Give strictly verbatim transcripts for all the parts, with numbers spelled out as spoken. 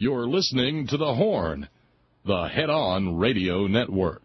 You're listening to The Horn, the Head-On Radio Network.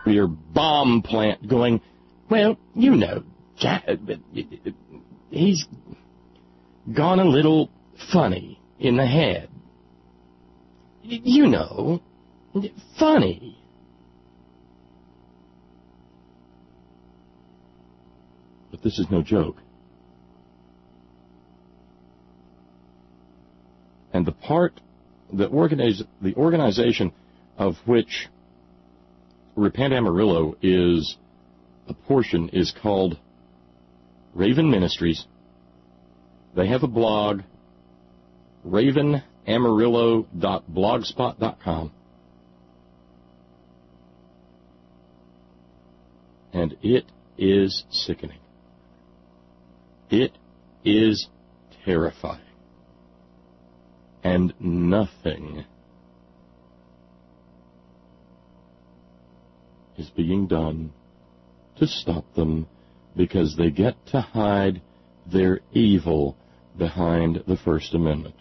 nuclear bomb plant going, well, you know, Jack, he's gone a little funny in the head. You know, funny. But this is no joke. And the part, the, organize, the organization of which Repent Amarillo is a portion is called Raven Ministries. They have a blog, raven amarillo dot blogspot dot com. And it is sickening. It is terrifying. And nothing is being done to stop them because they get to hide their evil behind the First Amendment.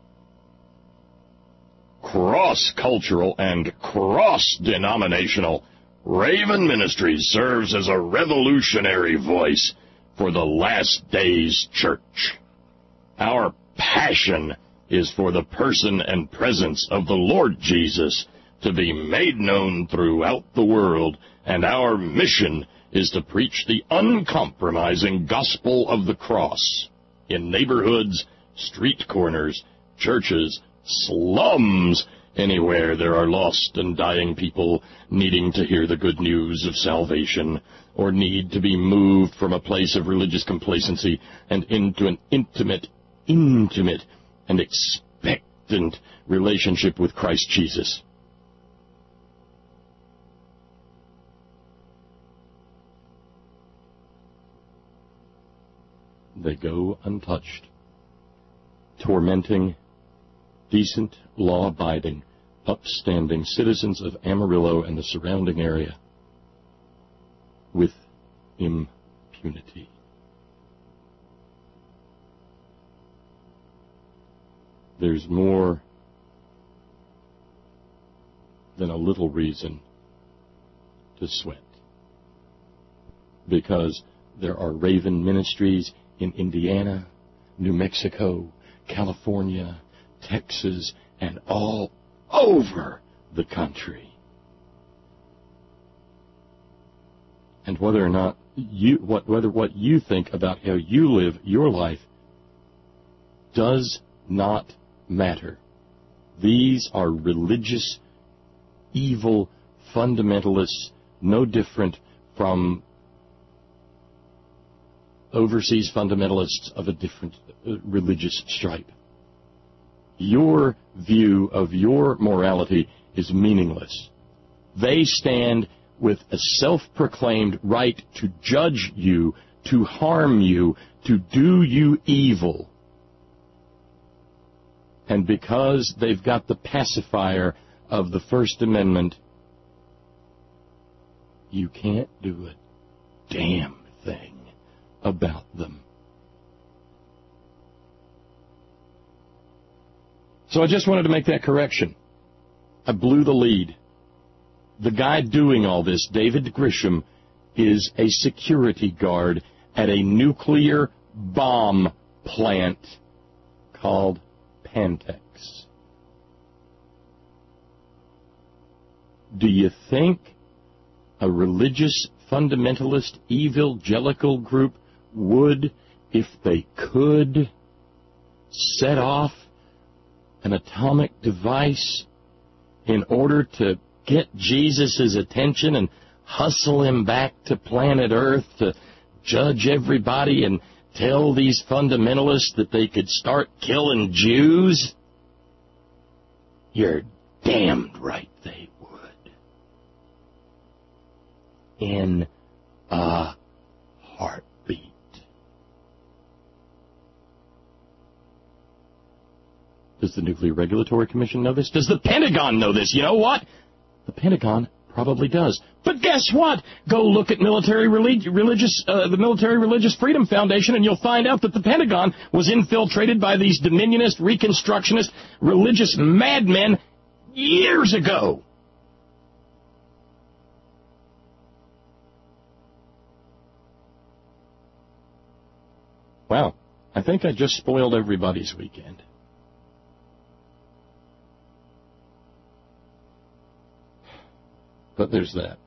Cross-cultural and cross-denominational, Raven Ministries serves as a revolutionary voice for the last days church. Our passion is for the person and presence of the Lord Jesus to be made known throughout the world, and our mission is to preach the uncompromising gospel of the cross in neighborhoods, street corners, churches, slums, anywhere there are lost and dying people needing to hear the good news of salvation, or need to be moved from a place of religious complacency and into an intimate, intimate, and expectant relationship with Christ Jesus. They go untouched, tormenting decent, law-abiding, upstanding citizens of Amarillo and the surrounding area with impunity. There's more than a little reason to sweat, because there are Raven Ministries in Indiana, New Mexico, California, Texas, and all over the country. And whether or not you, what, whether what you think about how you live your life does not matter. These are religious, evil fundamentalists, no different from overseas fundamentalists of a different uh, religious stripe. Your view of your morality is meaningless. They stand with a self-proclaimed right to judge you, to harm you, to do you evil. And because they've got the pacifier of the First Amendment, you can't do a damn thing about them. So I just wanted to make that correction. I blew the lead. The guy doing all this, David Grisham, is a security guard at a nuclear bomb plant called Pantex. Do you think a religious fundamentalist evangelical group would, if they could, set off an atomic device in order to get Jesus' attention and hustle him back to planet Earth to judge everybody and tell these fundamentalists that they could start killing Jews? You're damned right they would. In a heartbeat. Does the Nuclear Regulatory Commission know this? Does the Pentagon know this? You know what? The Pentagon probably does. But guess what? Go look at military relig- religious, uh, the Military Religious Freedom Foundation, and you'll find out that the Pentagon was infiltrated by these dominionist, reconstructionist, religious madmen years ago. Wow, I think I just spoiled everybody's weekend. But there's that.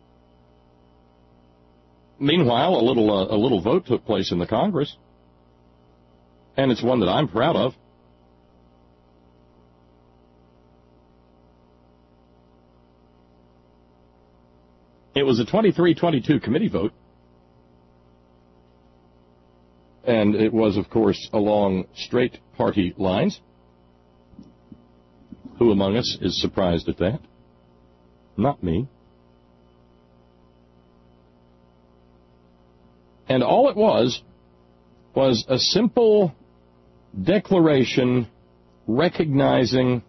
Meanwhile, a little uh, a little vote took place in the Congress, and it's one that I'm proud of. It was a twenty-three twenty-two committee vote, and it was, of course, along straight party lines. Who among us is surprised at that? Not me. And all it was was a simple declaration recognizing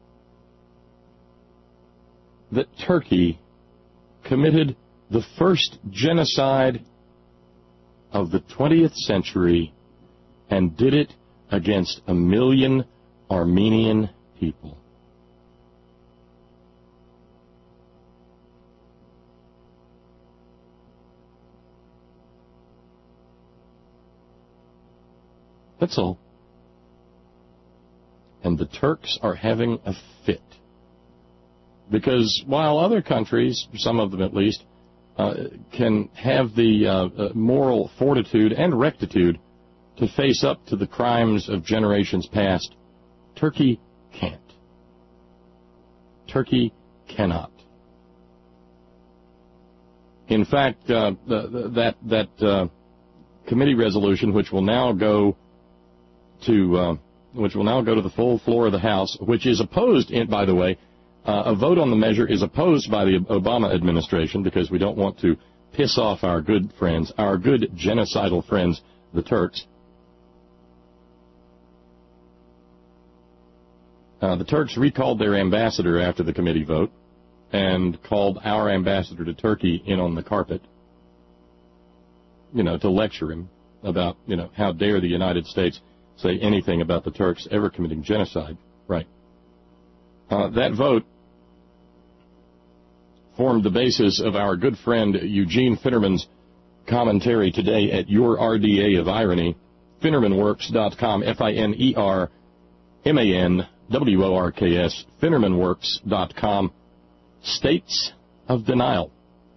that Turkey committed the first genocide of the twentieth century and did it against a million Armenian people. That's all. And the Turks are having a fit. Because while other countries, some of them at least, uh, can have the uh, uh, moral fortitude and rectitude to face up to the crimes of generations past, Turkey can't. Turkey cannot. In fact, uh, the, that that uh, committee resolution, which will now go to uh, which will now go to the full floor of the House, which is opposed, in, by the way, uh, a vote on the measure is opposed by the Obama administration because we don't want to piss off our good friends, our good genocidal friends, the Turks. Uh, the Turks recalled their ambassador after the committee vote and called our ambassador to Turkey in on the carpet, you know, to lecture him about, you know, how dare the United States say anything about the Turks ever committing genocide. Right. Uh, that vote formed the basis of our good friend Eugene Finnerman's commentary today at Your R D A of Irony, Finnerman Works dot com, F I N E R M A N W O R K S, Finnerman Works dot com, States of Denial.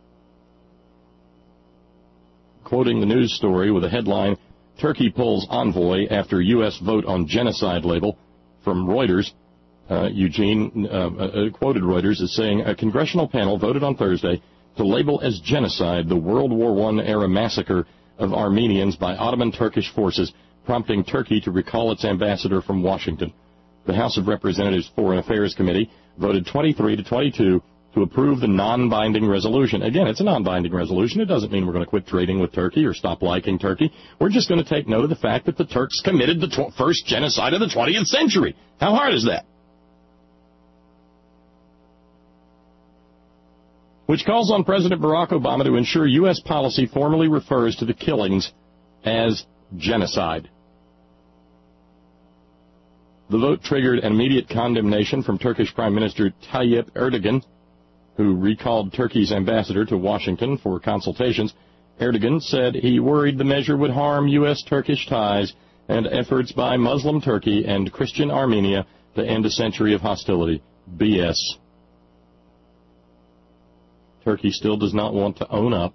Quoting the news story with a headline, Turkey pulls envoy after U S vote on genocide label, from Reuters. Uh, Eugene uh, uh, quoted Reuters as saying, a congressional panel voted on Thursday to label as genocide the World War One era massacre of Armenians by Ottoman Turkish forces, prompting Turkey to recall its ambassador from Washington. The House of Representatives Foreign Affairs Committee voted twenty-three to twenty-two to approve the non-binding resolution. Again, it's a non-binding resolution. It doesn't mean we're going to quit trading with Turkey or stop liking Turkey. We're just going to take note of the fact that the Turks committed the tw- first genocide of the twentieth century. How hard is that? Which calls on President Barack Obama to ensure U S policy formally refers to the killings as genocide. The vote triggered an immediate condemnation from Turkish Prime Minister Tayyip Erdogan, who recalled Turkey's ambassador to Washington for consultations. Erdogan said he worried the measure would harm U S Turkish ties and efforts by Muslim Turkey and Christian Armenia to end a century of hostility. B S. Turkey still does not want to own up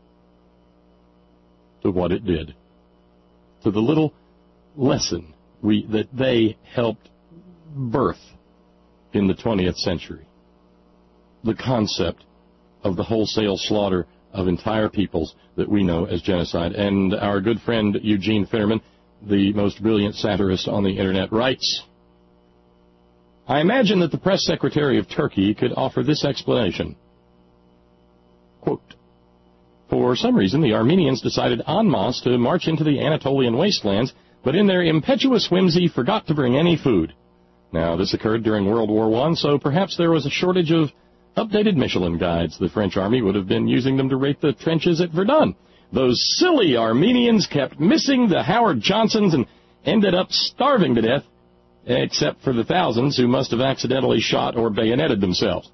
to what it did, to the little lesson we that they helped birth in the twentieth century. The concept of the wholesale slaughter of entire peoples that we know as genocide. And our good friend Eugene Finnerman, the most brilliant satirist on the Internet, writes, I imagine that the press secretary of Turkey could offer this explanation. Quote, for some reason, the Armenians decided en masse to march into the Anatolian wastelands, but in their impetuous whimsy forgot to bring any food. Now, this occurred during World War One, so perhaps there was a shortage of updated Michelin guides. The French army would have been using them to rate the trenches at Verdun. Those silly Armenians kept missing the Howard Johnsons and ended up starving to death, except for the thousands who must have accidentally shot or bayoneted themselves.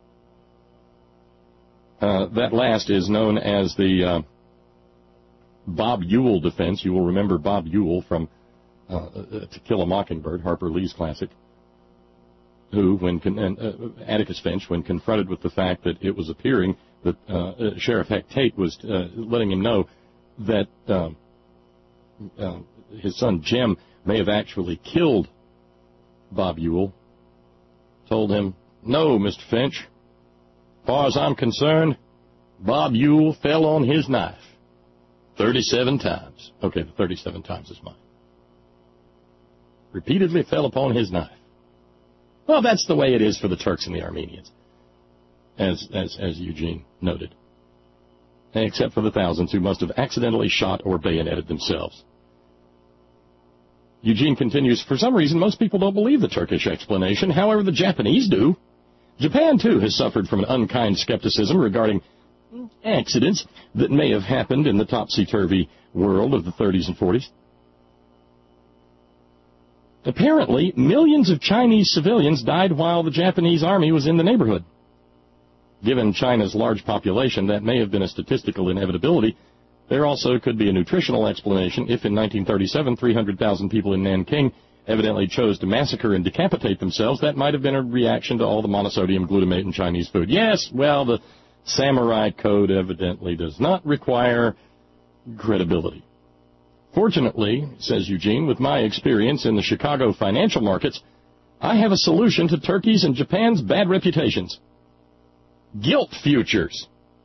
Uh, that last is known as the uh, Bob Ewell defense. You will remember Bob Ewell from uh, To Kill a Mockingbird, Harper Lee's classic, who, when con- and, uh, Atticus Finch, when confronted with the fact that it was appearing that uh, Sheriff Heck Tate was uh, letting him know that um, uh, his son Jim may have actually killed Bob Ewell, told him, "No, Mister Finch, as far as I'm concerned, Bob Ewell fell on his knife thirty-seven times." Okay, the thirty-seven times is mine. Repeatedly fell upon his knife. Well, that's the way it is for the Turks and the Armenians, as as, as Eugene noted, except for the thousands who must have accidentally shot or bayoneted themselves. Eugene continues, for some reason, most people don't believe the Turkish explanation. However, the Japanese do. Japan, too, has suffered from an unkind skepticism regarding accidents that may have happened in the topsy-turvy world of the thirties and forties. Apparently, millions of Chinese civilians died while the Japanese army was in the neighborhood. Given China's large population, that may have been a statistical inevitability. There also could be a nutritional explanation if in nineteen thirty-seven three hundred thousand people in Nanking evidently chose to massacre and decapitate themselves. That might have been a reaction to all the monosodium glutamate in Chinese food. Yes, well, the samurai code evidently does not require credibility. Fortunately, says Eugene, with my experience in the Chicago financial markets, I have a solution to Turkey's and Japan's bad reputations. Gilt futures.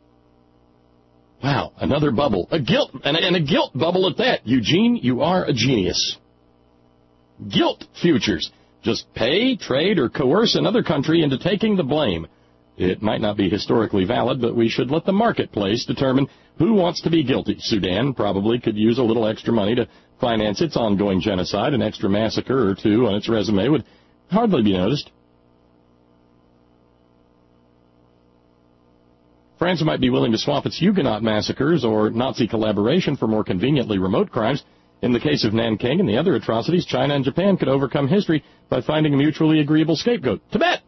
Wow, another bubble. A gilt, and, and a gilt bubble at that. Eugene, you are a genius. Gilt futures. Just pay, trade, or coerce another country into taking the blame. It might not be historically valid, but we should let the marketplace determine who wants to be guilty. Sudan probably could use a little extra money to finance its ongoing genocide. An extra massacre or two on its resume would hardly be noticed. France might be willing to swap its Huguenot massacres or Nazi collaboration for more conveniently remote crimes. In the case of Nanking and the other atrocities, China and Japan could overcome history by finding a mutually agreeable scapegoat. Tibet!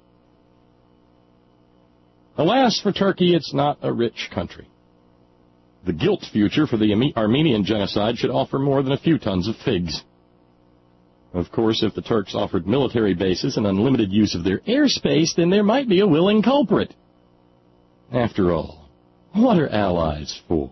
Alas, for Turkey, it's not a rich country. The gilt future for the Armenian genocide should offer more than a few tons of figs. Of course, if the Turks offered military bases and unlimited use of their airspace, then there might be a willing culprit. After all, what are allies for?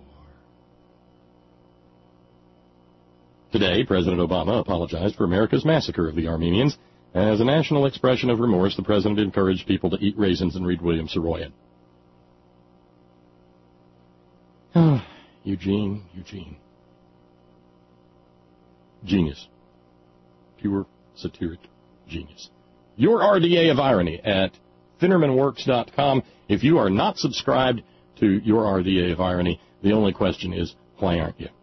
Today, President Obama apologized for America's massacre of the Armenians. As a national expression of remorse, the president encouraged people to eat raisins and read William Saroyan. Ah, Eugene, Eugene. Genius. Pure satiric genius. Your R D A of Irony at Finnerman Works dot com. If you are not subscribed to Your R D A of Irony, the only question is, why aren't you?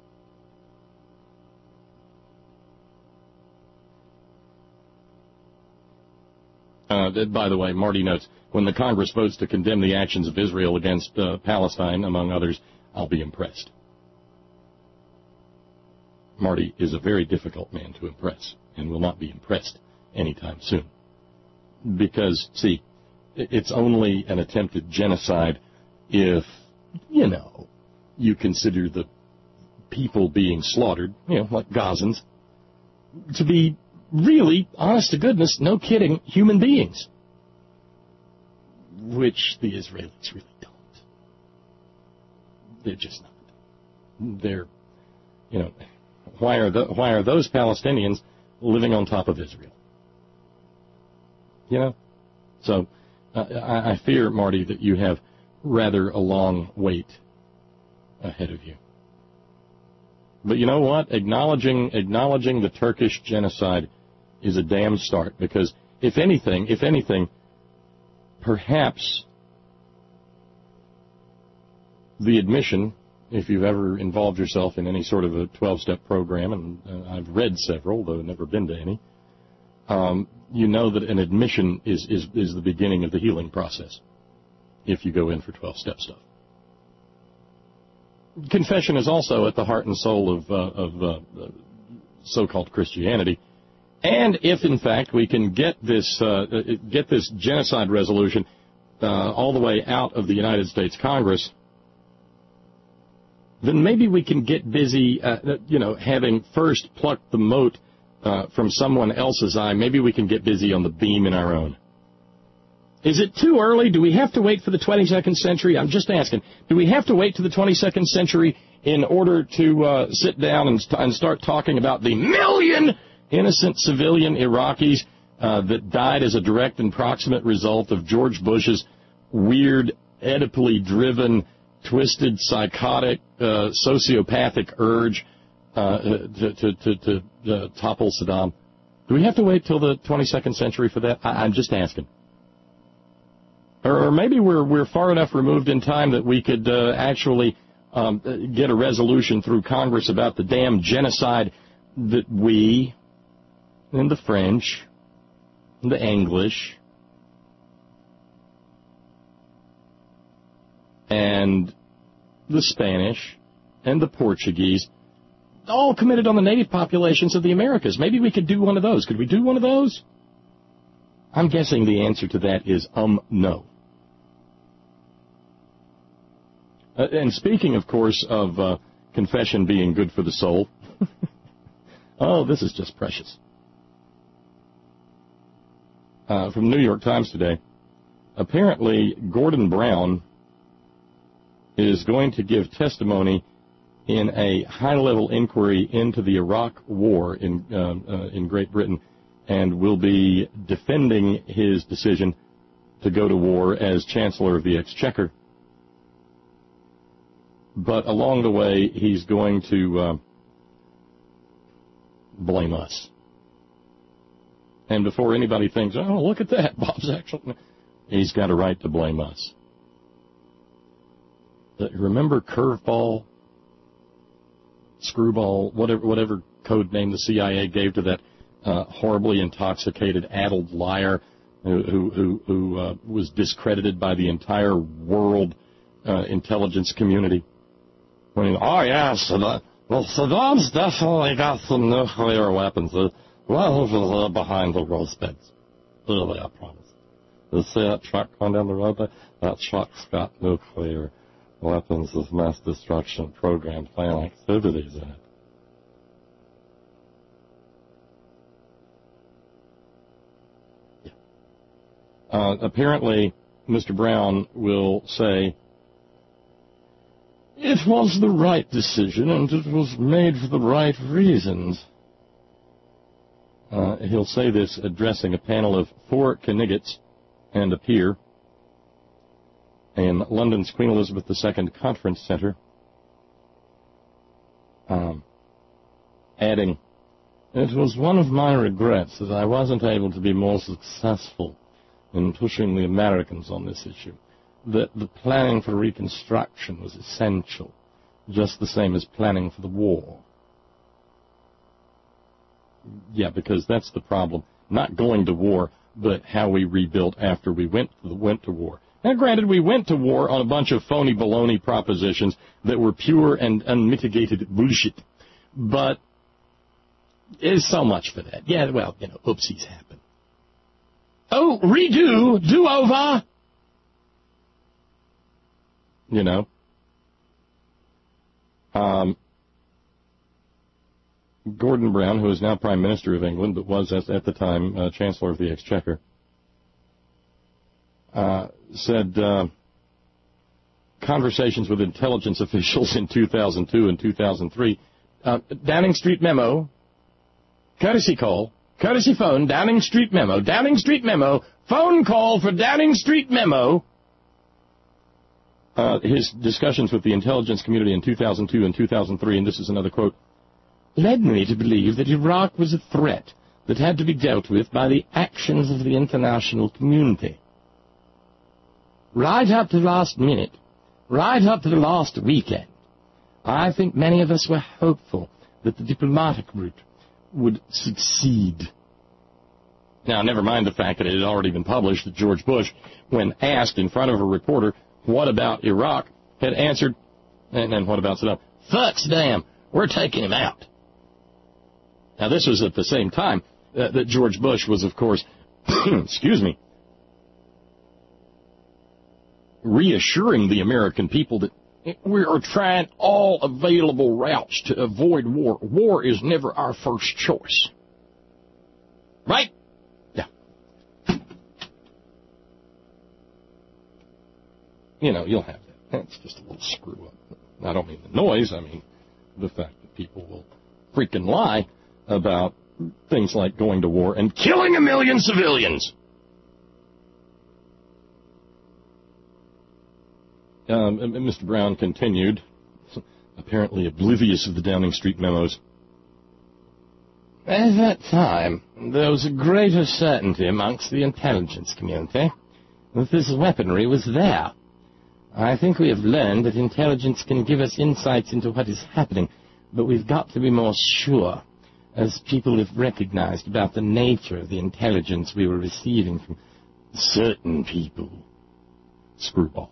Uh, by the way, Marty notes, when the Congress votes to condemn the actions of Israel against uh, Palestine, among others, I'll be impressed. Marty is a very difficult man to impress and will not be impressed anytime soon. Because, see, it's only an attempted genocide if, you know, you consider the people being slaughtered, you know, like Gazans, to be really, honest to goodness, no kidding, human beings. Which the Israelis really don't. They're just not. They're, you know, why are the, why are those Palestinians living on top of Israel? You know? So, uh, I, I fear, Marty, that you have rather a long wait ahead of you. But you know what? Acknowledging, acknowledging the Turkish genocide is a damn start, because if anything, if anything, perhaps the admission, if you've ever involved yourself in any sort of a twelve-step program, and uh, I've read several, though I've never been to any, um, you know that an admission is, is, is the beginning of the healing process if you go in for twelve-step stuff. Confession is also at the heart and soul of, uh, of uh, so-called Christianity. And if, in fact, we can get this uh, get this genocide resolution uh, all the way out of the United States Congress, then maybe we can get busy, uh, you know, having first plucked the mote uh, from someone else's eye, maybe we can get busy on the beam in our own. Is it too early? Do we have to wait for the twenty-second century? I'm just asking. Do we have to wait to the twenty-second century in order to uh, sit down and, st- and start talking about the million innocent civilian Iraqis uh, that died as a direct and proximate result of George Bush's weird, Oedipally driven, twisted, psychotic, uh, sociopathic urge uh, to, to, to, to uh, topple Saddam? Do we have to wait till the twenty-second century for that? I- I'm just asking. Or maybe we're we're far enough removed in time that we could uh, actually um, get a resolution through Congress about the damn genocide that we, and the French, and the English, and the Spanish, and the Portuguese, all committed on the native populations of the Americas. Maybe we could do one of those. Could we do one of those? I'm guessing the answer to that is um no. Uh, and speaking, of course, of uh, confession being good for the soul, oh, this is just precious. Uh, from the New York Times today, apparently Gordon Brown is going to give testimony in a high-level inquiry into the Iraq War in uh, uh, in Great Britain, and will be defending his decision to go to war as Chancellor of the Exchequer. But along the way, he's going to uh, blame us. And before anybody thinks, oh, look at that, Bob's actually, he's got a right to blame us. Remember Curveball, Screwball, whatever whatever code name the C I A gave to that uh, horribly intoxicated, addled liar who who, who, who uh, was discredited by the entire world uh, intelligence community? When he, oh, yes, Saddam, well, Saddam's definitely got some nuclear weapons. Uh, well, uh, behind the rose beds. Really, I promise. You see that truck going down the road there? That truck's got nuclear weapons of mass destruction programmed plan activities in it. Yeah. Uh, apparently, Mister Brown will say, it was the right decision, and it was made for the right reasons. Uh, he'll say this addressing a panel of four Kniggetts and a peer in London's Queen Elizabeth the Second Conference Center, um, adding, it was one of my regrets that I wasn't able to be more successful in pushing the Americans on this issue. That the planning for reconstruction was essential, just the same as planning for the war. Yeah, because that's the problem. Not going to war, but how we rebuilt after we went to, went to war. Now, granted, we went to war on a bunch of phony baloney propositions that were pure and unmitigated bullshit. But there's so much for that. Yeah, well, you know, oopsies happen. Oh, redo, do-over. You know, um, Gordon Brown, who is now Prime Minister of England, but was at, at the time uh, Chancellor of the Exchequer, uh, said uh, conversations with intelligence officials in two thousand two and two thousand three, uh, Downing Street memo, courtesy call, courtesy phone, Downing Street memo, Downing Street memo, phone call for Downing Street memo. Uh, his discussions with the intelligence community in two thousand two and two thousand three, and this is another quote, led me to believe that Iraq was a threat that had to be dealt with by the actions of the international community. Right up to the last minute, right up to the last weekend, I think many of us were hopeful that the diplomatic route would succeed. Now, never mind the fact that it had already been published that George Bush, when asked in front of a reporter, what about Iraq, had answered, and then what about Saddam? Fuck Saddam, we're taking him out. Now, this was at the same time uh, that George Bush was, of course, excuse me, reassuring the American people that We are trying all available routes to avoid war. War is never our first choice. Right? Yeah. You know, you'll have that. That's just a little screw up. I don't mean the noise. I mean the fact that people will freaking lie about things like going to war and killing a million civilians. Um, Mister Brown continued, apparently oblivious of the Downing Street memos. At that time, there was a greater certainty amongst the intelligence community that this weaponry was there. I think we have learned that intelligence can give us insights into what is happening, but we've got to be more sure, as people have recognized, about the nature of the intelligence we were receiving from certain people. Screwball.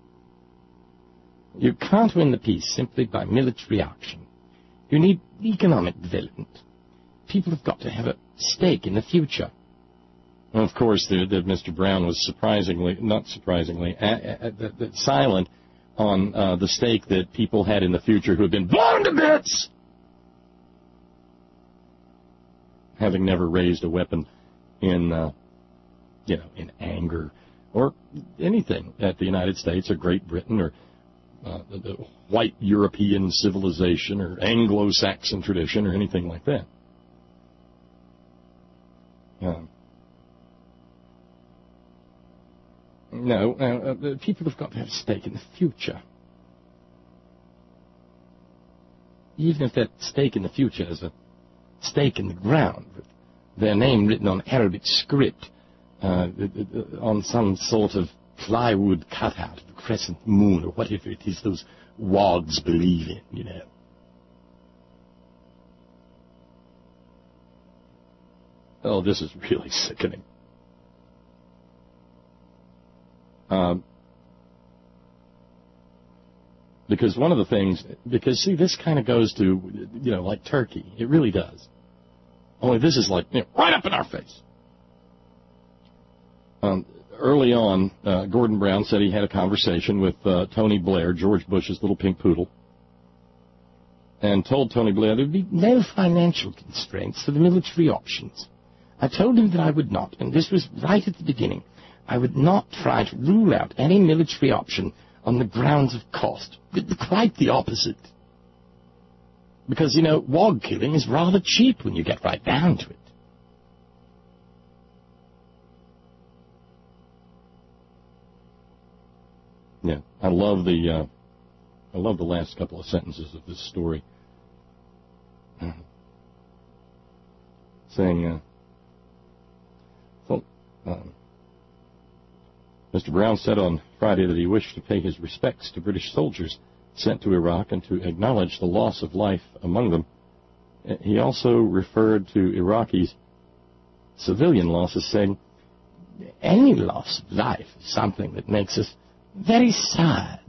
You can't win the peace simply by military action. You need economic development. People have got to have a stake in the future. Well, of course, the, the Mister Brown was surprisingly, not surprisingly, uh, uh, uh, silent on uh, the stake that people had in the future who had been blown to bits, having never raised a weapon in, uh, you know, in anger or anything at the United States or Great Britain or uh, the, the white European civilization or Anglo-Saxon tradition or anything like that. Um, no, uh, uh, people have got to have a stake in the future. Even if that stake in the future is a stake in the ground, with their name written on Arabic script, uh, on some sort of plywood cutout of the crescent moon, or whatever it is those wads believe in, you know. Oh, this is really sickening. Um, because one of the things, because, see, this kind of goes to, you know, like Turkey. It really does. Only this is like, you know, right up in our face. Um, early on, uh, Gordon Brown said he had a conversation with uh, Tony Blair, George Bush's little pink poodle, and told Tony Blair there would be no financial constraints for the military options. I told him that I would not, and this was right at the beginning, I would not try to rule out any military option on the grounds of cost. Quite the opposite. Because, you know, wog killing is rather cheap when you get right down to it. Yeah, I love the, uh, I love the last couple of sentences of this story. Uh, saying, uh, well, um, Mister Brown said on Friday that he wished to pay his respects to British soldiers sent to Iraq and to acknowledge the loss of life among them. He also referred to Iraqis' civilian losses, saying, any loss of life is something that makes us very sad.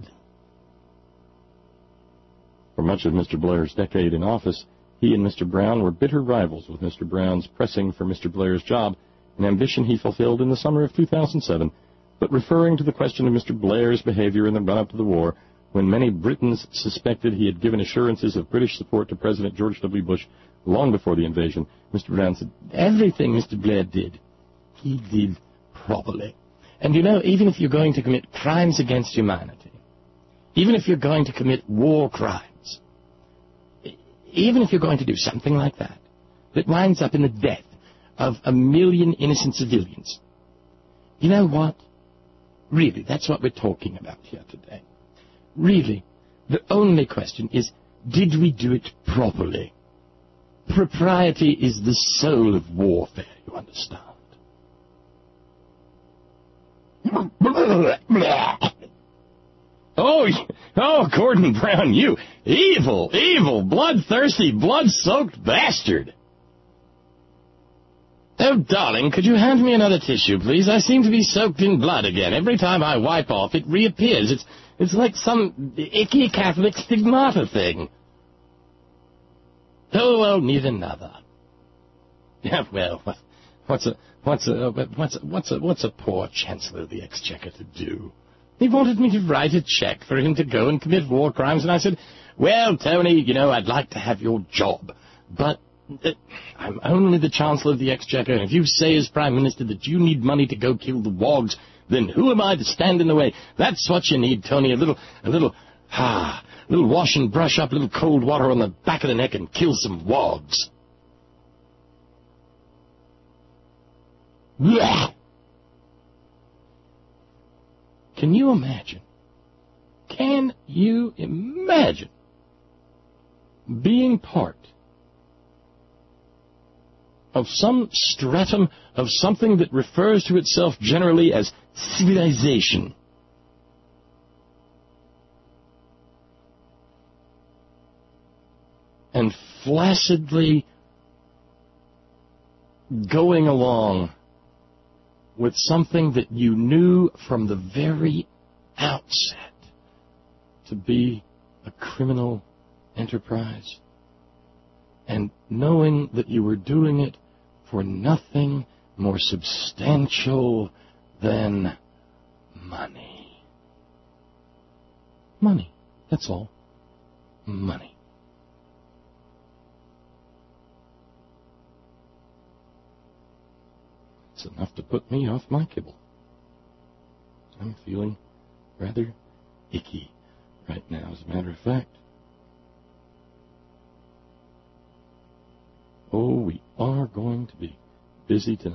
For much of Mister Blair's decade in office, he and Mister Brown were bitter rivals, with Mister Brown's pressing for Mister Blair's job, an ambition he fulfilled in the summer of two thousand seven, but referring to the question of Mister Blair's behavior in the run-up to the war, when many Britons suspected he had given assurances of British support to President George W. Bush long before the invasion, Mister Brown said, everything Mister Blair did, he did properly. And you know, even if you're going to commit crimes against humanity, even if you're going to commit war crimes, even if you're going to do something like that, that winds up in the death of a million innocent civilians, you know what? Really, that's what we're talking about here today. Really, the only question is, did we do it properly? Propriety is the soul of warfare, you understand. Oh, oh, Gordon Brown, you evil, evil, bloodthirsty, blood-soaked bastard. Oh, darling, could you hand me another tissue, please? I seem to be soaked in blood again. Every time I wipe off, it reappears. It's it's like some icky Catholic stigmata thing. Oh, well, neither nother. Yeah, well, what's a what's a what's a, what's a what's a poor Chancellor of the Exchequer to do? He wanted me to write a check for him to go and commit war crimes, and I said, well, Tony, you know, I'd like to have your job, but uh, I'm only the Chancellor of the Exchequer, and if you say as Prime Minister that you need money to go kill the wogs, then who am I to stand in the way? That's what you need, Tony, a little, a little, ah, a little wash and brush up, a little cold water on the back of the neck and kill some wogs. Blech. Can you imagine? Can you imagine being part of some stratum of something that refers to itself generally as civilization? And flaccidly going along with something that you knew from the very outset to be a criminal enterprise, and knowing that you were doing it for nothing more substantial than money. Money, that's all. Money. It's enough to put me off my kibble. I'm feeling rather icky right now, as a matter of fact. Oh, we are going to be busy tonight.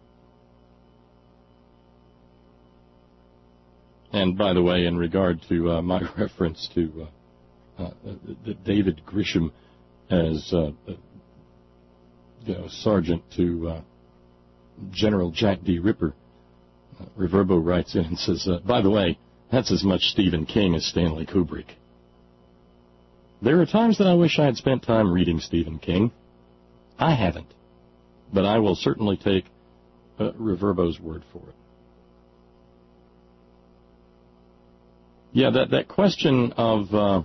And by the way, in regard to uh, my reference to uh, uh, uh, David Grisham as uh, uh, you know, sergeant to uh, General Jack D. Ripper, uh, Reverbo writes in and says, uh, by the way, that's as much Stephen King as Stanley Kubrick. There are times that I wish I had spent time reading Stephen King. I haven't, but I will certainly take uh, Reverbo's word for it. Yeah, that, that question of uh,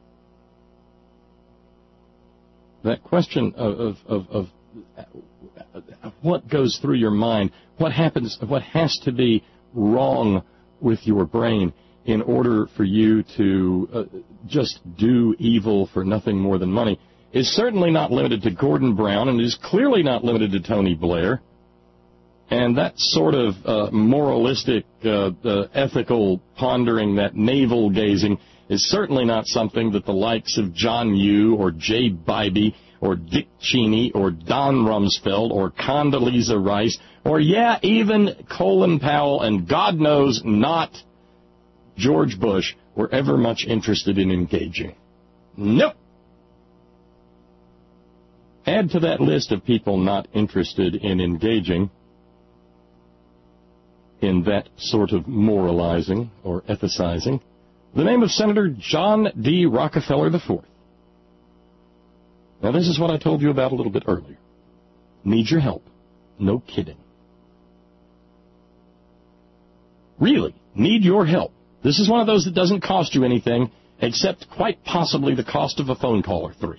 that question of, of, of, of what goes through your mind, what happens, what has to be wrong with your brain in order for you to uh, just do evil for nothing more than money, is certainly not limited to Gordon Brown, and is clearly not limited to Tony Blair. And that sort of uh, moralistic, uh, uh, ethical pondering, that navel-gazing, is certainly not something that the likes of John Yoo or Jay Bybee or Dick Cheney or Don Rumsfeld or Condoleezza Rice or, yeah, even Colin Powell and God knows not George Bush were ever much interested in engaging. Nope. Add to that list of people not interested in engaging in that sort of moralizing or ethicizing the name of Senator John D. Rockefeller the fourth. Now, this is what I told you about a little bit earlier. Need your help. No kidding. Really, need your help. This is one of those that doesn't cost you anything, except quite possibly the cost of a phone call or three.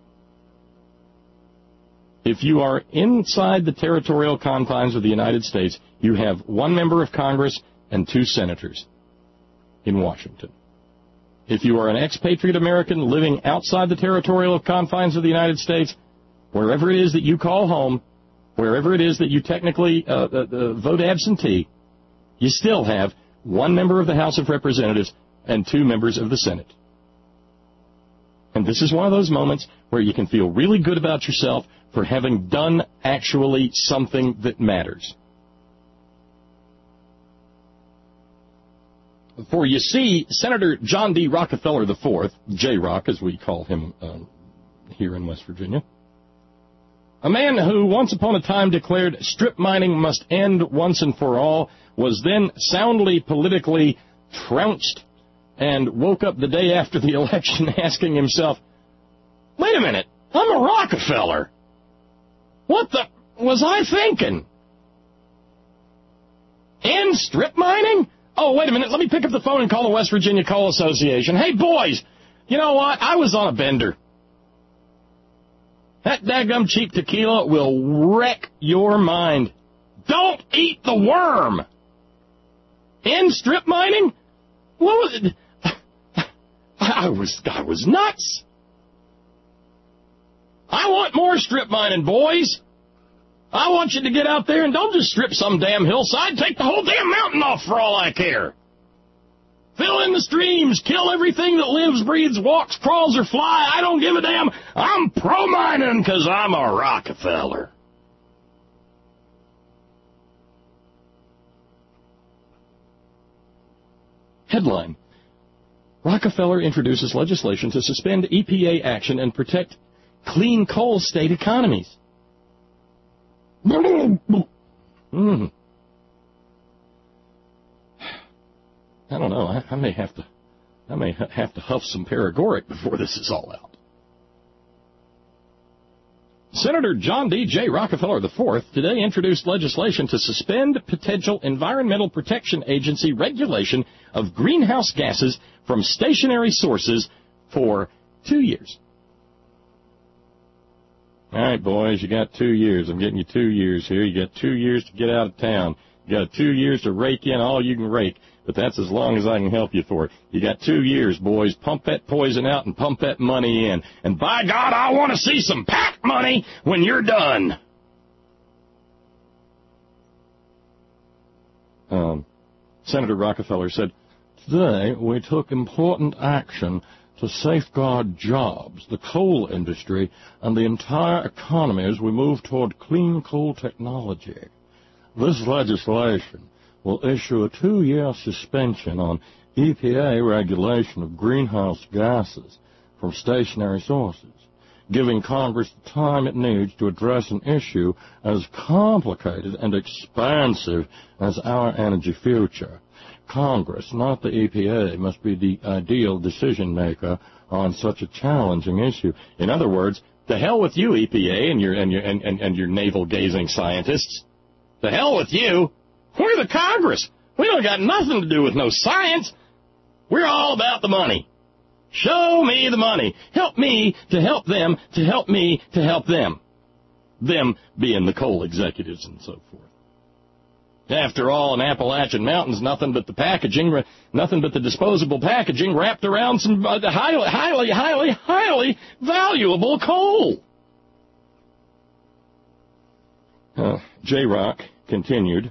If you are inside the territorial confines of the United States, you have one member of Congress and two senators in Washington. If you are an expatriate American living outside the territorial confines of the United States, wherever it is that you call home, wherever it is that you technically uh, uh, uh, vote absentee, you still have one member of the House of Representatives and two members of the Senate. And this is one of those moments where you can feel really good about yourself for having done actually something that matters. For you see, Senator John D. Rockefeller the fourth, J-Rock as we call him um, here in West Virginia, a man who once upon a time declared strip mining must end once and for all, was then soundly politically trounced and woke up the day after the election asking himself, wait a minute, I'm a Rockefeller. What the was I thinking? And strip mining? Oh, wait a minute, let me pick up the phone and call the West Virginia Coal Association. Hey, boys, you know what? I was on a bender. That daggum cheap tequila will wreck your mind. Don't eat the worm. And strip mining? What was it? I was, I was nuts. I want more strip mining, boys. I want you to get out there and don't just strip some damn hillside. Take the whole damn mountain off for all I care. Fill in the streams. Kill everything that lives, breathes, walks, crawls, or fly. I don't give a damn. I'm pro-mining because I'm a Rockefeller. Headline: Rockefeller introduces legislation to suspend E P A action and protect clean coal state economies. Mm. I don't know. I, I may have to, I may ha- have to huff some paregoric before this is all out. Senator John D. J. Rockefeller the fourth today introduced legislation to suspend potential Environmental Protection Agency regulation of greenhouse gases from stationary sources for two years. All right, boys, you got two years. I'm getting you two years here. You got two years to get out of town. You got two years to rake in all you can rake, but that's as long as I can help you for it. You got two years, boys. Pump that poison out and pump that money in. And by God, I want to see some PAC money when you're done. Um, Senator Rockefeller said, today we took important action to safeguard jobs, the coal industry, and the entire economy as we move toward clean coal technology. This legislation will issue a two-year suspension on E P A regulation of greenhouse gases from stationary sources, giving Congress the time it needs to address an issue as complicated and expansive as our energy future. Congress, not the E P A, must be the ideal decision-maker on such a challenging issue. In other words, the hell with you, E P A, and your and your and, and, and your navel-gazing scientists. The hell with you. We're the Congress. We don't got nothing to do with no science. We're all about the money. Show me the money. Help me to help them to help me to help them. Them being the coal executives and so forth. After all, an Appalachian Mountain's nothing but the packaging, nothing but the disposable packaging wrapped around some highly, highly, highly, highly valuable coal. Uh, J-Rock continued.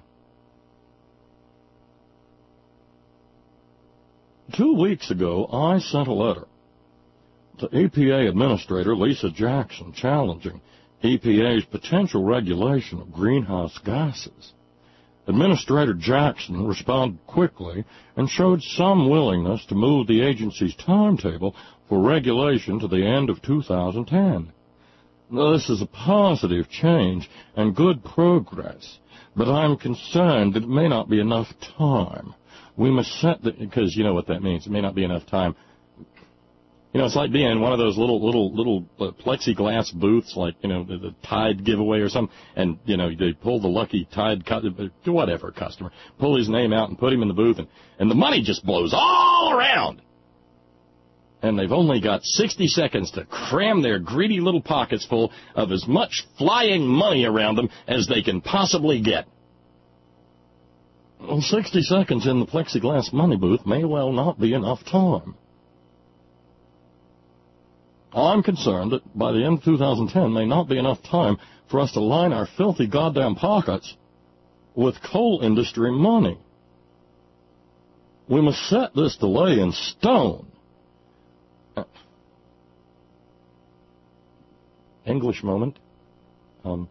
Two weeks ago, I sent a letter to E P A Administrator Lisa Jackson challenging E P A's potential regulation of greenhouse gases. Administrator Jackson responded quickly and showed some willingness to move the agency's timetable for regulation to the end of two thousand ten. This is a positive change and good progress, but I'm concerned that it may not be enough time. We must set the, because you know what that means, it may not be enough time. You know, it's like being in one of those little, little, little uh, plexiglass booths, like, you know, the, the Tide giveaway or something, and, you know, they pull the lucky Tide, cu- whatever customer, pull his name out and put him in the booth, and, and the money just blows all around. And they've only got sixty seconds to cram their greedy little pockets full of as much flying money around them as they can possibly get. Well, sixty seconds in the plexiglass money booth may well not be enough time. I'm concerned that by the end of two thousand ten may not be enough time for us to line our filthy goddamn pockets with coal industry money. We must set this delay in stone. English moment. Um,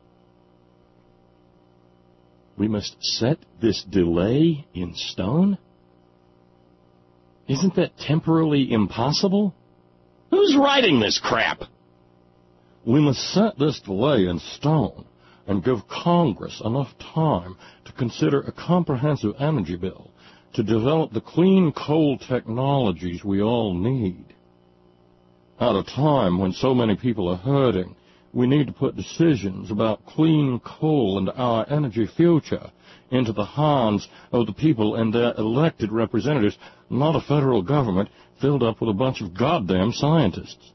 we must set this delay in stone? Isn't that temporarily impossible? Who's writing this crap? We must set this delay in stone and give Congress enough time to consider a comprehensive energy bill to develop the clean coal technologies we all need. At a time when so many people are hurting, we need to put decisions about clean coal and our energy future into the hands of the people and their elected representatives, not a federal government filled up with a bunch of goddamn scientists.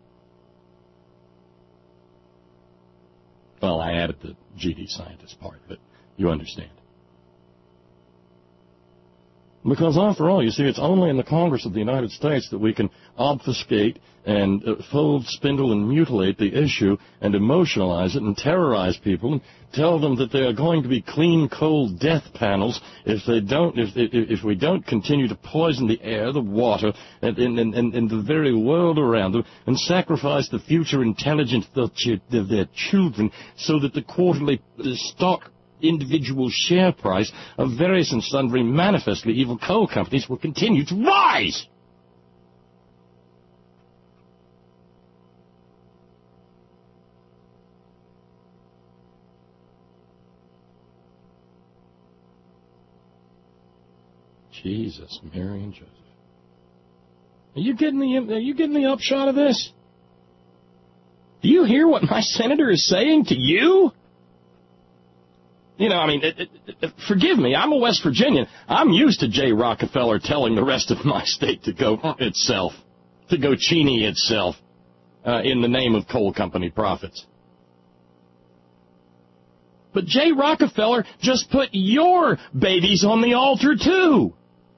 Well, I added the G D scientist part, but you understand. Because after all, you see, it's only in the Congress of the United States that we can obfuscate and uh, fold, spindle, and mutilate the issue and emotionalize it and terrorize people and tell them that they are going to be clean, cold death panels if they don't, if if, if we don't continue to poison the air, the water, and, and, and, and the very world around them, and sacrifice the future intelligence of their children so that the quarterly stock individual share price of various and sundry manifestly evil coal companies will continue to rise. Jesus, Mary and Joseph. Are you getting the, are you getting the upshot of this? Do you hear what my senator is saying to you? You know, I mean, it, it, it, forgive me, I'm a West Virginian. I'm used to Jay Rockefeller telling the rest of my state to go itself, to go Cheney itself, uh, in the name of coal company profits. But Jay Rockefeller just put your babies on the altar, too.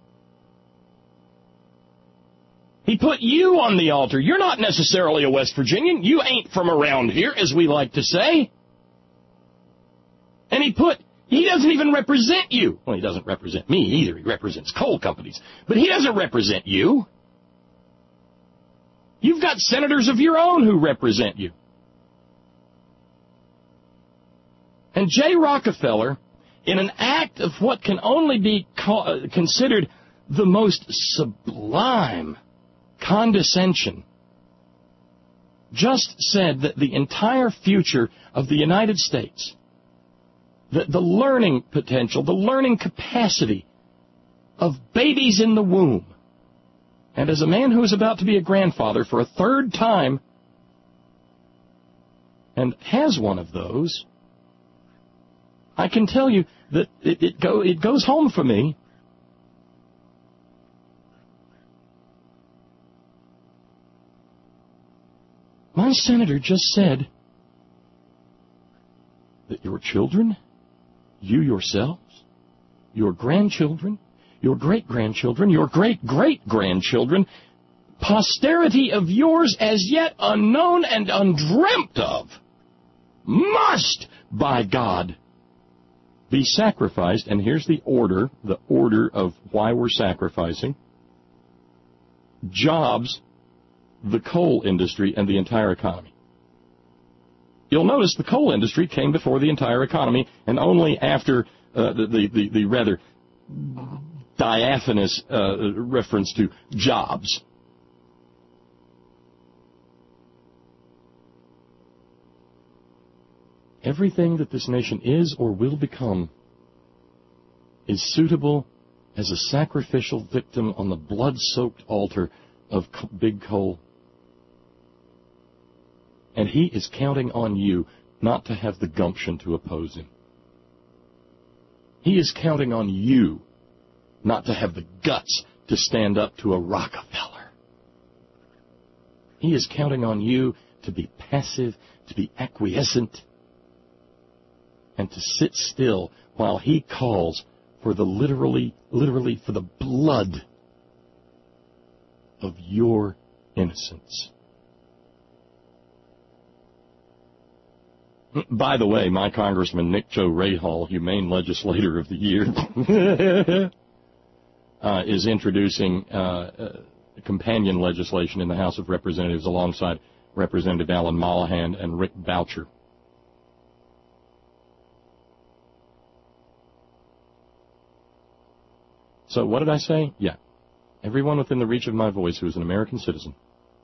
He put you on the altar. You're not necessarily a West Virginian. You ain't from around here, as we like to say. And he put, he doesn't even represent you. Well, he doesn't represent me either. He represents coal companies. But he doesn't represent you. You've got senators of your own who represent you. And Jay Rockefeller, in an act of what can only be co- considered the most sublime condescension, just said that the entire future of the United States, The, the learning potential, the learning capacity of babies in the womb. And as a man who is about to be a grandfather for a third time and has one of those, I can tell you that it, it, go, it goes home for me. My senator just said that your children, you yourselves, your grandchildren, your great-grandchildren, your great-great-grandchildren, posterity of yours as yet unknown and undreamt of, must, by God, be sacrificed. And here's the order, the order of why we're sacrificing. Jobs, the coal industry, and the entire economy. You'll notice the coal industry came before the entire economy, and only after uh, the, the, the, the rather diaphanous uh, reference to jobs. Everything that this nation is or will become is suitable as a sacrificial victim on the blood-soaked altar of big coal. And he is counting on you not to have the gumption to oppose him. He is counting on you not to have the guts to stand up to a Rockefeller. He is counting on you to be passive, to be acquiescent, and to sit still while he calls for the literally, literally for the blood of your innocence. By the way, my Congressman Nick Joe Rahal, Humane Legislator of the Year, uh, is introducing uh, uh, companion legislation in the House of Representatives alongside Representative Alan Mollahan and Rick Boucher. So what did I say? Yeah. Everyone within the reach of my voice who is an American citizen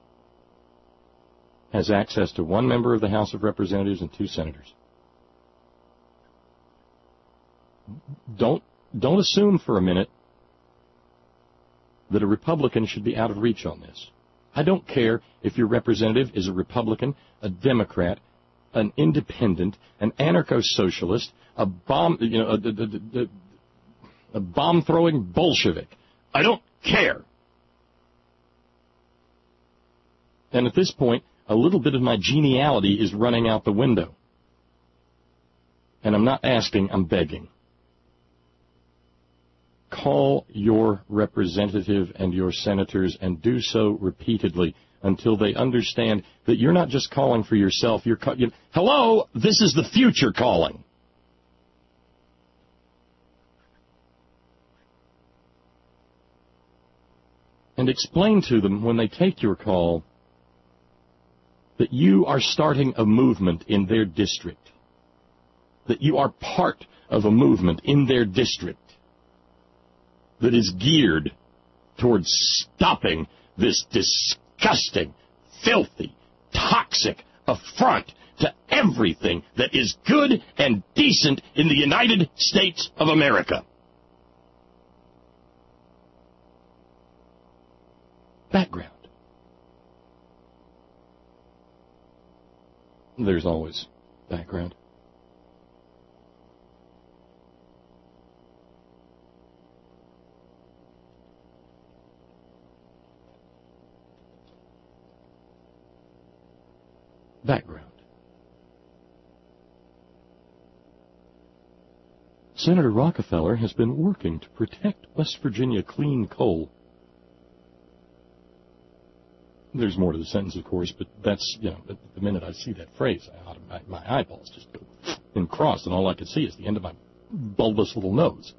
has access to one member of the House of Representatives and two senators. Don't, don't assume for a minute that a Republican should be out of reach on this. I don't care if your representative is a Republican, a Democrat, an independent, an anarcho-socialist, a bomb, you know, a, a, a, a bomb-throwing Bolshevik. I don't care. And at this point, a little bit of my geniality is running out the window. And I'm not asking, I'm begging. Call call your representative and your senators and do so repeatedly until they understand that you're not just calling for yourself. You're ca- you, hello, this is the future calling. And explain to them when they take your call that you are starting a movement in their district, that you are part of a movement in their district that is geared towards stopping this disgusting, filthy, toxic affront to everything that is good and decent in the United States of America. Background. There's always background. Background. Senator Rockefeller has been working to protect West Virginia clean coal. There's more to the sentence, of course, but that's, you know, the minute I see that phrase, I, my eyeballs just go and cross, and all I can see is the end of my bulbous little nose.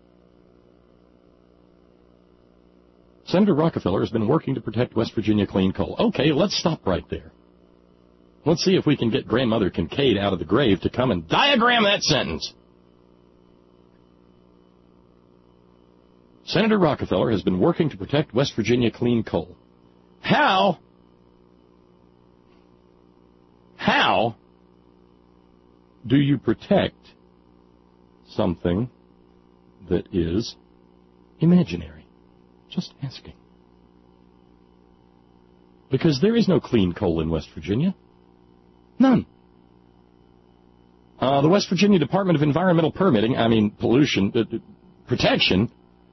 Senator Rockefeller has been working to protect West Virginia clean coal. Okay, let's stop right there. Let's see if we can get Grandmother Kincaid out of the grave to come and diagram that sentence. Senator Rockefeller has been working to protect West Virginia clean coal. How? How do you protect something that is imaginary? Just asking. Because there is no clean coal in West Virginia. None. Uh, the West Virginia Department of Environmental Permitting, I mean pollution, uh, protection,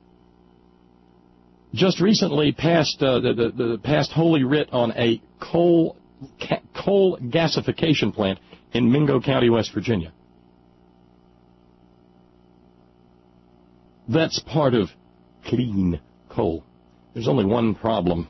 just recently passed uh, the, the, the passed holy writ on a coal ca- coal gasification plant in Mingo County, West Virginia. That's part of clean coal. There's only one problem.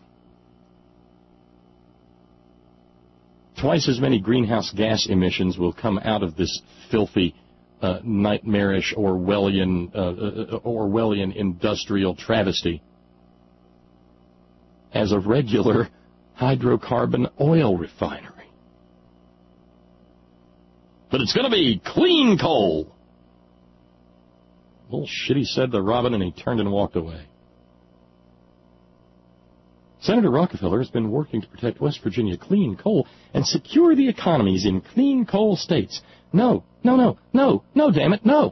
Twice as many greenhouse gas emissions will come out of this filthy, uh, nightmarish Orwellian, uh, uh, Orwellian industrial travesty as a regular hydrocarbon oil refinery. But it's going to be clean coal. Little shit, he said to Robin, and he turned and walked away. Senator Rockefeller has been working to protect West Virginia clean coal and secure the economies in clean coal states. No, no, no, no, no, damn it, no.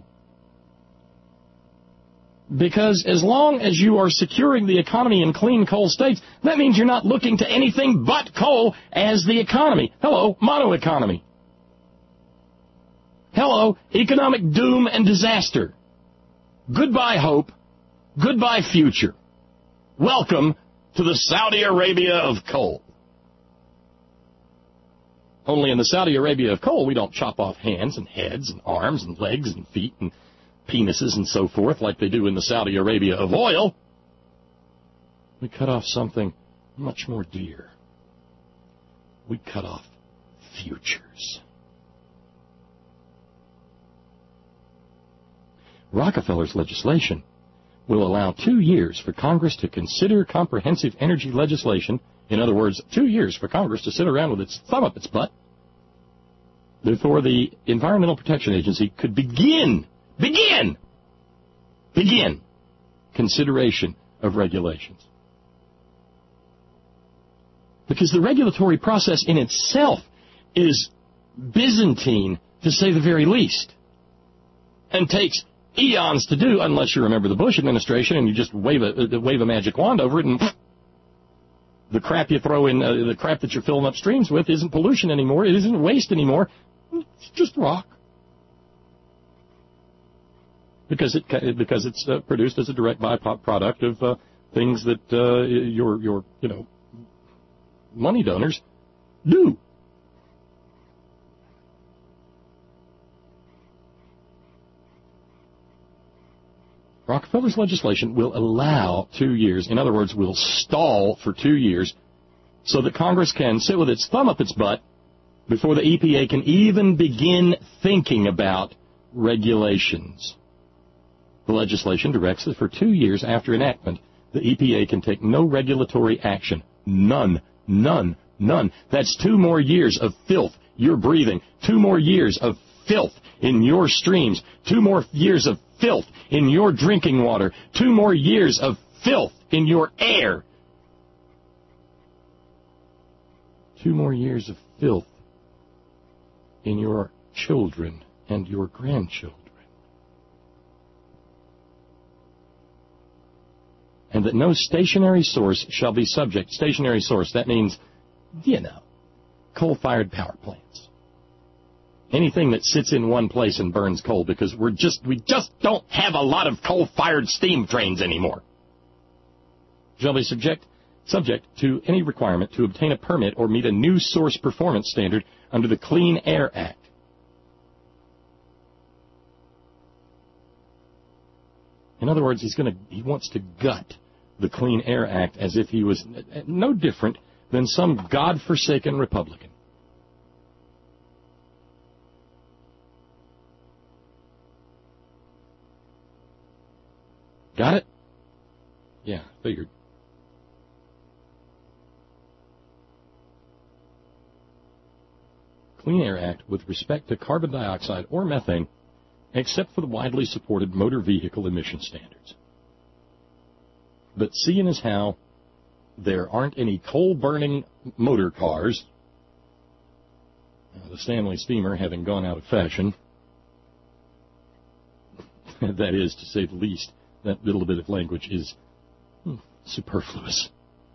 Because as long as you are securing the economy in clean coal states, that means you're not looking to anything but coal as the economy. Hello, mono-economy. Hello, economic doom and disaster. Goodbye hope. Goodbye future. Welcome to the Saudi Arabia of coal. Only in the Saudi Arabia of coal, we don't chop off hands and heads and arms and legs and feet and penises and so forth like they do in the Saudi Arabia of oil. We cut off something much more dear. We cut off futures. Rockefeller's legislation will allow two years for Congress to consider comprehensive energy legislation. In other words, two years for Congress to sit around with its thumb up its butt before the Environmental Protection Agency could begin, begin, begin consideration of regulations. Because the regulatory process in itself is Byzantine, to say the very least, and takes eons to do, unless you're a member of the Bush administration and you just wave a wave a magic wand over it, and the crap you throw in, uh, the crap that you're filling up streams with isn't pollution anymore. It isn't waste anymore. It's just rock. Because it because it's uh, produced as a direct byproduct of uh, things that uh, your your you know money donors do. Rockefeller's legislation will allow two years, in other words, will stall for two years, so that Congress can sit with its thumb up its butt before the E P A can even begin thinking about regulations. The legislation directs that for two years after enactment, the E P A can take no regulatory action. None. None. None. That's two more years of filth you're breathing. Two more years of filth in your streams. Two more years of filth in your drinking water. Two more years of filth in your air. Two more years of filth in your children and your grandchildren. And that no stationary source shall be subject. Stationary source, that means, you know, coal-fired power plants. Anything that sits in one place and burns coal, because we're just, we just don't have a lot of coal-fired steam trains anymore. Shall be subject, subject to any requirement to obtain a permit or meet a new source performance standard under the Clean Air Act. In other words, he's going to, he wants to gut the Clean Air Act as if he was no different than some God-forsaken Republican. Got it? Yeah, figured. Clean Air Act with respect to carbon dioxide or methane, except for the widely supported motor vehicle emission standards. But seeing as how there aren't any coal-burning motor cars, uh, the Stanley steamer having gone out of fashion, that is, to say the least, that little bit of language is hmm, superfluous.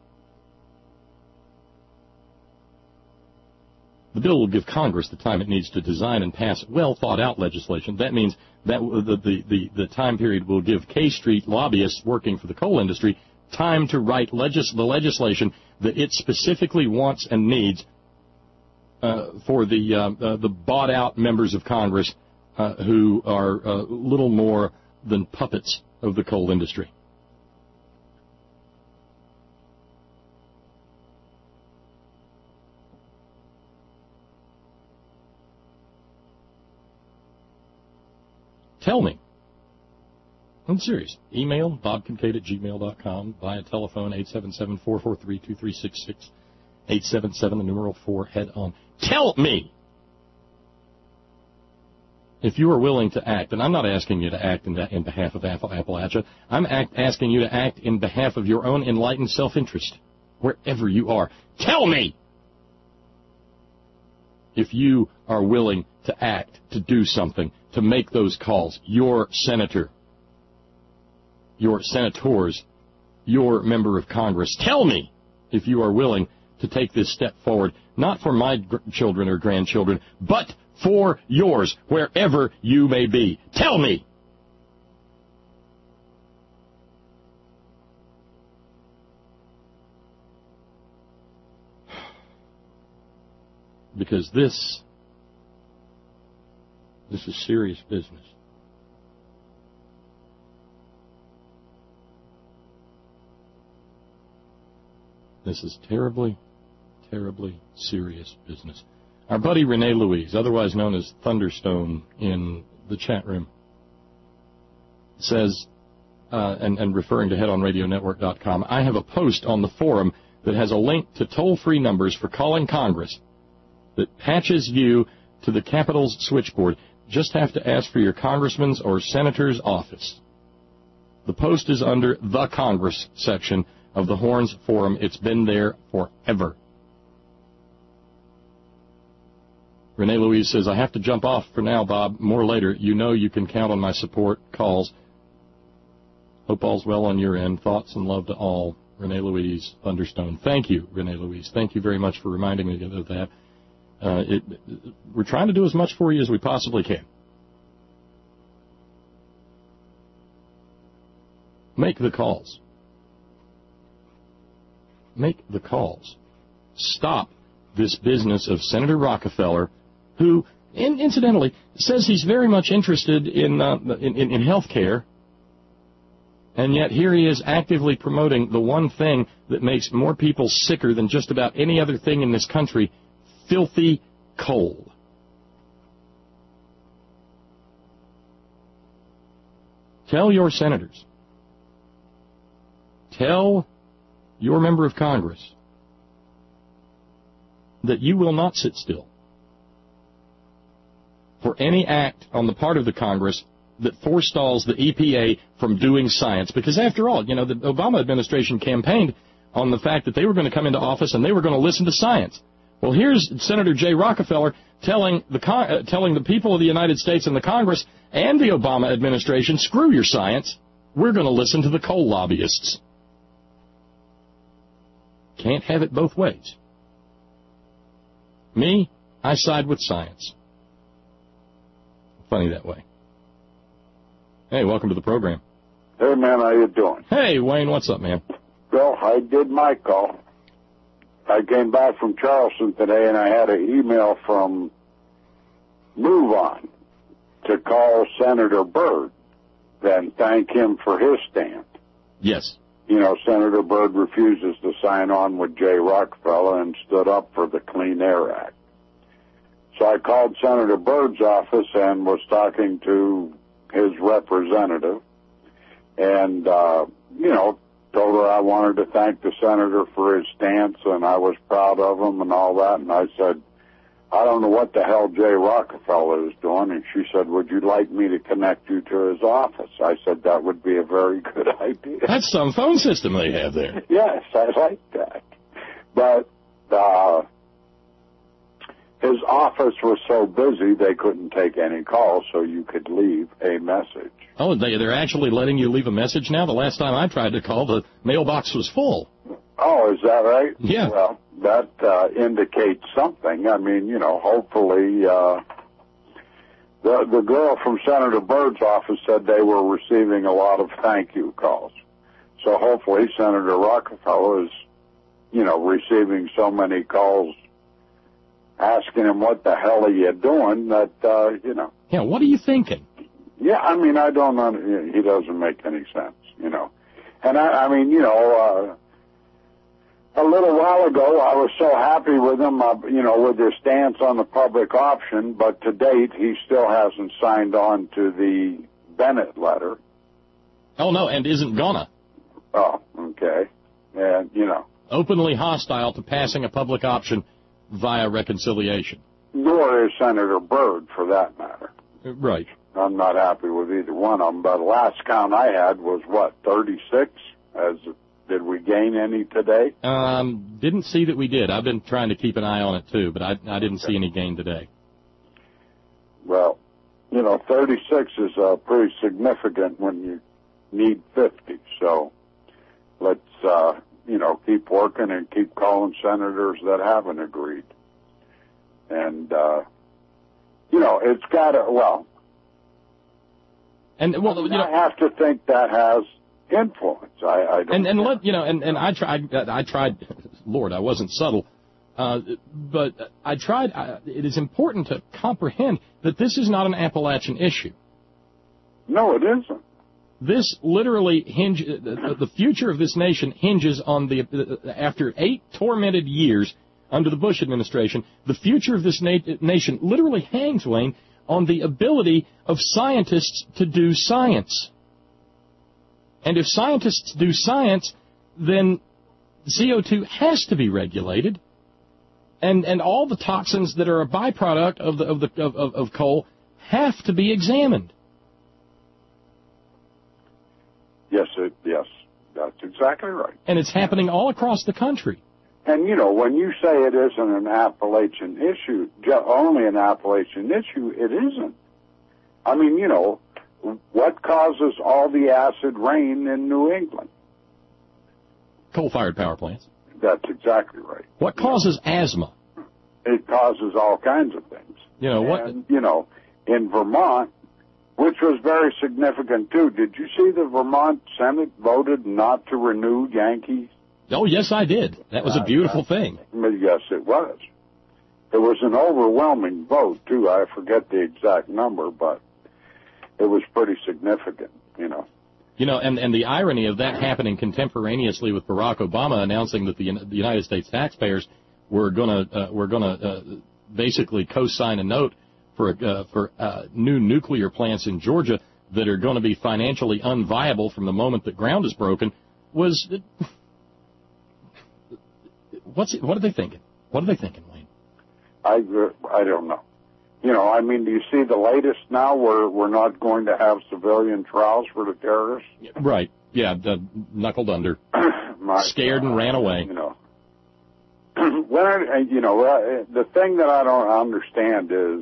The bill will give Congress the time it needs to design and pass well-thought-out legislation. That means that the, the, the, the time period will give K Street lobbyists working for the coal industry time to write legis- the legislation that it specifically wants and needs uh, for the, uh, uh, the bought-out members of Congress uh, who are uh, little more than puppets of the coal industry. Tell me. I'm serious. Email, bob kincaid at gmail dot com, via telephone, eight seven seven, four four three, two three six six, eight seven seven, the numeral four, head on. Tell me if you are willing to act, and I'm not asking you to act in, in behalf of Appalachia. I'm act, asking you to act in behalf of your own enlightened self-interest, wherever you are. Tell me if you are willing to act, to do something, to make those calls. Your senator, your senators, your member of Congress. Tell me if you are willing to take this step forward, not for my gr- children or grandchildren, but for yours, wherever you may be. Tell me. Because this, this is serious business. This is terribly, terribly serious business. Our buddy Rene Louise, otherwise known as Thunderstone in the chat room, says, uh, and, and referring to head on radio network dot com, I have a post on the forum that has a link to toll-free numbers for calling Congress that patches you to the Capitol's switchboard. Just have to ask for your congressman's or senator's office. The post is under the Congress section of the Horns Forum. It's been there forever. Rene Louise says, I have to jump off for now, Bob. More later. You know you can count on my support calls. Hope all's well on your end. Thoughts and love to all. Rene Louise, Thunderstone. Thank you, Rene Louise. Thank you very much for reminding me of that. Uh, it, we're trying to do as much for you as we possibly can. Make the calls. Make the calls. Stop this business of Senator Rockefeller, who, in, incidentally, says he's very much interested in, uh, in, in, in health care, And yet here he is actively promoting the one thing that makes more people sicker than just about any other thing in this country, filthy coal. Tell your senators, tell your member of Congress that you will not sit still for any act on the part of the Congress that forestalls the E P A from doing science. Because after all, you know, the Obama administration campaigned on the fact that they were going to come into office and they were going to listen to science. Well, here's Senator Jay Rockefeller telling the con- uh, telling the people of the United States and the Congress and the Obama administration, screw your science. We're going to listen to the coal lobbyists. Can't have it both ways. Me, I side with science. Funny that way. Hey, welcome to the program. Hey, man, how you doing? Hey, Wayne, what's up, man? Well, I did my call. I came back from Charleston today, and I had an email from MoveOn to call Senator Byrd and thank him for his stand. Yes. You know, Senator Byrd refuses to sign on with Jay Rockefeller and stood up for the Clean Air Act. So I called Senator Byrd's office and was talking to his representative, and, uh, you know, told her I wanted to thank the senator for his stance, and I was proud of him and all that. And I said, I don't know what the hell Jay Rockefeller is doing. And she said, would you like me to connect you to his office? I said, that would be a very good idea. That's some phone system they have there. Yes, I like that. But uh, his office was so busy they couldn't take any calls, so you could leave a message. Oh, they, they're actually letting you leave a message now? The last time I tried to call, the mailbox was full. Oh, is that right? Yeah. Well, that uh, indicates something. I mean, you know, hopefully uh, the the girl from Senator Byrd's office said they were receiving a lot of thank you calls. So hopefully Senator Rockefeller is, you know, receiving so many calls asking him what the hell are you doing that, uh, you know. Yeah, what are you thinking? Yeah, I mean, I don't know. He doesn't make any sense, you know. And, I, I mean, you know, uh, a little while ago I was so happy with him, uh, you know, with his stance on the public option, but to date he still hasn't signed on to the Bennett letter. Oh, no, and isn't gonna. Oh, okay. And, you know. Openly hostile to passing a public option via reconciliation. Nor is Senator Byrd, for that matter. Right. I'm not happy with either one of them, but the last count I had was, what, thirty-six? As did we gain any today? Um, didn't see that we did. I've been trying to keep an eye on it, too, but I, I didn't see any gain today. Well, you know, thirty-six is uh, pretty significant when you need fifty, so let's, uh, you know, keep working and keep calling senators that haven't agreed. And, uh, you know, it's got to, well, and well, you know, I have to think that has influence. I, I don't and and let you know, and and I tried. I tried. Lord, I wasn't subtle, uh, but I tried. Uh, it is important to comprehend that this is not an Appalachian issue. No, it isn't. This literally hinge. The, the future of this nation hinges on the. After eight tormented years under the Bush administration, the future of this na- nation literally hangs, Wayne, on the ability of scientists to do science. And if scientists do science, then C O two has to be regulated, and and all the toxins that are a byproduct of the of the of, of, of coal have to be examined. Yes, it, yes, that's exactly right. And it's happening all across the country. And, you know, when you say it isn't an Appalachian issue, only an Appalachian issue, it isn't. I mean, you know, what causes all the acid rain in New England? Coal-fired power plants. That's exactly right. What causes you know, asthma? It causes all kinds of things. You know, what? And, you know, in Vermont, which was very significant, too, did you see the Vermont Senate voted not to renew Yankees? Oh, yes, I did. That was a beautiful uh, thing. Yes, it was. It was an overwhelming vote, too. I forget the exact number, but it was pretty significant, you know. You know, and, and the irony of that happening contemporaneously with Barack Obama announcing that the, the United States taxpayers were going to uh, were going to uh, basically co-sign a note for uh, for uh, new nuclear plants in Georgia that are going to be financially unviable from the moment that ground is broken, was what's what are they thinking? What are they thinking, Wayne? I I don't know. You know, I mean, do you see the latest now where we're not going to have civilian trials for the terrorists? Right. Yeah, the knuckled under, My, scared and ran away. You know, when you know uh, the thing that I don't understand is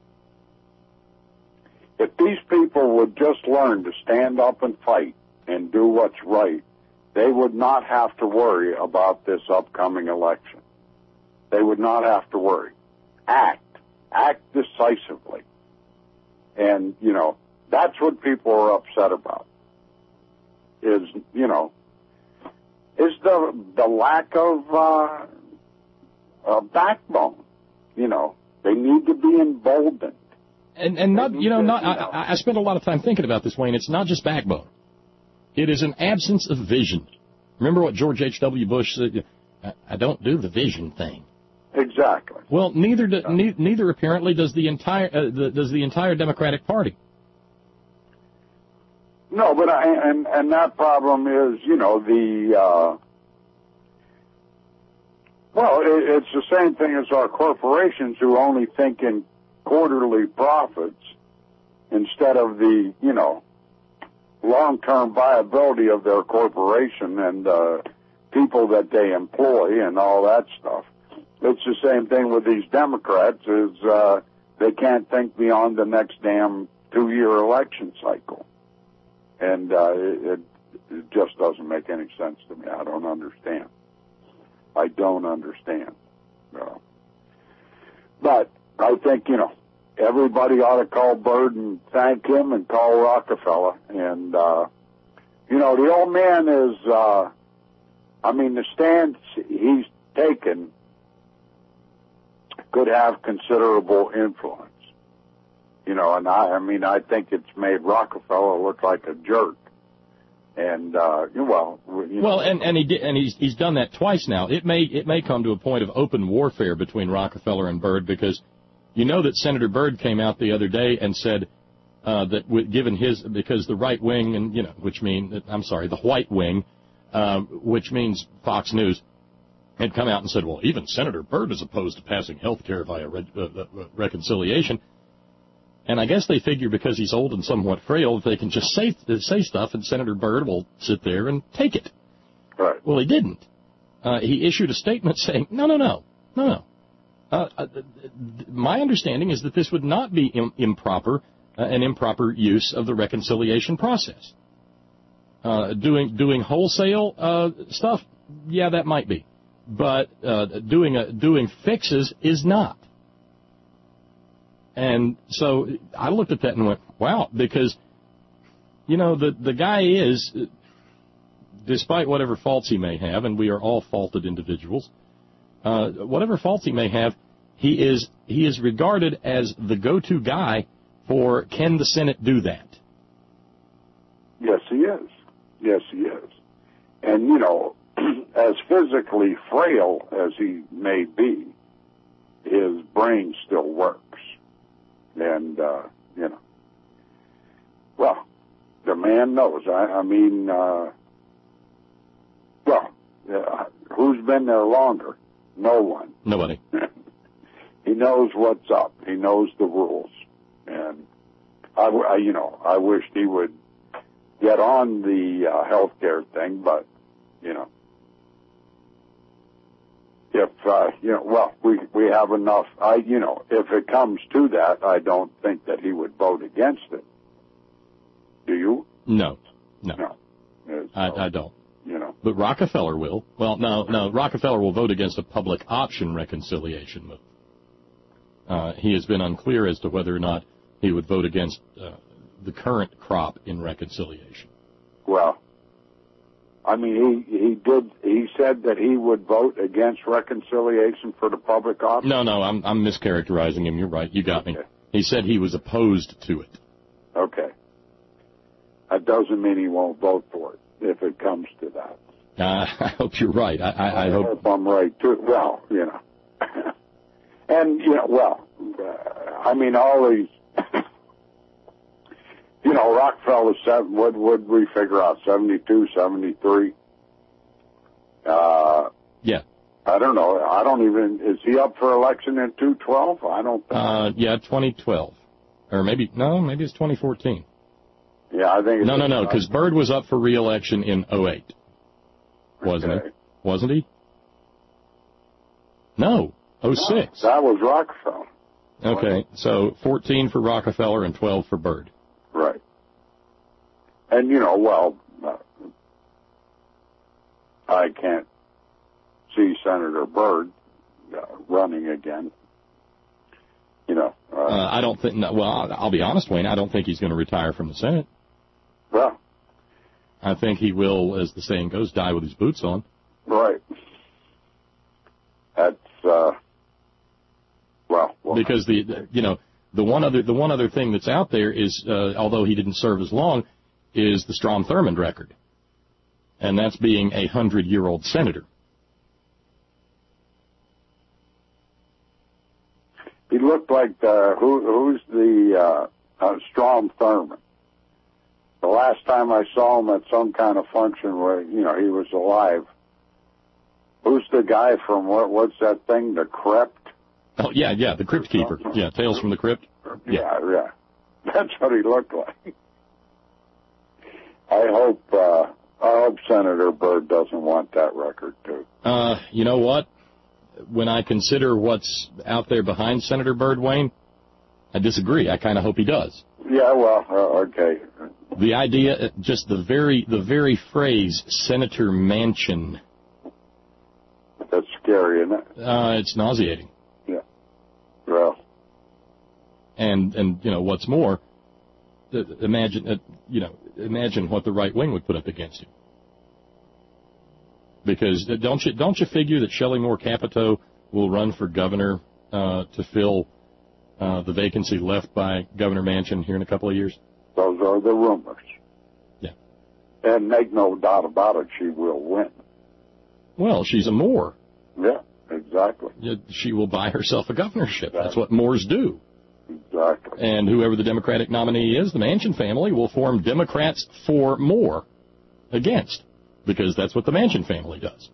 if these people would just learn to stand up and fight and do what's right, they would not have to worry about this upcoming election. They would not have to worry. Act. Act decisively. And, you know, that's what people are upset about. Is, you know, is the the lack of uh, uh, backbone. You know, they need to be emboldened. And and not, you know, not. I, I spent a lot of time thinking about this, Wayne. It's not just backbone. It is an absence of vision. Remember what George H W. Bush said? I don't do the vision thing. Exactly. Well, neither do, ne- neither apparently does the entire uh, the, does the entire Democratic Party. No, but I, and and that problem is, you know, the uh, well, it, it's the same thing as our corporations who only think in quarterly profits instead of the, you know, long-term viability of their corporation and uh, people that they employ and all that stuff. It's the same thing with these Democrats is uh, they can't think beyond the next damn two-year election cycle. And uh, it, it just doesn't make any sense to me. I don't understand. I don't understand. No. But I think, you know, everybody ought to call Byrd and thank him and call Rockefeller. And, uh, you know, the old man is, uh, I mean, the stance he's taken could have considerable influence. You know, and I, I mean, I think it's made Rockefeller look like a jerk. And, uh, well, you well, know, and, and he did, and he's, he's done that twice now. It may, it may come to a point of open warfare between Rockefeller and Byrd because you know that Senator Byrd came out the other day and said, uh, that with, given his, because the right wing and, you know, which mean, I'm sorry, the white wing, um, which means Fox News, had come out and said, well, even Senator Byrd is opposed to passing health care via re- uh, uh, reconciliation. And I guess they figure because he's old and somewhat frail, they can just say say stuff, and Senator Byrd will sit there and take it. Right. Well, he didn't. Uh, he issued a statement saying, no, no, no, no, no. Uh, uh, my understanding is that this would not be im- improper, uh, an improper use of the reconciliation process. Uh, doing doing wholesale uh, stuff, yeah, that might be. But uh, doing a, doing fixes is not. And so I looked at that and went, wow, because, you know, the, the guy is, despite whatever faults he may have, and we are all faulted individuals, uh, whatever faults he may have, he is he is regarded as the go-to guy for can the Senate do that? Yes, he is. Yes, he is. And, you know, as physically frail as he may be, his brain still works. And, uh, you know, well, the man knows. I, I mean, uh, well, uh, who's been there longer? No one. Nobody. He knows what's up. He knows the rules. And, I, I, you know, I wished he would get on the uh, health care thing, but, you know, if, uh, you know, well, we, we have enough, I, you know, if it comes to that, I don't think that he would vote against it. Do you? No, no. No. So, I, I don't. You know. But Rockefeller will. Well, no, no, Rockefeller will vote against a public option reconciliation move. Uh, he has been unclear as to whether or not he would vote against uh, the current crop in reconciliation. Well, I mean, he, he did, he said that he would vote against reconciliation for the public option? No, no, I'm, I'm mischaracterizing him. You're right. You got okay. me. He said he was opposed to it. Okay. That doesn't mean he won't vote for it if it comes to that. Uh, I hope you're right. I, I, I, I hope... hope I'm right too. Well, you know, and you know, well, uh, I mean, all these, you know, Rockefeller seven. What would we figure out? seventy-two, seventy-three. Uh, yeah. I don't know. I don't even. Is he up for election in two twelve? I don't. Think. Uh, yeah, twenty twelve, or maybe no, maybe it's twenty fourteen. Yeah, I think. It's no, no, no, because Byrd was up for re-election in oh eight. Wasn't okay. he? Wasn't he? No, oh six. No, that was Rockefeller. Okay, so fourteen for Rockefeller and twelve for Byrd. Right. And, you know, well, uh, I can't see Senator Byrd uh, running again. You know. Uh, uh, I don't think, no, well, I'll, I'll be honest, Wayne, I don't think he's going to retire from the Senate. Well. I think he will, as the saying goes, die with his boots on. Right. That's, uh, well, well. Because the, the, you know, the one other, the one other thing that's out there is, uh, although he didn't serve as long, is the Strom Thurmond record. And that's being a hundred-year-old senator. He looked like the, who, who's the, uh, uh, Strom Thurmond? The last time I saw him at some kind of function where, you know, he was alive. Who's the guy from, what? what's that thing, the Crypt? Oh, yeah, yeah, the Crypt Keeper. Yeah, Tales from the Crypt. Yeah, yeah. yeah. That's what he looked like. I hope, uh, I hope Senator Byrd doesn't want that record, too. Uh, you know what? When I consider what's out there behind Senator Byrd, Wayne, I disagree. I kind of hope he does. Yeah, well, uh, okay. The idea, just the very, the very phrase, Senator Manchin. That's scary, isn't it? Uh, it's nauseating. Yeah. Well. And, and, you know, what's more, imagine, uh, you know, imagine what the right wing would put up against him. Because don't you, don't you figure that Shelley Moore Capito will run for governor, uh, to fill, uh, the vacancy left by Governor Manchin here in a couple of years? Those are the rumors. Yeah. And make no doubt about it, she will win. Well, she's a Moore. Yeah, exactly. She will buy herself a governorship. Exactly. That's what Moores do. Exactly. And whoever the Democratic nominee is, the Manchin family will form Democrats for Moore against, because that's what the Manchin family does.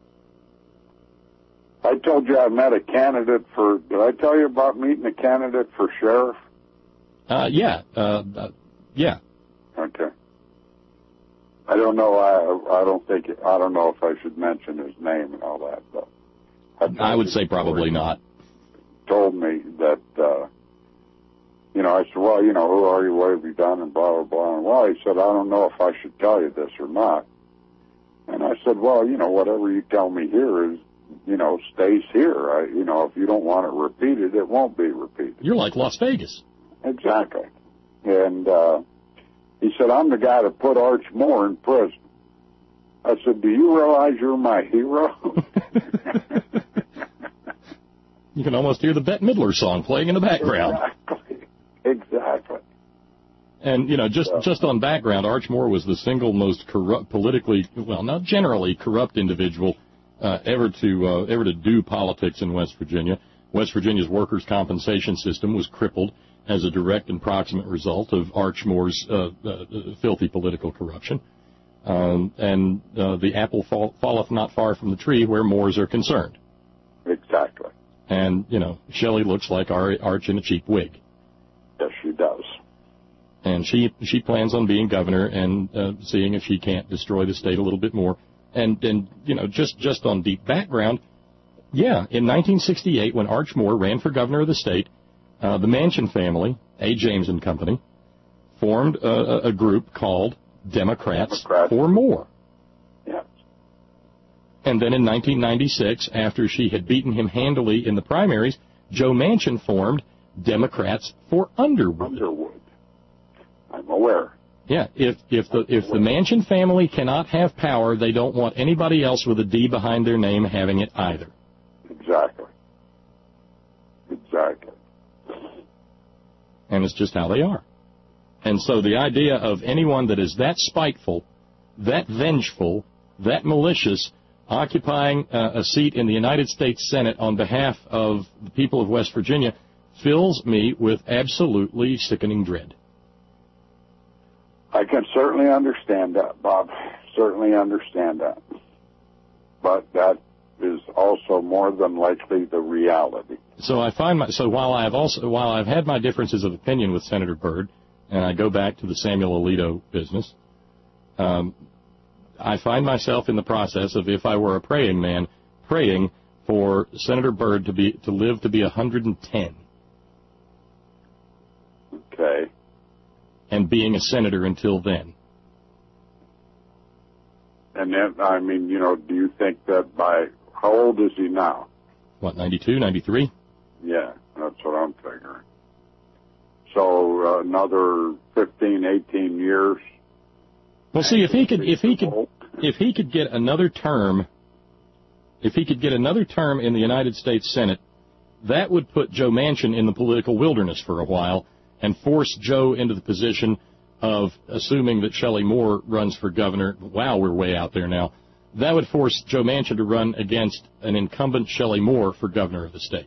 I told you I met a candidate for, did I tell you about meeting a candidate for sheriff? Uh, yeah, uh, uh yeah. Okay. I don't know. I I don't think I don't know if I should mention his name and all that, but I would say probably not. Told me that uh, you know. I said, well, you know, who are you? What have you done? And blah blah blah. And well, he said, I don't know if I should tell you this or not. And I said, well, you know, whatever you tell me here is, you know, stays here. I, you know, if you don't want it repeated, it won't be repeated. You're like Las Vegas. Exactly. And uh, he said, I'm the guy that put Arch Moore in prison. I said, do you realize you're my hero? You can almost hear the Bette Midler song playing in the background. Exactly. Exactly. And, you know, just, yeah. just on background, Arch Moore was the single most corrupt, politically, well, not generally corrupt individual uh, ever to uh, ever to do politics in West Virginia. West Virginia's workers' compensation system was crippled as a direct and proximate result of Arch Moore's uh, uh, filthy political corruption. Um, and uh, the apple fall, falleth not far from the tree where Moors are concerned. Exactly. And, you know, Shelley looks like Arch in a cheap wig. Yes, she does. And she she plans on being governor and uh, seeing if she can't destroy the state a little bit more. And, and you know, just, just on deep background, yeah, in nineteen sixty-eight, when Arch Moore ran for governor of the state, uh, the Manchin family, A. James and Company, formed a, a group called Democrats, Democrats. for Moore. Yes. And then in nineteen ninety-six, after she had beaten him handily in the primaries, Joe Manchin formed Democrats for Underwood. Underwood. I'm aware. Yeah, if if the if the Manchin family cannot have power, they don't want anybody else with a D behind their name having it either. Exactly. Exactly. And it's just how they are. And so the idea of anyone that is that spiteful, that vengeful, that malicious, occupying uh, a seat in the United States Senate on behalf of the people of West Virginia fills me with absolutely sickening dread. I can certainly understand that, Bob. Certainly understand that. But that is also more than likely the reality. So I find my, so while I've also while I've had my differences of opinion with Senator Byrd, and I go back to the Samuel Alito business, um, I find myself in the process of, if I were a praying man, praying for Senator Byrd to be to live to be one hundred ten. Okay. And being a senator until then. And then, I mean, you know, do you think that by, how old is he now? What, ninety-two, ninety-three? Yeah, that's what I'm figuring. So uh, another fifteen, eighteen years. Well, see, if he could, if he could, if he could get another term, if he could get another term in the United States Senate, that would put Joe Manchin in the political wilderness for a while and force Joe into the position of, assuming that Shelley Moore runs for governor. Wow, we're way out there now. That would force Joe Manchin to run against an incumbent Shelley Moore for governor of the state,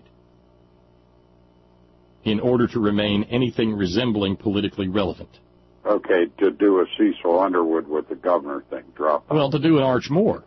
in order to remain anything resembling politically relevant. Okay, to do a Cecil Underwood with the governor thing, drop out. Well, to do an Arch Moore.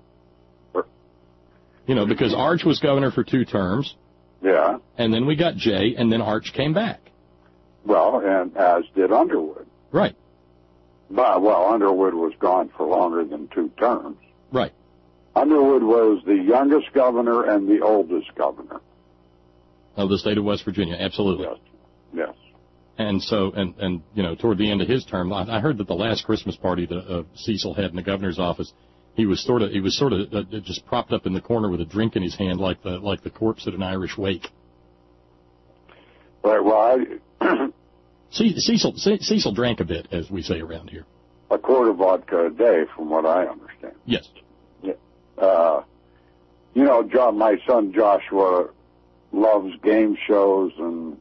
You know, because Arch was governor for two terms. Yeah. And then we got Jay, and then Arch came back. Well, and as did Underwood. Right. But, well, Underwood was gone for longer than two terms. Right. Underwood was the youngest governor and the oldest governor of the state of West Virginia. Absolutely. Yes. Yes. And so, and, and you know, toward the end of his term, I, I heard that the last Christmas party that uh, Cecil had in the governor's office, he was sort of, he was sort of uh, just propped up in the corner with a drink in his hand, like the like the corpse at an Irish wake. Right. Well, I, Cecil Cecil drank a bit, as we say around here. A quart of vodka a day, from what I understand. Yes. Yeah. Uh, you know, John, my son Joshua loves game shows and,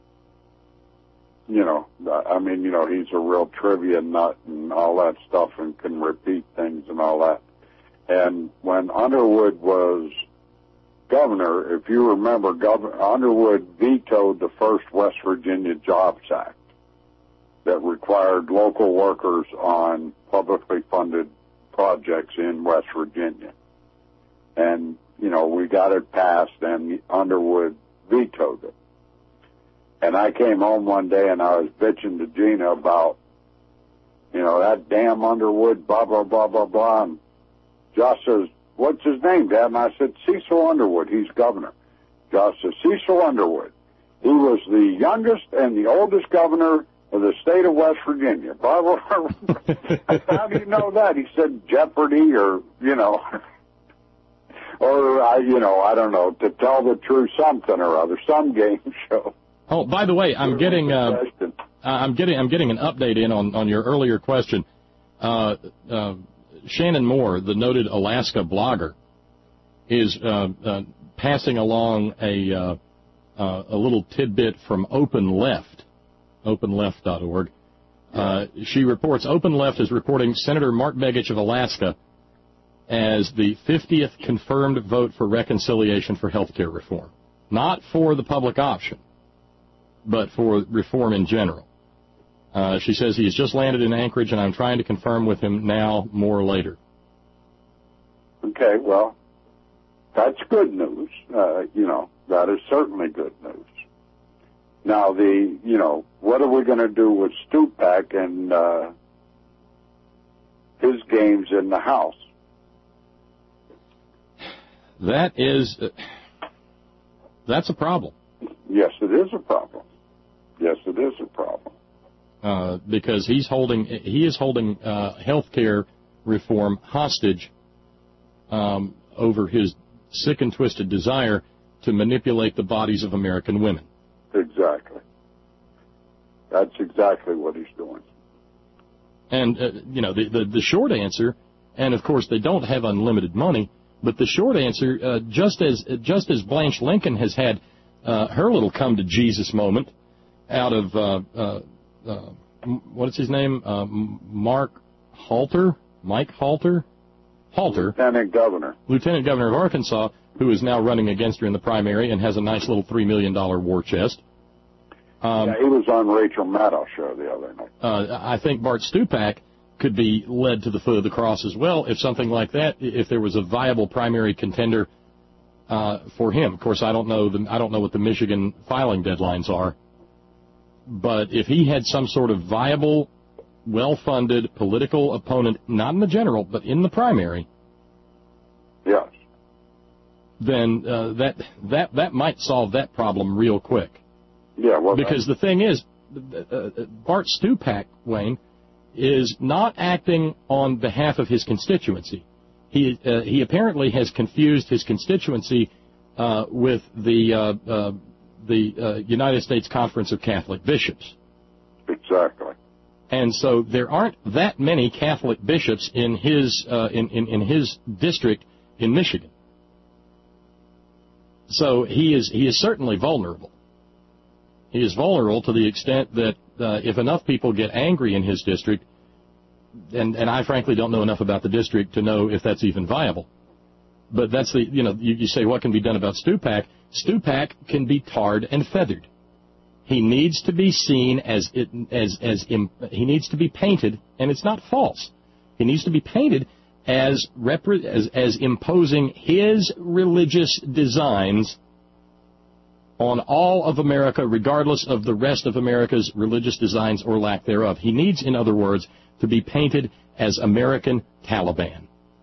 you know, I mean, you know, he's a real trivia nut and all that stuff and can repeat things and all that. And when Underwood was governor, if you remember, Governor Underwood vetoed the first West Virginia Jobs Act that required local workers on publicly funded projects in West Virginia. And, you know, we got it passed and Underwood vetoed it. And I came home one day and I was bitching to Gina about, you know, that damn Underwood, blah, blah, blah, blah, blah. And Josh says, what's his name, Dad? And I said, Cecil Underwood. He's governor. Josh says, Cecil Underwood. He was the youngest and the oldest governor of the state of West Virginia. Blah, blah, blah. I said, how do you know that? He said, Jeopardy or, you know, or, I, you know, I don't know, to tell the truth, something or other, some game show. Oh, by the way, I'm getting, uh, I'm getting, I'm getting an update in on, on your earlier question. Uh, uh, Shannon Moore, the noted Alaska blogger, is uh, uh, passing along a uh, uh, a little tidbit from Open Left, open left dot org. Uh, she reports Open Left is reporting Senator Mark Begich of Alaska as the fiftieth confirmed vote for reconciliation for health care reform, not for the public option, but for reform in general. Uh, she says he's just landed in Anchorage, and I'm trying to confirm with him now, more later. Okay, well, that's good news. Uh, you know, that is certainly good news. Now, the, you know, what are we going to do with Stupak and uh, his games in the House? That is, uh, that's a problem. Yes, it is a problem. Yes, it is a problem. Uh, because he's holding, he is holding uh, health care reform hostage um, over his sick and twisted desire to manipulate the bodies of American women. Exactly. That's exactly what he's doing. And, uh, you know, the, the, the short answer, and of course they don't have unlimited money, but the short answer, uh, just as just as Blanche Lincoln has had uh, her little come-to-Jesus moment out of... Uh, uh, Uh, what is his name? Uh, Mark Halter, Mike Halter, Halter, Lieutenant Governor, Lieutenant Governor of Arkansas, who is now running against her in the primary and has a nice little three million dollar war chest. Um, yeah, he was on Rachel Maddow's show the other night. Uh, I think Bart Stupak could be led to the foot of the cross as well if something like that, if there was a viable primary contender uh, for him. Of course, I don't know the, I don't know what the Michigan filing deadlines are, but if he had some sort of viable, well-funded political opponent, not in the general, but in the primary, yes, then uh, that that that might solve that problem real quick. Yeah, well, because the thing is, uh, Bart Stupak, Wayne, is not acting on behalf of his constituency. He uh, he apparently has confused his constituency uh, with the uh, uh, the uh, United States Conference of Catholic Bishops. Exactly. And so there aren't that many Catholic bishops in his uh, in, in in his district in Michigan. So he is he is certainly vulnerable. He is vulnerable to the extent that uh, if enough people get angry in his district, and, and I frankly don't know enough about the district to know if that's even viable. But that's the, you know, you, you say what can be done about Stupak. Stupak can be tarred and feathered. He needs to be seen as, it, as, as, im, he needs to be painted, and it's not false. He needs to be painted as, repre, as, as imposing his religious designs on all of America, regardless of the rest of America's religious designs or lack thereof. He needs, in other words, to be painted as American Taliban.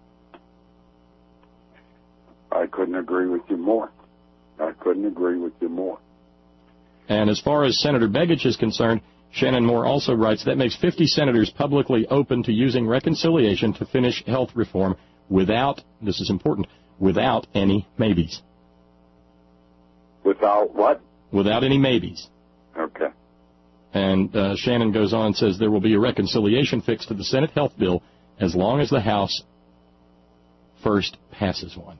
I couldn't agree with you more. I couldn't agree with you more. And as far as Senator Begich is concerned, Shannon Moore also writes, that makes fifty senators publicly open to using reconciliation to finish health reform without, this is important, without any maybes. Without what? Without any maybes. Okay. And uh, Shannon goes on and says there will be a reconciliation fix to the Senate health bill as long as the House first passes one.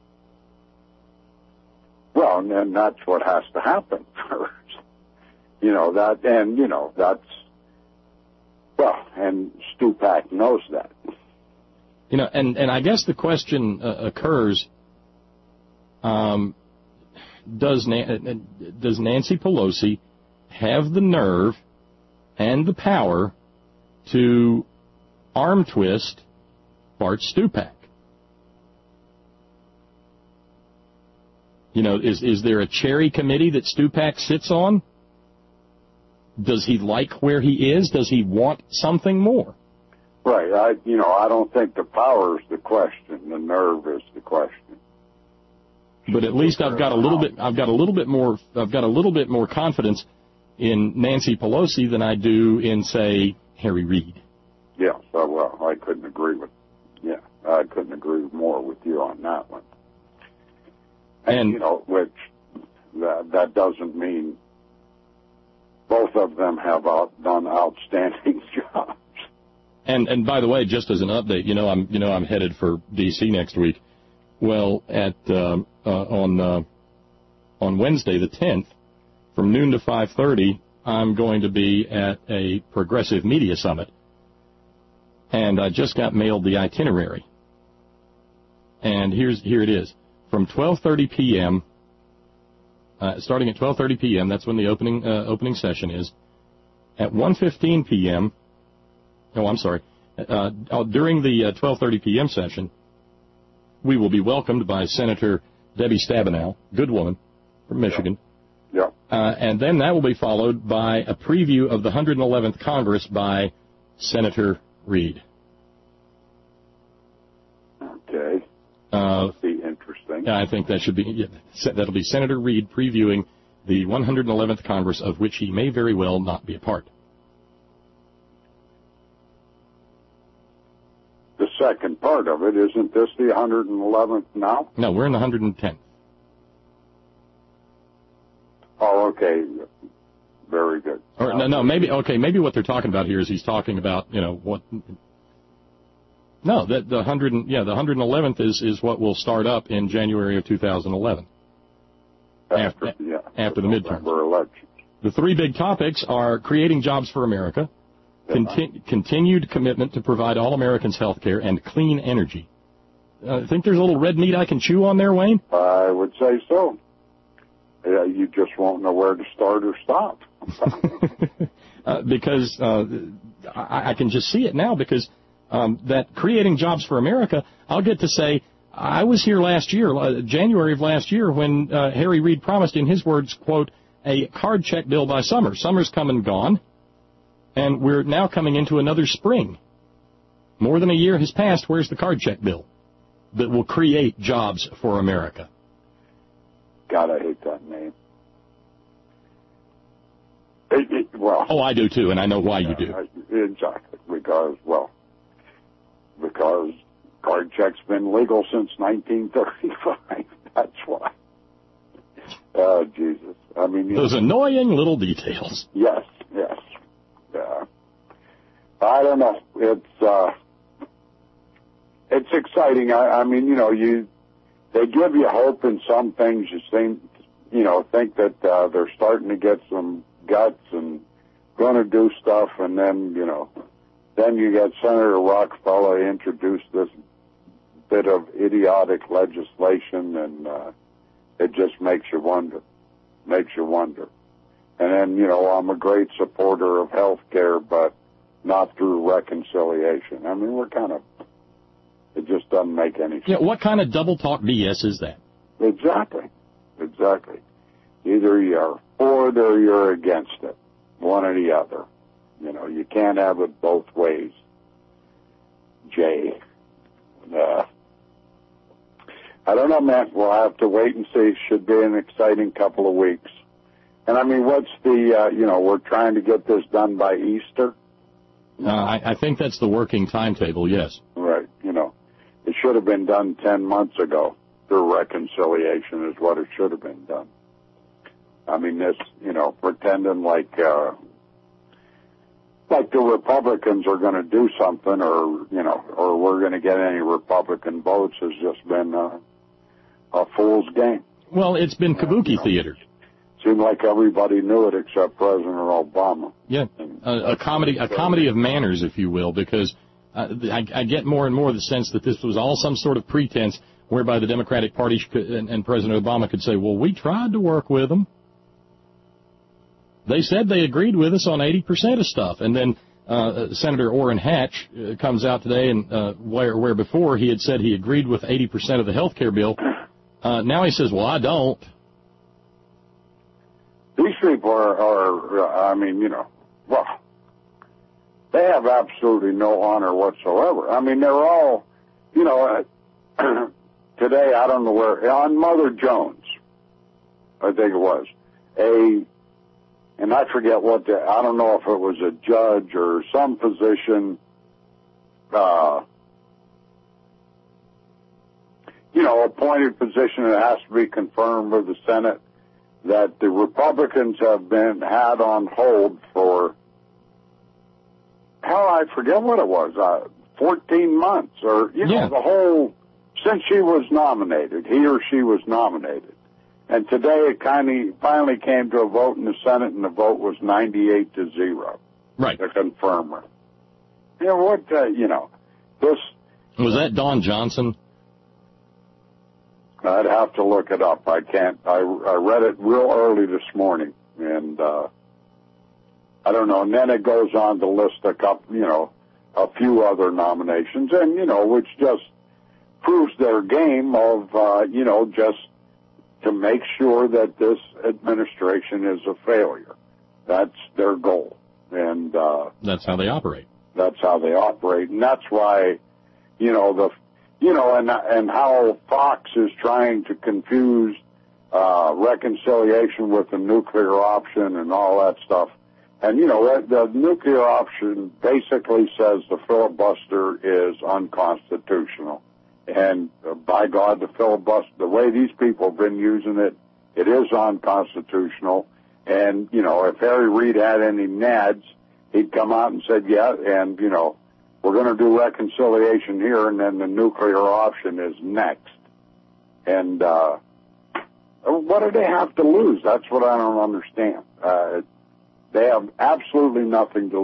Well, and then that's what has to happen first. You know, that, and, you know, that's, well, and Stupak knows that. You know, and, and I guess the question uh, occurs, um, Does, does Nancy Pelosi have the nerve and the power to arm twist Bart Stupak? You know, is, is there a cherry committee that Stupak sits on? Does he like where he is? Does he want something more? Right. I, you know, I don't think the power is the question. The nerve is the question. But at least I've got a little bit. I've got a little bit more. I've got a little bit more confidence in Nancy Pelosi than I do in, say, Harry Reid. Yeah. So well, I couldn't agree with. Yeah, I couldn't agree more with you on that one. And, and you know, which that that doesn't mean both of them have out, done outstanding jobs. And and by the way, just as an update, you know, I'm you know I'm headed for D C next week. Well, at uh, uh, on uh, on Wednesday the tenth, from noon to five thirty, I'm going to be at a progressive media summit, and I just got mailed the itinerary. And here's here it is: from twelve thirty p.m. Uh, starting at twelve thirty p.m. That's when the opening uh, opening session is. At one fifteen p.m. Oh, I'm sorry. Uh, during the uh, twelve thirty p.m. session, we will be welcomed by Senator Debbie Stabenow, good woman from Michigan. Yeah. yeah. Uh, and then that will be followed by a preview of the one hundred eleventh Congress by Senator Reid. Okay. Uh, That'll be interesting. I think that should be, yeah, that'll be Senator Reid previewing the one hundred eleventh Congress, of which he may very well not be a part. The second part of it, isn't this the one hundred eleventh now? No, we're in the one hundred tenth. Oh, okay. Very good. Or no, no, maybe okay. Maybe what they're talking about here is he's talking about, you know, what. No, that the hundred, yeah, the one hundred eleventh is is what will start up in January of two thousand eleven. After, after, yeah, after the midterms. Elections. The three big topics are creating jobs for America, Conti- continued commitment to provide all Americans health care and clean energy. Uh, think there's a little red meat I can chew on there, Wayne? I would say so. Yeah, you just won't know where to start or stop. uh, because uh, I, I can just see it now, because um, that creating jobs for America, I'll get to say, I was here last year, uh, January of last year, when uh, Harry Reid promised, in his words, quote, a card check bill by summer. Summer's come and gone, and we're now coming into another spring. More than a year has passed. Where's the card check bill that will create jobs for America? God, I hate that name. It, it, well, oh, I do too, and I know why you do. Exactly, because, well, because card checks been legal since nineteen thirty-five. That's why. Oh, Jesus. I mean, those know, annoying little details. Yes, yes. Yeah. I don't know. It's uh, it's exciting. I, I mean, you know, you they give you hope in some things. You think, you know, think that uh, they're starting to get some guts and going to do stuff, and then, you know, then you get Senator Rockefeller introduced this bit of idiotic legislation, and uh, it just makes you wonder, makes you wonder. And then, you know, I'm a great supporter of health care, but not through reconciliation. I mean, we're kind of, it just doesn't make any sense. Yeah, what kind of double talk B S is that? Exactly, exactly. Either you're for it or you're against it, one or the other. You know, you can't have it both ways, Jay. Uh, I don't know, man. We'll have to wait and see. Should be an exciting couple of weeks. And, I mean, what's the, uh, you know, we're trying to get this done by Easter? Uh, I, I think that's the working timetable, yes. Right. You know, it should have been done ten months ago. Through reconciliation is what it should have been done. I mean, this, you know, pretending like, uh, like the Republicans are going to do something, or, you know, or we're going to get any Republican votes has just been uh, a fool's game. Well, it's been kabuki you know, theater. Seemed like everybody knew it except President Obama. Yeah, a, a comedy, a comedy of manners, if you will, because uh, I, I get more and more the sense that this was all some sort of pretense whereby the Democratic Party could, and, and President Obama could say, well, we tried to work with them. They said they agreed with us on eighty percent of stuff. And then uh, Senator Orrin Hatch uh, comes out today, and uh, where, where before he had said he agreed with eighty percent of the health care bill, uh, now he says, well, I don't. These people are, are, I mean, you know, well, they have absolutely no honor whatsoever. I mean, they're all, you know, uh, today, I don't know where, on Mother Jones, I think it was, a, and I forget what the, I don't know if it was a judge or some position, uh, you know, appointed position that has to be confirmed with the Senate, that the Republicans have been had on hold for, hell, I forget what it was, uh, fourteen months, or, you know, yeah. the whole, since she was nominated, he or she was nominated. And today it kind of finally came to a vote in the Senate, and the vote was ninety-eight to zero. Right. To confirm her. You know, what, uh, you know, this... Was that Don Johnson? I'd have to look it up. I can't. I, I read it real early this morning, and uh, I don't know. And then it goes on to list a couple, you know, a few other nominations, and, you know, which just proves their game of, uh, you know, just to make sure that this administration is a failure. That's their goal. And uh, that's how they operate. That's how they operate. And that's why, you know, the, you know, and, and how Fox is trying to confuse uh, reconciliation with the nuclear option and all that stuff. And, you know, the nuclear option basically says the filibuster is unconstitutional. And uh, by God, the filibuster, the way these people have been using it, it is unconstitutional. And, you know, if Harry Reid had any nads, he'd come out and said, yeah, and, you know, we're going to do reconciliation here, and then the nuclear option is next. And uh, what do they have to lose? That's what I don't understand. Uh, they have absolutely nothing to lose.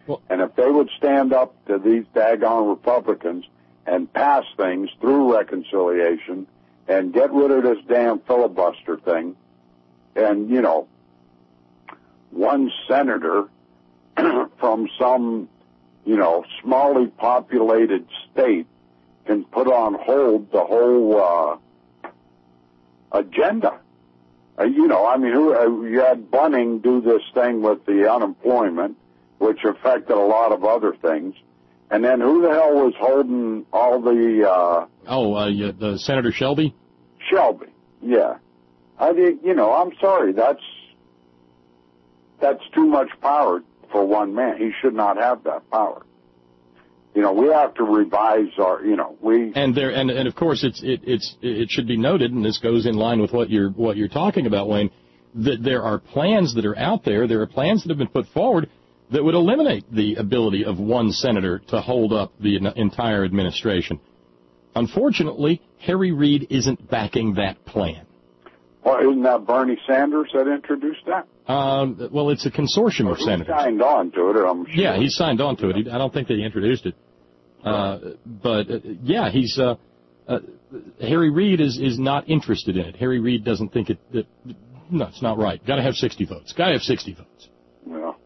Well, and if they would stand up to these daggone Republicans and pass things through reconciliation and get rid of this damn filibuster thing, and, you know, one senator from some, you know, smallly populated state can put on hold the whole uh, agenda. Uh, you know, I mean, who, uh, you had Bunning do this thing with the unemployment, which affected a lot of other things. And then who the hell was holding all the... Uh, oh, uh, yeah, the Senator Shelby? Shelby, yeah. I think, you know, I'm sorry, that's that's too much power for one man. He should not have that power. You know, we have to revise our, you know, we... And there, and, and of course, it's, it, it's, it should be noted, and this goes in line with what you're, what you're talking about, Wayne, that there are plans that are out there, there are plans that have been put forward that would eliminate the ability of one senator to hold up the entire administration. Unfortunately, Harry Reid isn't backing that plan. Well, isn't that Bernie Sanders that introduced that? Um, well, it's a consortium well, of senators. He signed on to it, I'm sure. Yeah, he signed on to it. He, I don't think they introduced it. Uh, but, uh, yeah, he's, uh, uh, Harry Reid is, is not interested in it. Harry Reid doesn't think it, it no, it's not right. Got to have sixty votes. Got to have sixty votes. Well,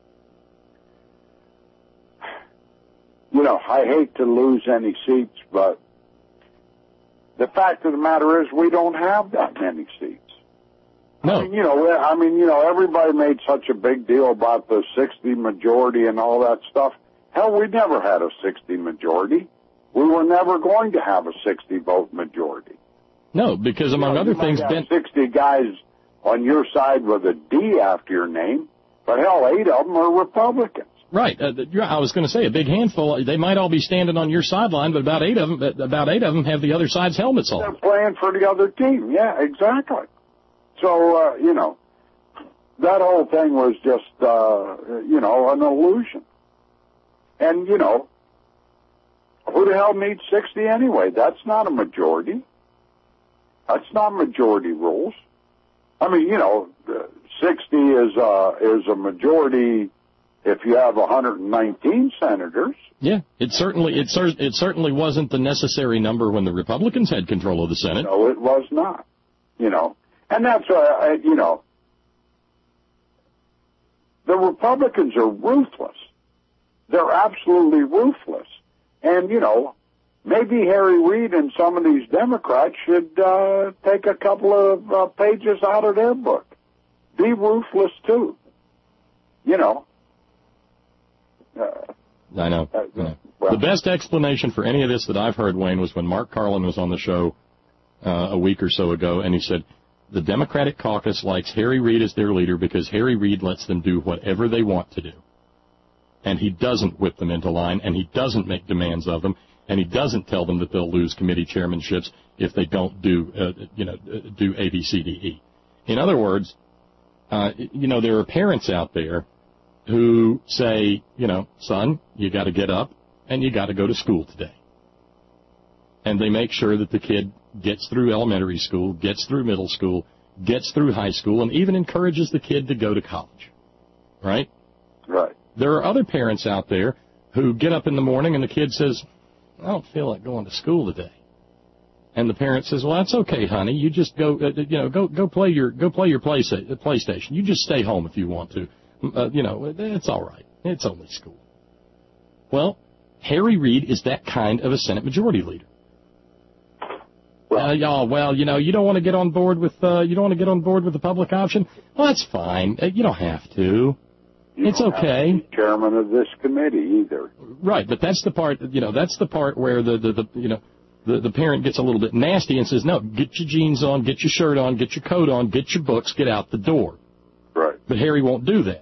you know, I hate to lose any seats, but the fact of the matter is we don't have that many seats. No. I mean, you know, I mean, you know, everybody made such a big deal about the sixty majority and all that stuff. Hell, we never had a sixty majority. We were never going to have a sixty vote majority. No, because among you know, other you things, might have Ben, sixty guys on your side with a D after your name, but hell, eight of them are Republicans. Right. Uh, I was going to say a big handful. They might all be standing on your sideline, but about eight of them, about eight of them have the other side's helmets on. They're playing for the other team. Yeah, exactly. So, uh, you know, that whole thing was just, uh, you know, an illusion. And, you know, who the hell needs sixty anyway? That's not a majority. That's not majority rules. I mean, you know, sixty is, uh, is a majority if you have one hundred nineteen senators. Yeah, it certainly, it, cer- it certainly wasn't the necessary number when the Republicans had control of the Senate. No, it was not, you know. And that's, uh, you know, the Republicans are ruthless. They're absolutely ruthless. And, you know, maybe Harry Reid and some of these Democrats should uh, take a couple of uh, pages out of their book. Be ruthless, too. You know. Uh, I know. uh, I know. Well, the best explanation for any of this that I've heard, Wayne, was when Mark Carlin was on the show uh, a week or so ago, and he said, the Democratic caucus likes Harry Reid as their leader because Harry Reid lets them do whatever they want to do. And he doesn't whip them into line, and he doesn't make demands of them, and he doesn't tell them that they'll lose committee chairmanships if they don't do, uh, you know, do A, B, C, D, E. In other words, uh, you know, there are parents out there who say, you know, son, you got to get up and you got to go to school today. And they make sure that the kid gets through elementary school, gets through middle school, gets through high school, and even encourages the kid to go to college. Right? Right. There are other parents out there who get up in the morning and the kid says, I don't feel like going to school today. And the parent says, well, that's okay, honey. You just go, uh, you know, go go play your go play your play, PlayStation. You just stay home if you want to. Uh, you know, it's all right. It's only school. Well, Harry Reid is that kind of a Senate Majority Leader. Well, uh, oh, well, you know, you don't want to get on board with uh, you don't want to get on board with the public option. Well, that's fine. Uh, you don't have to. You it's don't okay. Have to be chairman of this committee either. Right, but that's the part. You know, that's the part where the the, the you know the the parent gets a little bit nasty and says, no, get your jeans on, get your shirt on, get your coat on, get your books, get out the door. Right. But Harry won't do that.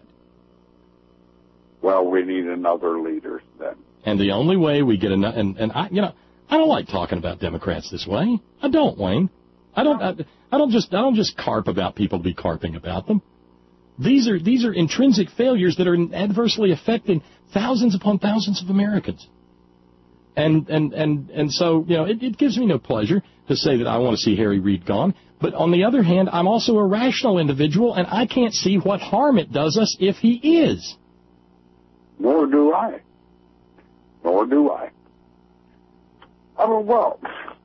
Well, we need another leader then. And the only way we get enough, and, and I, you know, I don't like talking about Democrats this way. I don't, Wayne. I don't, I, I don't just, I don't just carp about people to be carping about them. These are, these are intrinsic failures that are adversely affecting thousands upon thousands of Americans. And, and, and, and so, you know, it, it gives me no pleasure to say that I want to see Harry Reid gone. But on the other hand, I'm also a rational individual, and I can't see what harm it does us if he is. Nor do I. Nor do I. I mean, well,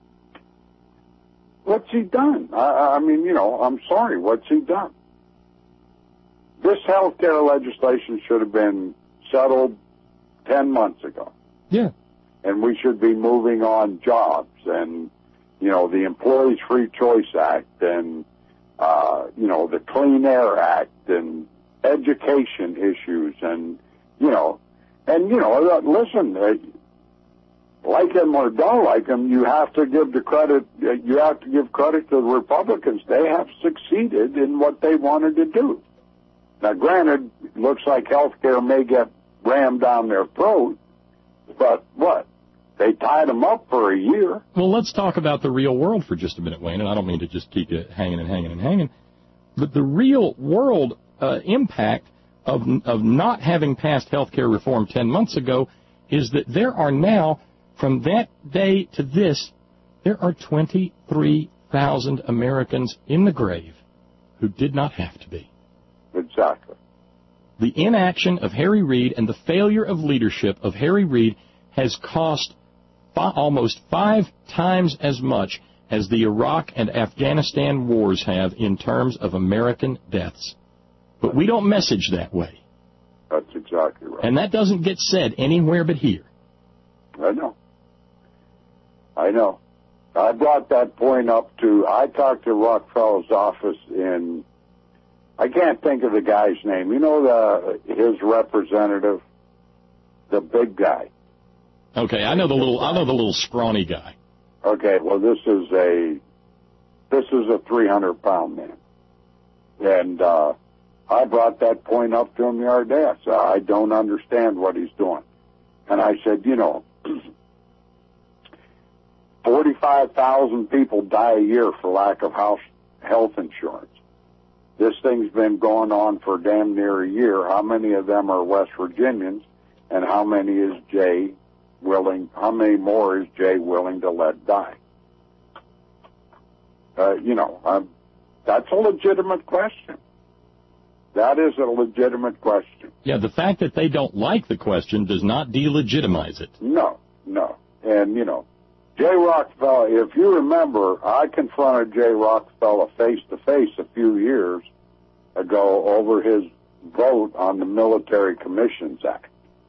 what's he done? I, I mean, you know, I'm sorry, what's he done? This health care legislation should have been settled ten months ago. Yeah. And we should be moving on jobs and, you know, the Employees Free Choice Act and, uh, you know, the Clean Air Act and education issues and, you know, and, you know, listen, uh, like him or don't like him, you have to give the credit, uh, you have to give credit to the Republicans. They have succeeded in what they wanted to do. Now, granted, it looks like health care may get rammed down their throat, but what? They tied them up for a year. Well, let's talk about the real world for just a minute, Wayne, and I don't mean to just keep you hanging and hanging and hanging, but the real world uh, impact of of not having passed health care reform ten months ago is that there are now, from that day to this, there are twenty-three thousand Americans in the grave who did not have to be. Exactly. The inaction of Harry Reid and the failure of leadership of Harry Reid has cost fi- almost five times as much as the Iraq and Afghanistan wars have in terms of American deaths. But we don't message that way. That's exactly right. And that doesn't get said anywhere but here. I know. I know. I brought that point up to, I talked to Rockefeller's office in, I can't think of the guy's name. You know, the his representative, the big guy. Okay, I know the little, I know the little scrawny guy. Okay, well, this is a, this is a three hundred pound man. And, uh, I brought that point up to him the other day. I said, I don't understand what he's doing. And I said, you know, forty-five thousand people die a year for lack of house health insurance. This thing's been going on for damn near a year. How many of them are West Virginians, and how many is Jay willing, how many more is Jay willing to let die? Uh, you know, um, that's a legitimate question. That is a legitimate question. Yeah, the fact that they don't like the question does not delegitimize it. No, no. And, you know, Jay Rockefeller, if you remember, I confronted Jay Rockefeller face-to-face a few years ago over his vote on the Military Commissions Act.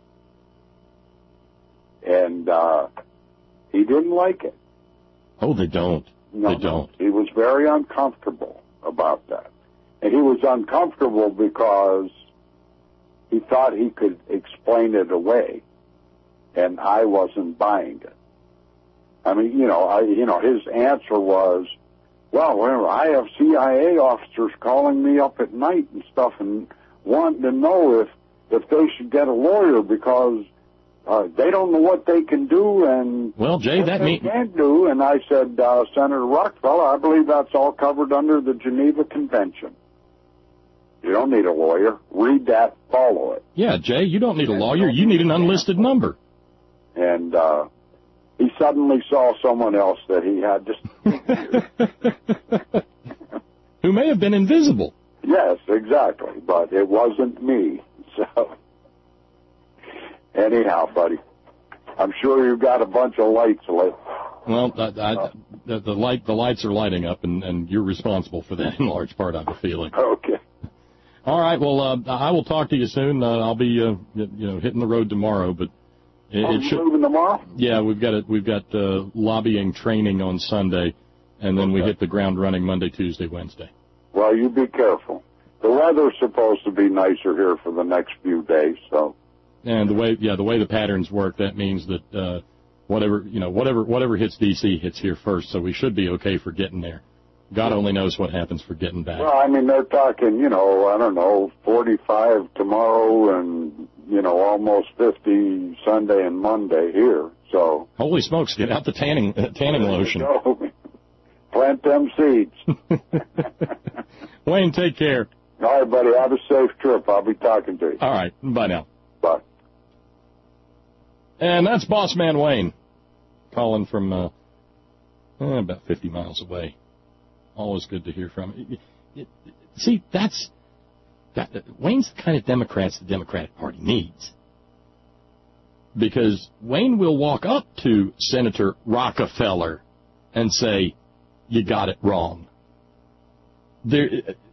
And uh, he didn't like it. Oh, they don't. No, they don't. He was very uncomfortable about that. And he was uncomfortable because he thought he could explain it away, and I wasn't buying it. I mean, you know, I, you know, his answer was, well, well, I have C I A officers calling me up at night and stuff and wanting to know if, if they should get a lawyer because uh, they don't know what they can do and well, Jay, what that they mean- can't do. And I said, uh, Senator Rockefeller, I believe that's all covered under the Geneva Convention. You don't need a lawyer. Read that, follow it. Yeah, Jay, you don't need a lawyer. You need an unlisted number. And uh, he suddenly saw someone else that he had to... Who may have been invisible. Yes, exactly. But it wasn't me. So, anyhow, buddy, I'm sure you've got a bunch of lights lit. Well, I, I, the, the light, the lights are lighting up, and, and you're responsible for that in large part, I have a feeling. Okay. All right. Well, uh, I will talk to you soon. Uh, I'll be, uh, you know, hitting the road tomorrow. But it, Are it you should. moving tomorrow? Yeah, we've got it. We've got uh, lobbying training on Sunday, and then okay. we hit the ground running Monday, Tuesday, Wednesday. Well, you be careful. The weather's supposed to be nicer here for the next few days, so. And the way, yeah, the way the patterns work, that means that uh, whatever, you know, whatever, whatever hits D C hits here first. So we should be okay for getting there. God only knows what happens for getting back. Well, I mean, they're talking, you know, I don't know, forty-five tomorrow and, you know, almost fifty Sunday and Monday here, so. Holy smokes, get out the tanning uh, tanning lotion. Plant them seeds. Wayne, take care. All right, buddy, have a safe trip. I'll be talking to you. All right, bye now. Bye. And that's Boss Man Wayne calling from uh, eh, about fifty miles away. Always good to hear from him. See, that's that, Wayne's the kind of Democrats the Democratic Party needs. because Wayne will walk up to Senator Rockefeller and say, you got it wrong. There,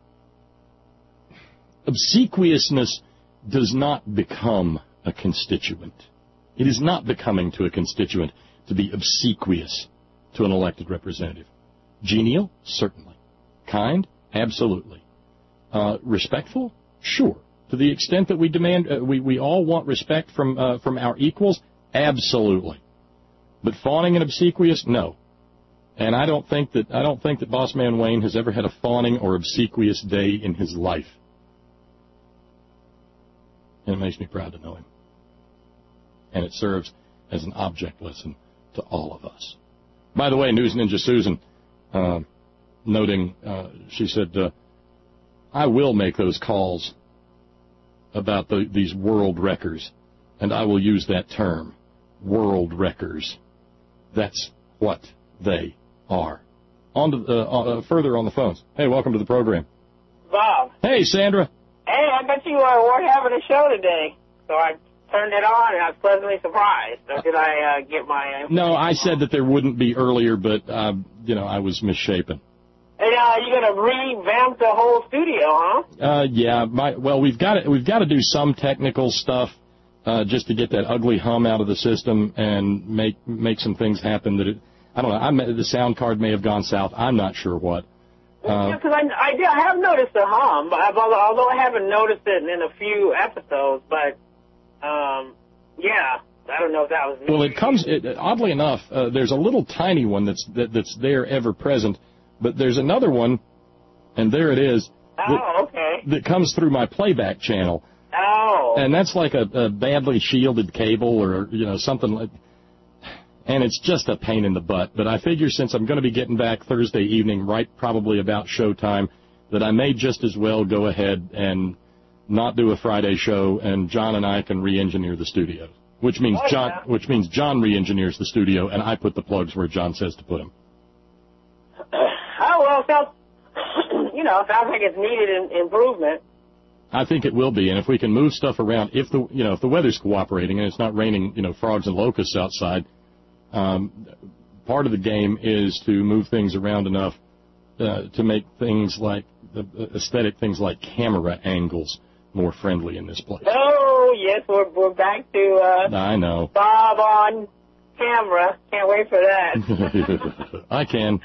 obsequiousness does not become a constituent. It is not becoming to a constituent to be obsequious to an elected representative. Genial? Certainly. Kind? Absolutely. Uh, respectful? Sure. To the extent that we demand, uh, we, we all want respect from uh, from our equals? Absolutely. But fawning and obsequious? No. And I don't think that I don't think that Boss Man Wayne has ever had a fawning or obsequious day in his life. And it makes me proud to know him. And it serves as an object lesson to all of us. By the way, News Ninja Susan, uh, noting, uh, she said, uh, I will make those calls about the, these world wreckers, and I will use that term, world wreckers. That's what they are. On to, uh, uh, further on the phones. Hey, welcome to the program. Bob. Hey, Sandra. Hey, I bet you uh, weren't having a show today, so I turned it on, and I was pleasantly surprised. So did I uh, get my... Uh, no, I said that there wouldn't be earlier, but, uh, you know, I was misshapen. Hey, uh, you're going to revamp the whole studio, huh? Uh, yeah. My, well, we've got to, we've got to do some technical stuff uh, just to get that ugly hum out of the system and make make some things happen that it... I don't know. I may, the sound card may have gone south. I'm not sure what. Uh, because I, I, did, I have noticed the hum, but I've, although I haven't noticed it in a few episodes. But, um, yeah, I don't know if that was... Well, it comes... It, oddly enough, uh, there's a little tiny one that's that, that's there ever present, but there's another one, and there it is. Oh, that, okay. That comes through my playback channel. Oh. And that's like a, a badly shielded cable or, you know, something like... And it's just a pain in the butt. But I figure since I'm going to be getting back Thursday evening, right probably about showtime, that I may just as well go ahead and not do a Friday show, and John and I can re-engineer the studio. Which means oh, John, yeah. which means John re-engineers the studio, and I put the plugs where John says to put them. Oh, well, sounds, you know, sounds like it's needed in, improvement. I think it will be, and if we can move stuff around, if the you know if the weather's cooperating and it's not raining, you know, frogs and locusts outside. Um, part of the game is to move things around enough uh, to make things like the aesthetic things like camera angles more friendly in this place. Oh, yes, we're we're back to uh, I know. Bob on camera. Can't wait for that. I can.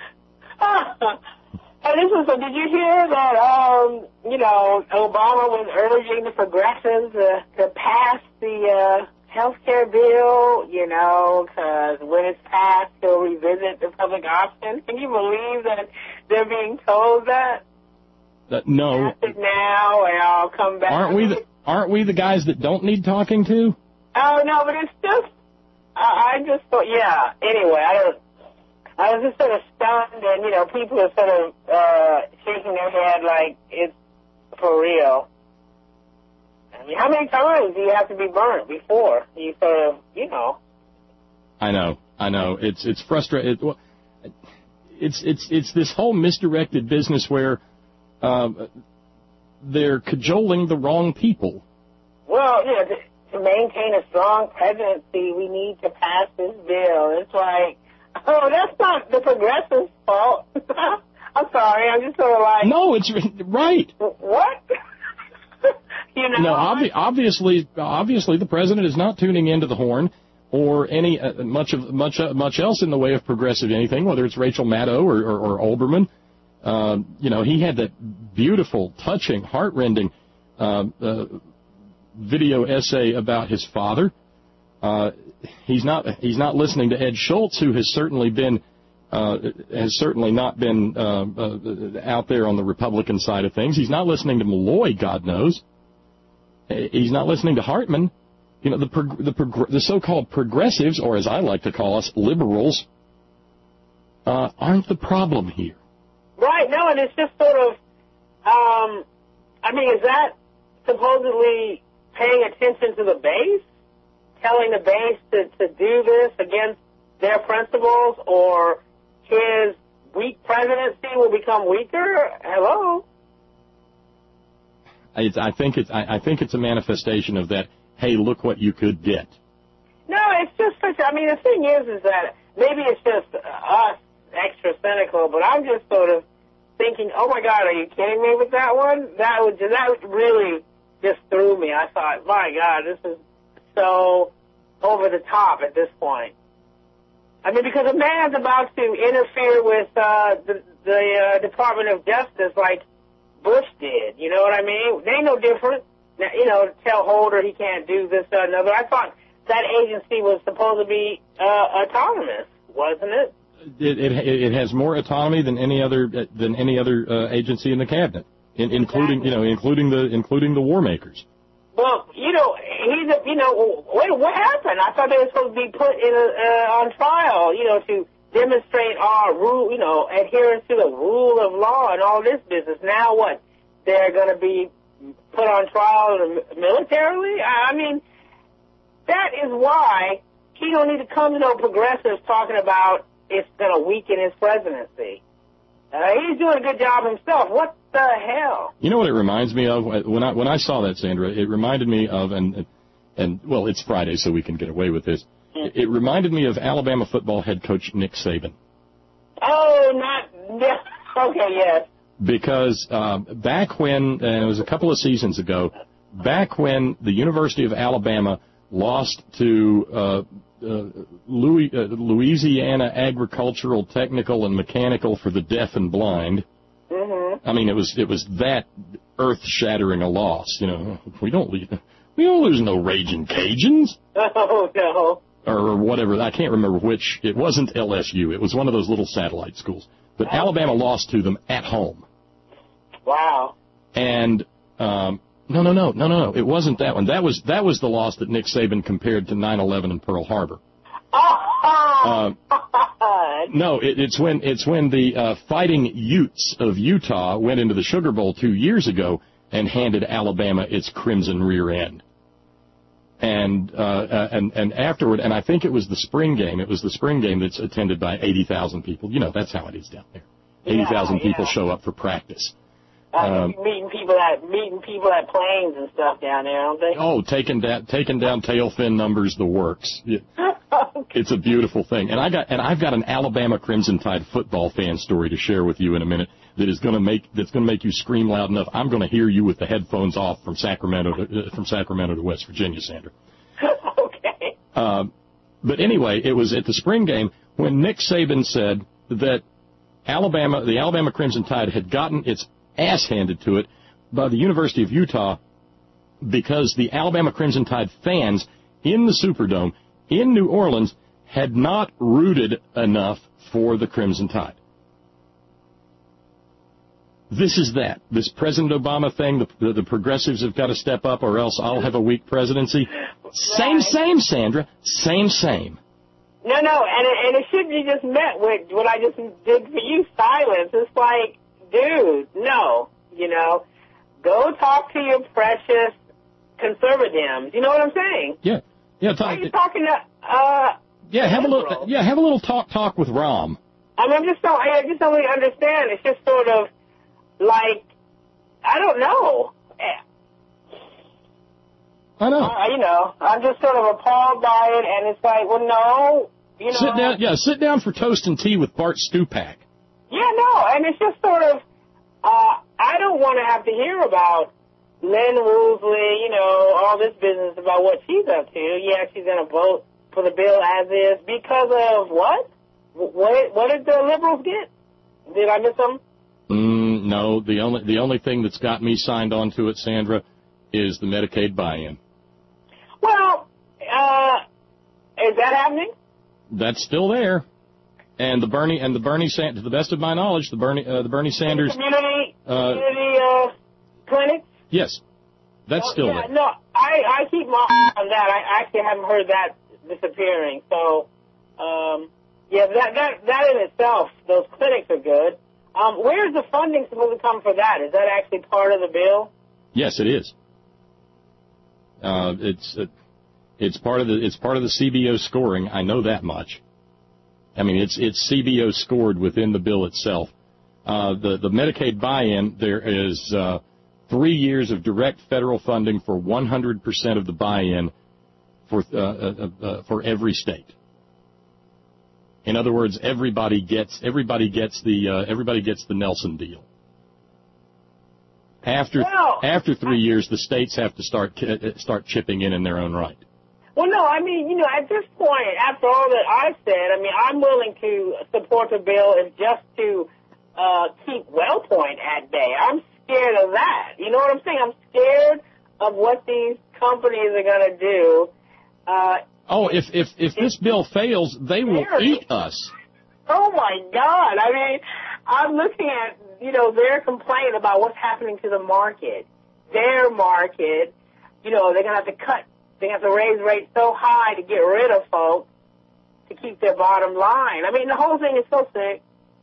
And this is, did you hear that, um, you know, Obama was urging the progressives uh, to pass the uh, health care bill, you know, because when it's passed, he'll revisit the public option. Can you believe that they're being told that? Uh, no. Pass it now, and I'll come back. Aren't we the, aren't we the guys that don't need talking to? Oh, no, but it's just, I, I just thought, yeah, anyway, I don't, I was just sort of stunned, and, you know, people are sort of uh, shaking their head like it's for real. I mean, how many times do you have to be burnt before you sort of, you know? I know, I know. It's it's frustrating. It, well, it's it's it's this whole misdirected business where uh, they're cajoling the wrong people. Well, you know, to, to maintain a strong presidency, we need to pass this bill. It's like, oh, that's not the progressives' fault. I'm sorry, I'm just sort of like... No, it's right. What? You know, no, obvi- obviously, obviously, the president is not tuning into the Horn or any uh, much of much uh, much else in the way of progressive anything, whether it's Rachel Maddow or, or, or Olbermann. Uh, you know, he had that beautiful, touching, heartrending uh, uh, video essay about his father. Uh, he's not he's not listening to Ed Schultz, who has certainly been uh, has certainly not been uh, uh, out there on the Republican side of things. He's not listening to Malloy, God knows. He's not listening to Hartman. You know, the prog- the, prog- the so-called progressives, or as I like to call us, liberals, uh, aren't the problem here. Right. No, and it's just sort of, um, I mean, is that supposedly paying attention to the base? Telling the base to, to do this against their principles, or his weak presidency will become weaker? Hello? I, I think it's I, I think it's a manifestation of that. Hey, look what you could get. No, just such, I mean, the thing is, is that maybe it's just us extra cynical, but I'm just sort of thinking, oh my God, are you kidding me with that one? That would, that really just threw me. I thought, my God, this is so over the top at this point. I mean, because a man's about to interfere with uh, the, the uh, Department of Justice like Bush did. You know what I mean? They ain't no different. Now, you know, tell Holder he can't do this or another. I thought that agency was supposed to be uh, autonomous, wasn't it? It, it it has more autonomy than any other than any other uh, agency in the cabinet, in, including exactly. you know including the including the war makers. Well, you know, he's a, you know, wait, what happened? I thought they were supposed to be put in a, uh, on trial, you know, to demonstrate our rule, you know, adherence to the rule of law and all this business. Now what? They're going to be put on trial militarily? I mean, that is why he don't need to come to no progressives talking about it's going to weaken his presidency. Uh, he's doing a good job himself. What the hell? You know what it reminds me of? When I when I saw that, Sandra, it reminded me of, and, and well, it's Friday, so we can get away with this. Mm. It reminded me of Alabama football head coach Nick Saban. Oh, not, okay, yes. Because uh, back when, uh, it was a couple of seasons ago, back when the University of Alabama lost to uh, uh, Louis, uh, Louisiana Agricultural, Technical, and Mechanical for the deaf and blind. Mm-hmm. I mean, it was it was that earth-shattering a loss. You know, we don't we don't lose no Raging Cajuns. Oh no. Or whatever. I can't remember which. It wasn't L S U. It was one of those little satellite schools. But oh. Alabama lost to them at home. Wow. And um, no, no, no, no, no, no. It wasn't that one. That was that was the loss that Nick Saban compared to nine eleven and Pearl Harbor. Uh, no, it, it's when it's when the uh, Fighting Utes of Utah went into the Sugar Bowl two years ago and handed Alabama its crimson rear end. And uh, uh, and and afterward, and I think it was the spring game. It was the spring game that's attended by eighty thousand people. You know, that's how it is down there. Eighty thousand yeah, people yeah. show up for practice. Uh, um, meeting people at meeting people at planes and stuff down there, don't they? Oh, taking down taking down tail fin numbers, the works. It, okay. It's a beautiful thing, and I got and I've got an Alabama Crimson Tide football fan story to share with you in a minute that is going to make that's going to make you scream loud enough. I'm going to hear you with the headphones off from Sacramento to, uh, from Sacramento to West Virginia, Sandra. Okay. Uh, but anyway, it was at the spring game when Nick Saban said that Alabama, the Alabama Crimson Tide, had gotten its ass handed to it by the University of Utah because the Alabama Crimson Tide fans in the Superdome in New Orleans had not rooted enough for the Crimson Tide. This is that. This President Obama thing, the, the, the progressives have got to step up or else I'll have a weak presidency. Same, same, Sandra. Same, same. No, no, and it, and it shouldn't be just met with what I just did for you, silence. It's like, dude, no, you know, go talk to your precious conservatives. You know what I'm saying? Yeah, yeah. Talk, Why are you talking to? Uh, yeah, have liberal? a little. Yeah, have a little talk, talk with Rahm. I mean, I just don't. I just don't really understand. It's just sort of like, I don't know. I know. Uh, you know, I'm just sort of appalled by it, and it's like, well, no, you know. Sit down. Yeah, sit down for toast and tea with Bart Stupak. Yeah, no, and it's just sort of, uh, I don't want to have to hear about Lynn Woolsey, you know, all this business about what she's up to. Yeah, she's going to vote for the bill as is because of what? What, what did the liberals get? Did I miss something? Mm, no, the only the only thing that's got me signed on to it, Sandra, is the Medicaid buy-in. Well, uh, is that happening? That's still there. And the Bernie and the Bernie Sanders, to the best of my knowledge, the Bernie uh, the Bernie Sanders community uh, community uh, clinics. Yes, that's oh, still yeah, there. No, I I keep my eye on that. I actually haven't heard that disappearing. So, um, yeah, that that that in itself, those clinics are good. Um, where is the funding supposed to come for that? Is that actually part of the bill? Yes, it is. Uh, it's it, it's part of the it's part of the C B O scoring. I know that much. I mean, it's it's C B O scored within the bill itself. Uh, the the Medicaid buy-in, there is uh, three years of direct federal funding for one hundred percent of the buy-in for uh, uh, uh, for every state. In other words, everybody gets everybody gets the uh, everybody gets the Nelson deal. After well, after three years, the states have to start start chipping in in their own right. Well, no, I mean, you know, at this point, after all that I've said, I mean, I'm willing to support the bill if just to uh, keep WellPoint at bay. I'm scared of that. You know what I'm saying? I'm scared of what these companies are going to do. Uh, oh, if if if this bill fails, they will eat us. Oh my God! I mean, I'm looking at you know their complaint about what's happening to the market, their market. You know, they're going to have to cut. They have to raise rates so high to get rid of folks to keep their bottom line. I mean, the whole thing is so sick.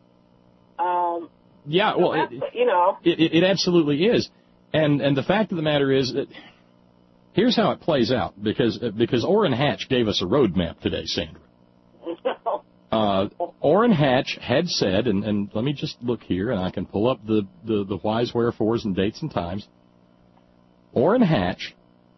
Um, yeah, well, so it, you know, it, it, it absolutely is, and and the fact of the matter is that here's how it plays out because because Orrin Hatch gave us a roadmap today, Sandra. uh, Orrin Hatch had said, and, and let me just look here, and I can pull up the the, the whys, wherefores, and dates and times. Orrin Hatch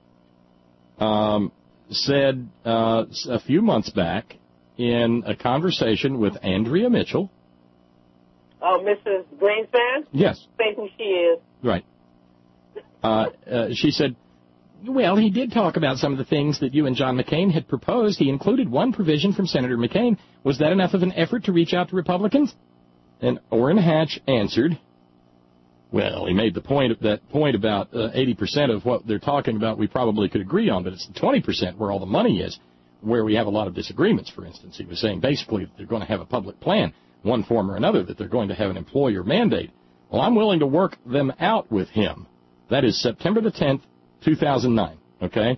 um, said uh, a few months back in a conversation with Andrea Mitchell. Oh, Missus Greenspan? Yes. Say who she is. Right. Uh, uh, she said, well, he did talk about some of the things that you and John McCain had proposed. He included one provision from Senator McCain. Was that enough of an effort to reach out to Republicans? And Orrin Hatch answered, well, he made the point that point about uh, eighty percent of what they're talking about we probably could agree on, but it's the twenty percent where all the money is, where we have a lot of disagreements, for instance. He was saying basically that they're going to have a public plan, one form or another, that they're going to have an employer mandate. Well, I'm willing to work them out with him. That is September the tenth, two thousand nine, okay?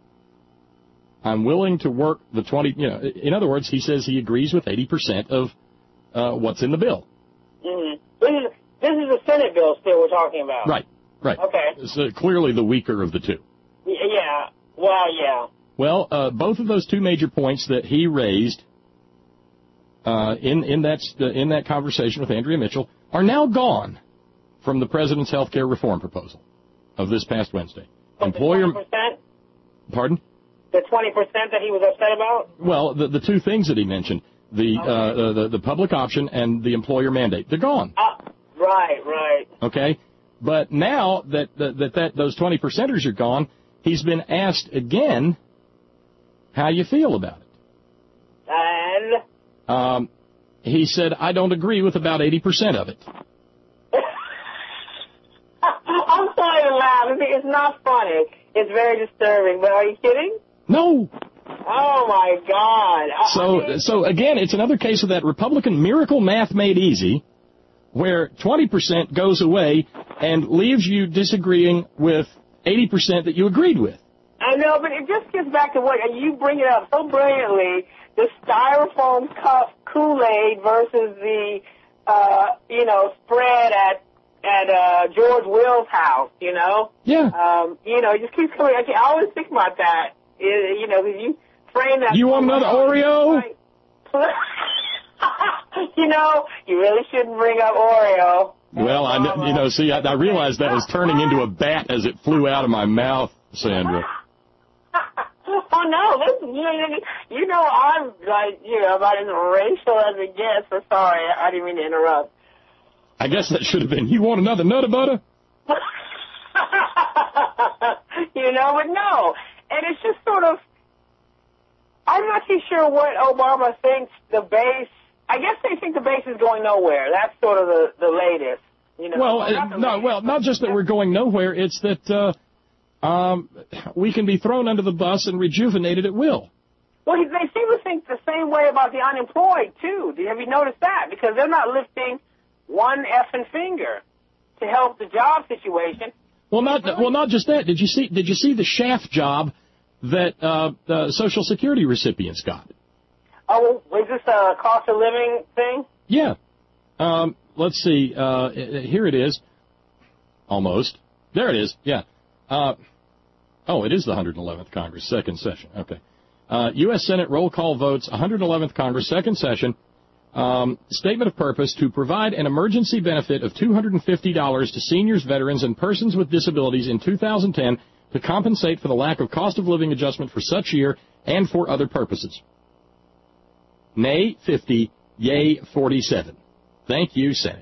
I'm willing to work the twenty, you know, in other words, he says he agrees with eighty percent of uh, what's in the bill. Mm-hmm. This is, this is the Senate bill still we're talking about. Right, right. Okay. So clearly the weaker of the two. Yeah, well, yeah. Well, uh, both of those two major points that he raised uh, in, in, that, uh, in that conversation with Andrea Mitchell are now gone from the President's health care reform proposal of this past Wednesday. Employer, twenty percent? Pardon? The twenty percent that he was upset about? Well, the, the two things that he mentioned, the, okay. uh, the the public option and the employer mandate, they're gone. Uh, right, right. Okay? But now that, that, that those twenty percenters are gone, he's been asked again how you feel about it. And? Um, he said, I don't agree with about eighty percent of it. I'm sorry to laugh. It's not funny. It's very disturbing. But are you kidding? No. Oh, my God. So, I mean, so again, it's another case of that Republican miracle math made easy, where twenty percent goes away and leaves you disagreeing with eighty percent that you agreed with. I know, but it just gets back to what you bring it up so brilliantly, the styrofoam cup Kool-Aid versus the, uh, you know, spread at at uh, George Will's house, you know? Yeah. Um, you know, it just keeps coming. I always think about that. It, you know, because you frame that. You want another Oreo? Like, you know, you really shouldn't bring up Oreo. Well, I, you know, see, I, I realized that was turning into a bat as it flew out of my mouth, Sandra. Oh, no, listen, you know, you know I'm, like, you know, about as racial as it gets, so sorry, I didn't mean to interrupt. I guess that should have been, you want another Nutter Butter? You know, but no. And it's just sort of, I'm not too sure what Obama thinks the base, I guess they think the base is going nowhere. That's sort of the, the latest. You know, well, uh, no, latest. well, not just that we're going nowhere, it's that uh, um, we can be thrown under the bus and rejuvenated at will. Well, they seem to think the same way about the unemployed, too. Have you noticed that? Because they're not lifting one effing finger to help the job situation. Well, not well, not just that. Did you see? Did you see the shaft job that uh, the Social Security recipients got? Oh, was this a cost of living thing? Yeah. Um, let's see. Uh, here it is. Almost. There it is. Yeah. Uh, oh, it is the one hundred eleventh Congress, second session. Okay. Uh, U S Senate roll call votes, one hundred eleventh Congress, second session. Um, statement of purpose, to provide an emergency benefit of two hundred fifty dollars to seniors, veterans, and persons with disabilities in two thousand ten to compensate for the lack of cost of living adjustment for such year and for other purposes. Nay, fifty, yay, forty-seven. Thank you, Senate.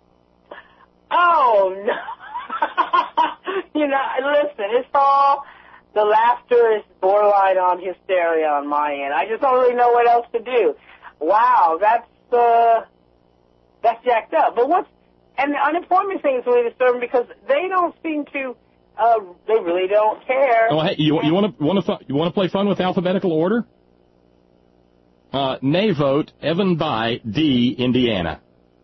Oh, no. You know, listen, it's all, the laughter is borderline on hysteria on my end. I just don't really know what else to do. Wow, that's, uh, that's jacked up. But what's, and the unemployment thing is really disturbing because they don't seem to, uh, they really don't care. Oh, hey, you, you want to, want to, you want to play fun with alphabetical order? Uh, nay vote, Evan By, D, Indiana.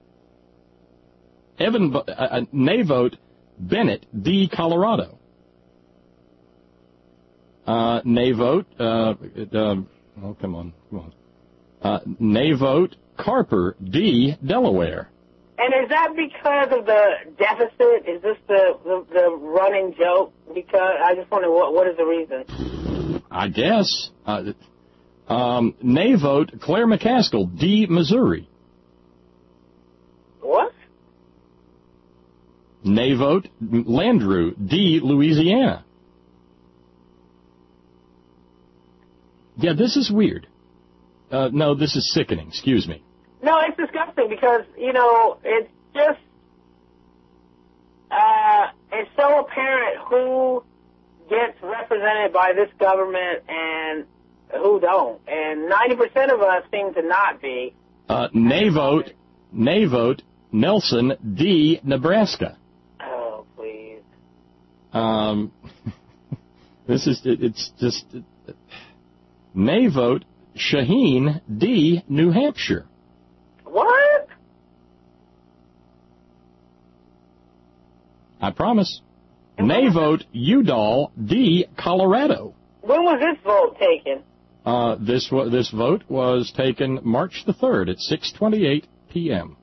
Evan, uh, uh, nay vote, Bennett, D, Colorado. Uh, nay vote, uh, uh, oh, come on, come on. Uh, nay vote, Carper, D, Delaware. And is that because of the deficit? Is this the, the, the running joke? Because I just wonder what, what is the reason? I guess. Uh, um, nay vote, Claire McCaskill, D, Missouri. What? Nay vote, Landrew, D, Louisiana. Yeah, this is weird. Uh, no, this is sickening. Excuse me. No, it's disgusting because, you know, it's just, uh, it's so apparent who gets represented by this government and who don't. And ninety percent of us seem to not be. Uh, nay vote, nay vote, Nelson, D, Nebraska. Oh, please. Um, this is, it, it's just, it, nay vote, Shaheen, D, New Hampshire. What? I promise. Nay vote, Udall, D, Colorado. When was this vote taken? Uh, this this vote was taken March the third at six twenty-eight p.m.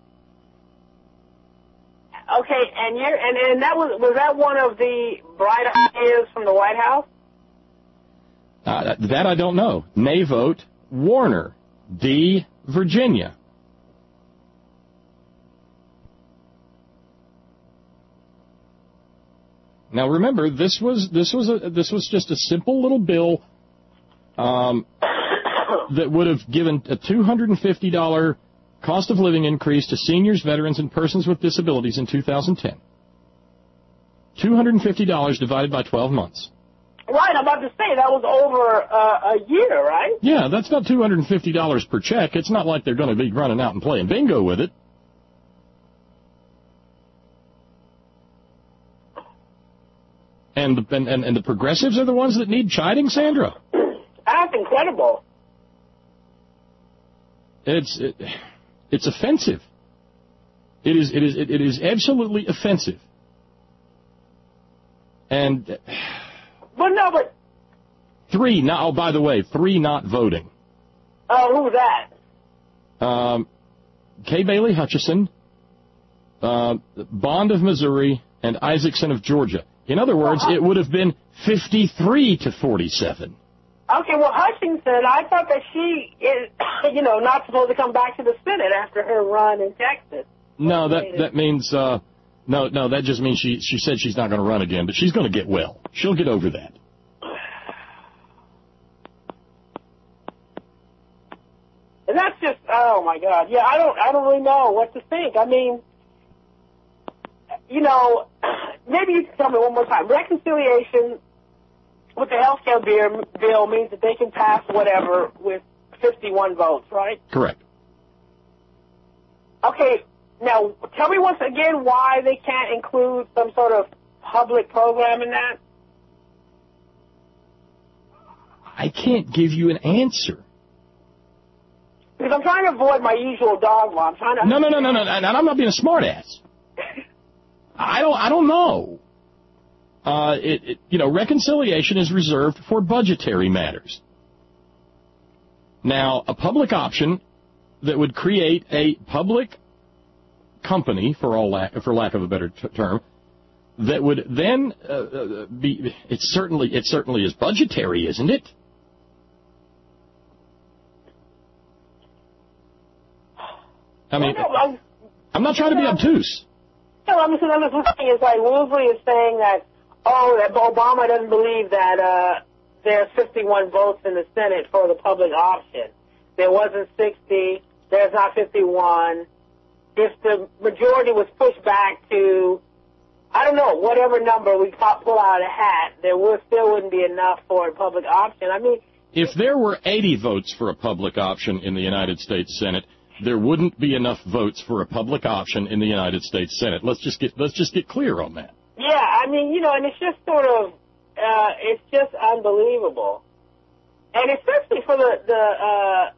Okay, and you're and, and that was was that one of the bright ideas from the White House? Uh, that I don't know. Nay vote, Warner, D, Virginia. Now remember, this was this was a this was just a simple little bill um, that would have given a two hundred fifty dollars cost of living increase to seniors, veterans, and persons with disabilities in two thousand ten. two hundred fifty dollars divided by twelve months. Right, I'm about to say that was over uh, a year, right? Yeah, that's not two hundred fifty dollars per check. It's not like they're going to be running out and playing bingo with it. And the, and, and the progressives are the ones that need chiding, Sandra? That's incredible. It's it, it's offensive. It is it is it, it is absolutely offensive. And But no, but three not. Oh, by the way, three not voting. Oh, uh, who's that? Um, Kay Bailey Hutchison, uh, Bond of Missouri, and Isaacson of Georgia. In other words, it would have been fifty-three to forty-seven. Okay, well, Hutchinson, I thought that she is, you know, not supposed to come back to the Senate after her run in Texas. No, that that means, uh, no, no, that just means she she said she's not going to run again, but she's going to get well. She'll get over that. And that's just, oh my God, yeah, I don't, I don't really know what to think. I mean, you know, maybe you can tell me one more time. Reconciliation with the health care bill means that they can pass whatever with fifty-one votes, right? Correct. Okay, now tell me once again why they can't include some sort of public program in that. I can't give you an answer. Because I'm trying to avoid my usual dogma. I'm trying to... No, no, no, no, no, and I'm not being a smartass. I don't, I don't know. Uh, it, it, you know, reconciliation is reserved for budgetary matters. Now, a public option that would create a public company, for all lack, for lack of a better t- term, that would then uh, be, it's certainly, it certainly is budgetary, isn't it? I mean, well, no, I'm, I'm not trying to be obtuse. No, I'm just, I'm just saying, it's like Woolsey is saying that oh, that Obama doesn't believe that uh, there's fifty-one votes in the Senate for the public option. There wasn't sixty. There's not fifty-one. If the majority was pushed back to, I don't know, whatever number we pull out of a hat, there would, still wouldn't be enough for a public option. I mean, if there were eighty votes for a public option in the United States Senate, there wouldn't be enough votes for a public option in the United States Senate. Let's just get let's just get clear on that. Yeah, I mean, you know, and it's just sort of, uh, it's just unbelievable. And especially for the, the, uh,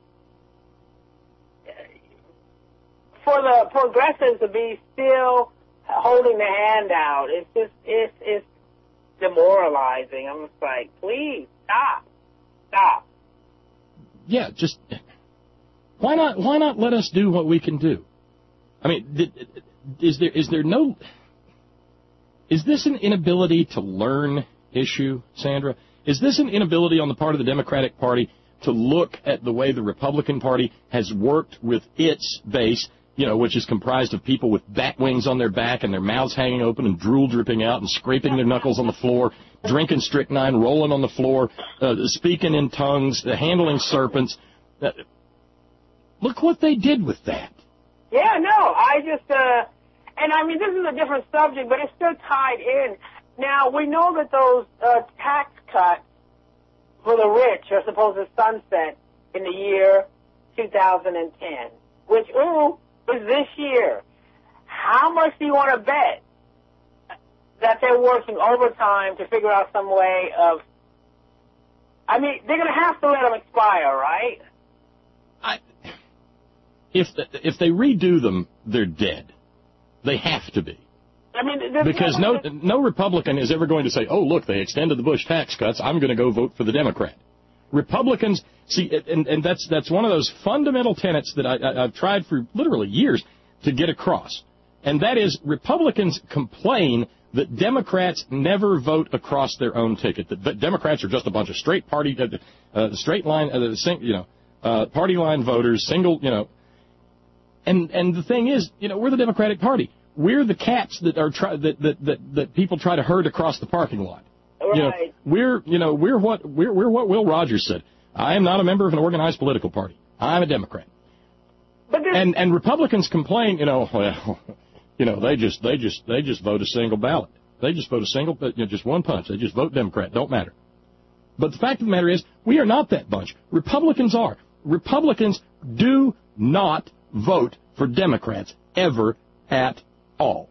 for the progressives to be still holding the hand out, it's just, it's, it's demoralizing. I'm just like, please, stop, stop. Yeah, just, why not, why not let us do what we can do? I mean, did, is there, is there no... Is this an inability to learn issue, Sandra? Is this an inability on the part of the Democratic Party to look at the way the Republican Party has worked with its base, you know, which is comprised of people with bat wings on their back and their mouths hanging open and drool dripping out and scraping their knuckles on the floor, drinking strychnine, rolling on the floor, uh, speaking in tongues, uh, handling serpents? Uh, look what they did with that. Yeah, no, I just... Uh And, I mean, this is a different subject, but it's still tied in. Now, we know that those uh, tax cuts for the rich are supposed to sunset in the year two thousand ten, which, ooh, is this year. How much do you want to bet that they're working overtime to figure out some way of... I mean, they're going to have to let them expire, right? I, if the, if they redo them, they're dead. They have to be. I mean, because no no Republican is ever going to say, oh, look, they extended the Bush tax cuts, I'm going to go vote for the Democrat. Republicans, see, and, and that's that's one of those fundamental tenets that I, I, I've tried for literally years to get across, and that is Republicans complain that Democrats never vote across their own ticket, that, that Democrats are just a bunch of straight party, uh, uh, straight line, uh, you know, uh, party line voters, single, you know. And and the thing is, you know, we're the Democratic Party. We're the cats that are try, that, that that that people try to herd across the parking lot. Right. You know, we're you know we're what we're we're what Will Rogers said. I am not a member of an organized political party. I'm a Democrat. But and and Republicans complain, you know, well, you know, they just they just they just vote a single ballot. They just vote a single, you know, just one punch. They just vote Democrat. Don't matter. But the fact of the matter is, we are not that bunch. Republicans are. Republicans do not vote for Democrats ever at all.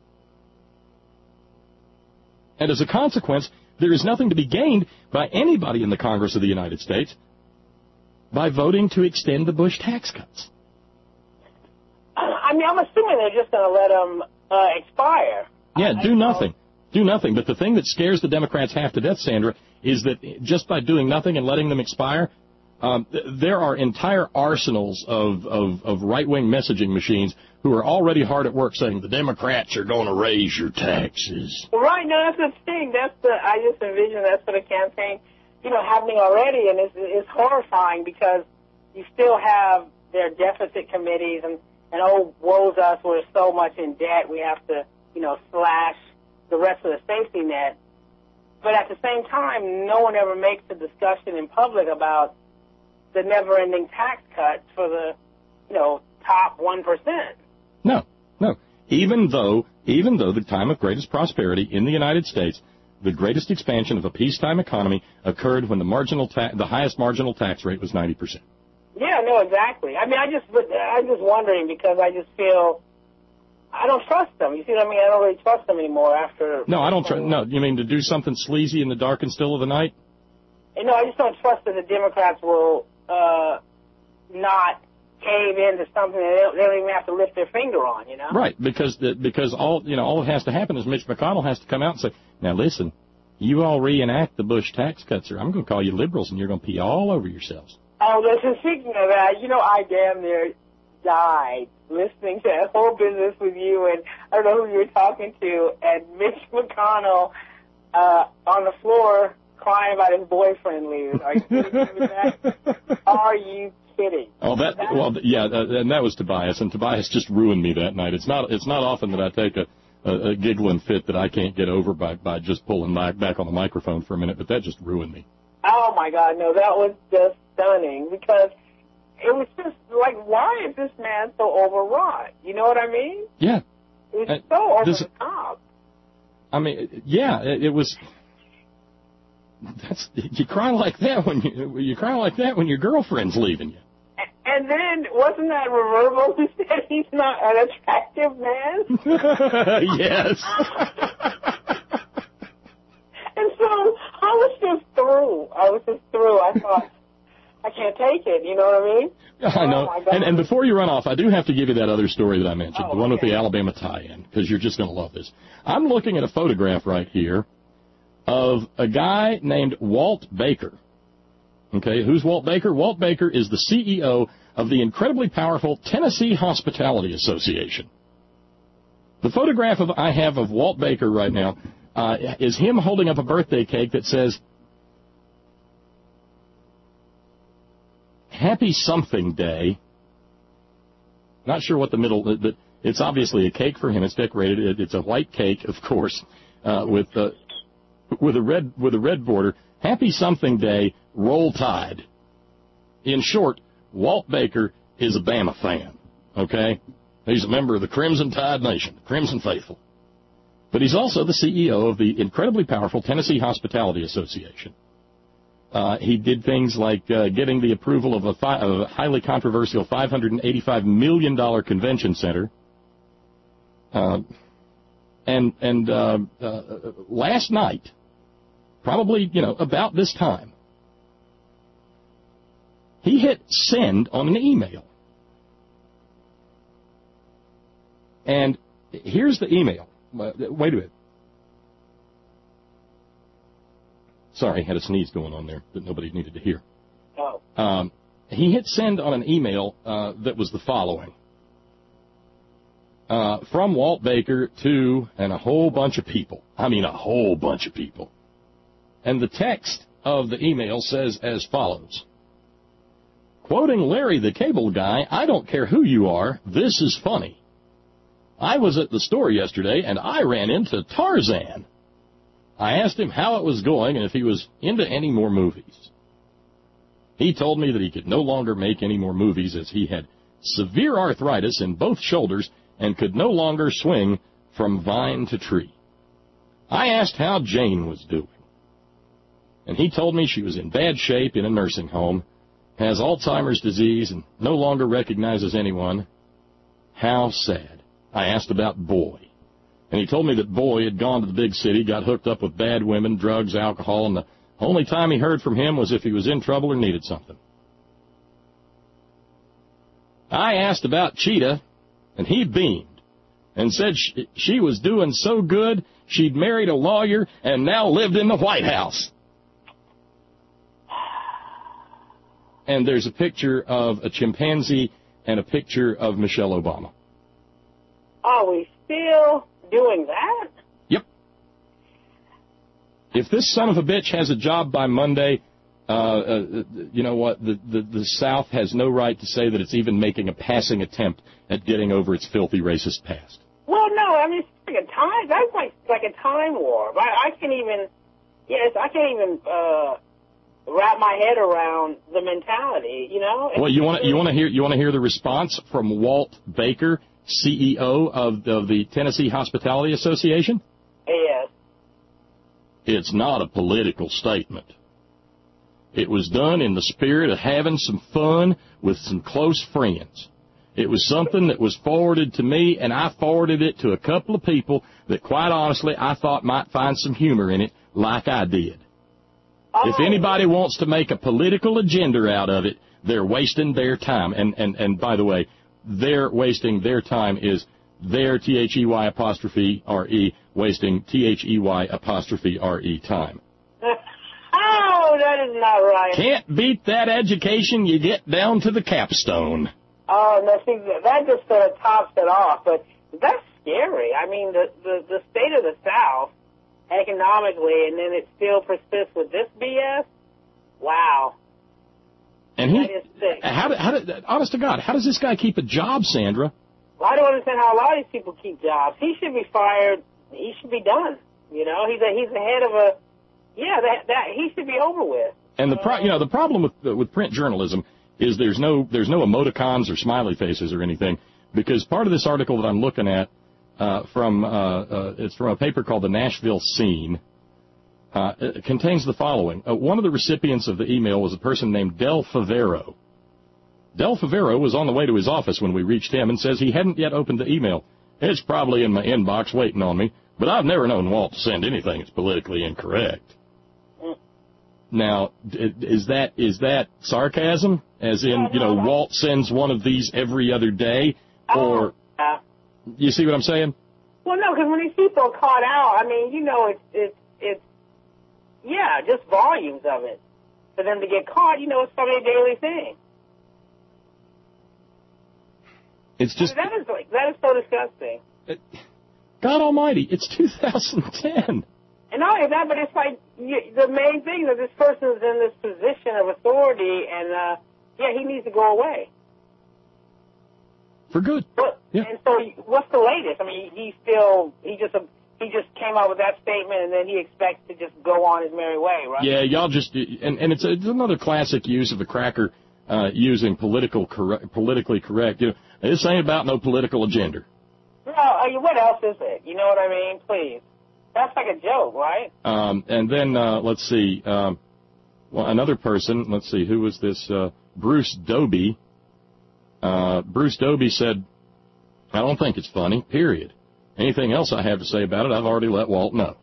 And as a consequence, there is nothing to be gained by anybody in the Congress of the United States by voting to extend the Bush tax cuts. I mean, I'm assuming they're just going to let them uh, expire. Yeah, I, do I nothing. Do nothing. But the thing that scares the Democrats half to death, Sandra, is that just by doing nothing and letting them expire, Um, th- there are entire arsenals of, of, of right-wing messaging machines who are already hard at work saying the Democrats are going to raise your taxes. Right, no, that's the thing. That's the I just envision that sort of campaign, you know, happening already, and it's, it's horrifying because you still have their deficit committees, and, and oh, woe's us, we're so much in debt, we have to, you know, slash the rest of the safety net. But at the same time, no one ever makes a discussion in public about the never-ending tax cuts for the, you know, top one percent. No, no. Even though, even though the time of greatest prosperity in the United States, the greatest expansion of a peacetime economy occurred when the marginal ta- the highest marginal tax rate was ninety percent. Yeah, no, exactly. I mean, I just, I'm just wondering because I just feel I don't trust them. You see what I mean? I don't really trust them anymore after. No, I don't trust. No, you mean to do something sleazy in the dark and still of the night? You know, I just don't trust that the Democrats will uh, not cave into something that they don't, they don't even have to lift their finger on. You know? Right, because the, because all you know, all that has to happen is Mitch McConnell has to come out and say, "Now listen, you all reenact the Bush tax cuts, or I'm going to call you liberals, and you're going to pee all over yourselves." Oh, listen, speaking of that, you know, I damn near died listening to that whole business with you, and I don't know who you were talking to, and Mitch McConnell uh, on the floor crying about his boyfriend leaving. Are you kidding me with that? Are you kidding? Oh, that, that well, yeah, uh, and that was Tobias, and Tobias just ruined me that night. It's not it's not often that I take a a, a giggling fit that I can't get over by, by just pulling my, back on the microphone for a minute, but that just ruined me. Oh, my God, no, that was just stunning because it was just like, why is this man so overwrought? You know what I mean? Yeah. It was uh, so over this, the top. I mean, yeah, it, it was. That's you cry like that when you you cry like that when your girlfriend's leaving you. And then wasn't that Reverbo who said he's not an attractive man? Yes. And so I was just through. I was just through. I thought, I can't take it. You know what I mean? I know. Oh, and, and before you run off, I do have to give you that other story that I mentioned, oh, the one okay. with the Alabama tie-in, because you're just going to love this. I'm looking at a photograph right here of a guy named Walt Baker. Okay, who's Walt Baker? Walt Baker is the C E O of the incredibly powerful Tennessee Hospitality Association. The photograph of I have of Walt Baker right now uh, is him holding up a birthday cake that says, Happy Something Day. Not sure what the middle, but it's obviously a cake for him. It's decorated. It's a white cake, of course, uh, with uh, with a red with a red border. Happy Something Day, Roll Tide. In short, Walt Baker is a Bama fan. Okay, he's a member of the Crimson Tide Nation, Crimson Faithful. But he's also the C E O of the incredibly powerful Tennessee Hospitality Association. Uh, he did things like uh, getting the approval of a, fi- of a highly controversial five hundred eighty-five million dollars convention center. Uh, and and uh, uh, last night, probably, you know, about this time, he hit send on an email. And here's the email. Wait a minute. Sorry, had a sneeze going on there that nobody needed to hear. Oh. Um, he hit send on an email uh, that was the following. Uh, from Walt Baker to, and a whole bunch of people. I mean, a whole bunch of people. And the text of the email says as follows. Quoting Larry the Cable Guy, I don't care who you are, this is funny. I was at the store yesterday, and I ran into Tarzan. I asked him how it was going and if he was into any more movies. He told me that he could no longer make any more movies as he had severe arthritis in both shoulders and could no longer swing from vine to tree. I asked how Jane was doing, and he told me she was in bad shape in a nursing home, has Alzheimer's disease, and no longer recognizes anyone. How sad. I asked about Boy. And he told me that Boy had gone to the big city, got hooked up with bad women, drugs, alcohol, and the only time he heard from him was if he was in trouble or needed something. I asked about Cheetah, and he beamed and said she, she was doing so good she'd married a lawyer and now lived in the White House. And there's a picture of a chimpanzee and a picture of Michelle Obama. Are we still doing that? Yep. If this son of a bitch has a job by Monday, uh, uh, you know what? The, the, the South has no right to say that it's even making a passing attempt at getting over its filthy racist past. Well, no, I mean, it's like a time, that's like, like a time warp. I, I can't even, yes, I can't even, uh, wrap my head around the mentality, you know? Well, you want to, you want to hear, you want to hear the response from Walt Baker, C E O of the, of the Tennessee Hospitality Association? Yes. It's not a political statement. It was done in the spirit of having some fun with some close friends. It was something that was forwarded to me, and I forwarded it to a couple of people that, quite honestly, I thought might find some humor in it, like I did. Oh. If anybody wants to make a political agenda out of it, they're wasting their time. And, and, and by the way, they're wasting their time is their T H E Y apostrophe R E, wasting T H E Y apostrophe R E time. Oh, that is not right. Can't beat that education you get down to the capstone. Oh, no, see, that just sort of tops it off. But that's scary. I mean, the, the, the state of the South, economically, and then it still persists with this B S? Wow. And he, that is sick. how did, how did, honest to God, how does this guy keep a job, Sandra? I don't understand how a lot of these people keep jobs. He should be fired. He should be done. You know, he's a, he's the head of a, yeah, that, that, he should be over with. And the pro, you know, the problem with, uh, with print journalism is there's no, there's no emoticons or smiley faces or anything, because part of this article that I'm looking at, uh, from, uh, uh, it's from a paper called the Nashville Scene, uh, it contains the following. Uh, one of the recipients of the email was a person named Del Favero. Del Favero was on the way to his office when we reached him and says he hadn't yet opened the email. It's probably in my inbox waiting on me, but I've never known Walt to send anything that's politically incorrect. Mm. Now, is that is that sarcasm? As in, you know, Walt sends one of these every other day? Or, uh, you see what I'm saying? Well, no, because when these people are caught out, I mean, you know, it's, it's, it's, yeah, just volumes of it. For them to get caught, you know, it's probably a daily thing. It's just, I mean, that is like, that is so disgusting. God Almighty, it's two thousand ten. And not only that, but it's like you, the main thing that this person is in this position of authority, and uh, yeah, he needs to go away for good. But, yeah. And so, what's the latest? I mean, he still he just he just came out with that statement, and then he expects to just go on his merry way, right? Yeah, y'all just and and it's, a, it's another classic use of a cracker uh, using political correct, politically correct. You know, this ain't about no political agenda. No, I mean, what else is it? You know what I mean? Please. That's like a joke, right? Um, and then, uh, let's see, um, well, another person, let's see, who was this? Uh, Bruce Doby. Uh, Bruce Doby said, I don't think it's funny, period. Anything else I have to say about it, I've already let Walt know.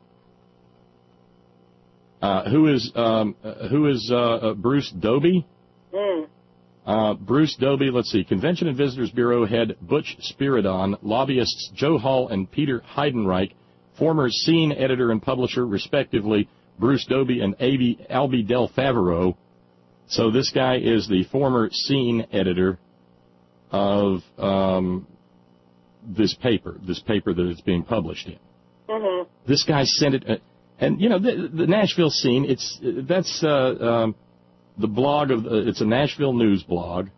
Uh, who is, um, uh, who is, uh, uh Bruce Doby? Hmm. Uh, Bruce Doby, let's see, Convention and Visitors Bureau head Butch Spiridon, lobbyists Joe Hall and Peter Heidenreich, former Scene editor and publisher, respectively, Bruce Doby and Albie Del Favero. So this guy is the former Scene editor of um, this paper, this paper that it's being published in. Mm-hmm. This guy sent it, uh, and, you know, the, the Nashville Scene, it's that's... Uh, um, The blog of uh, it's a Nashville news blog.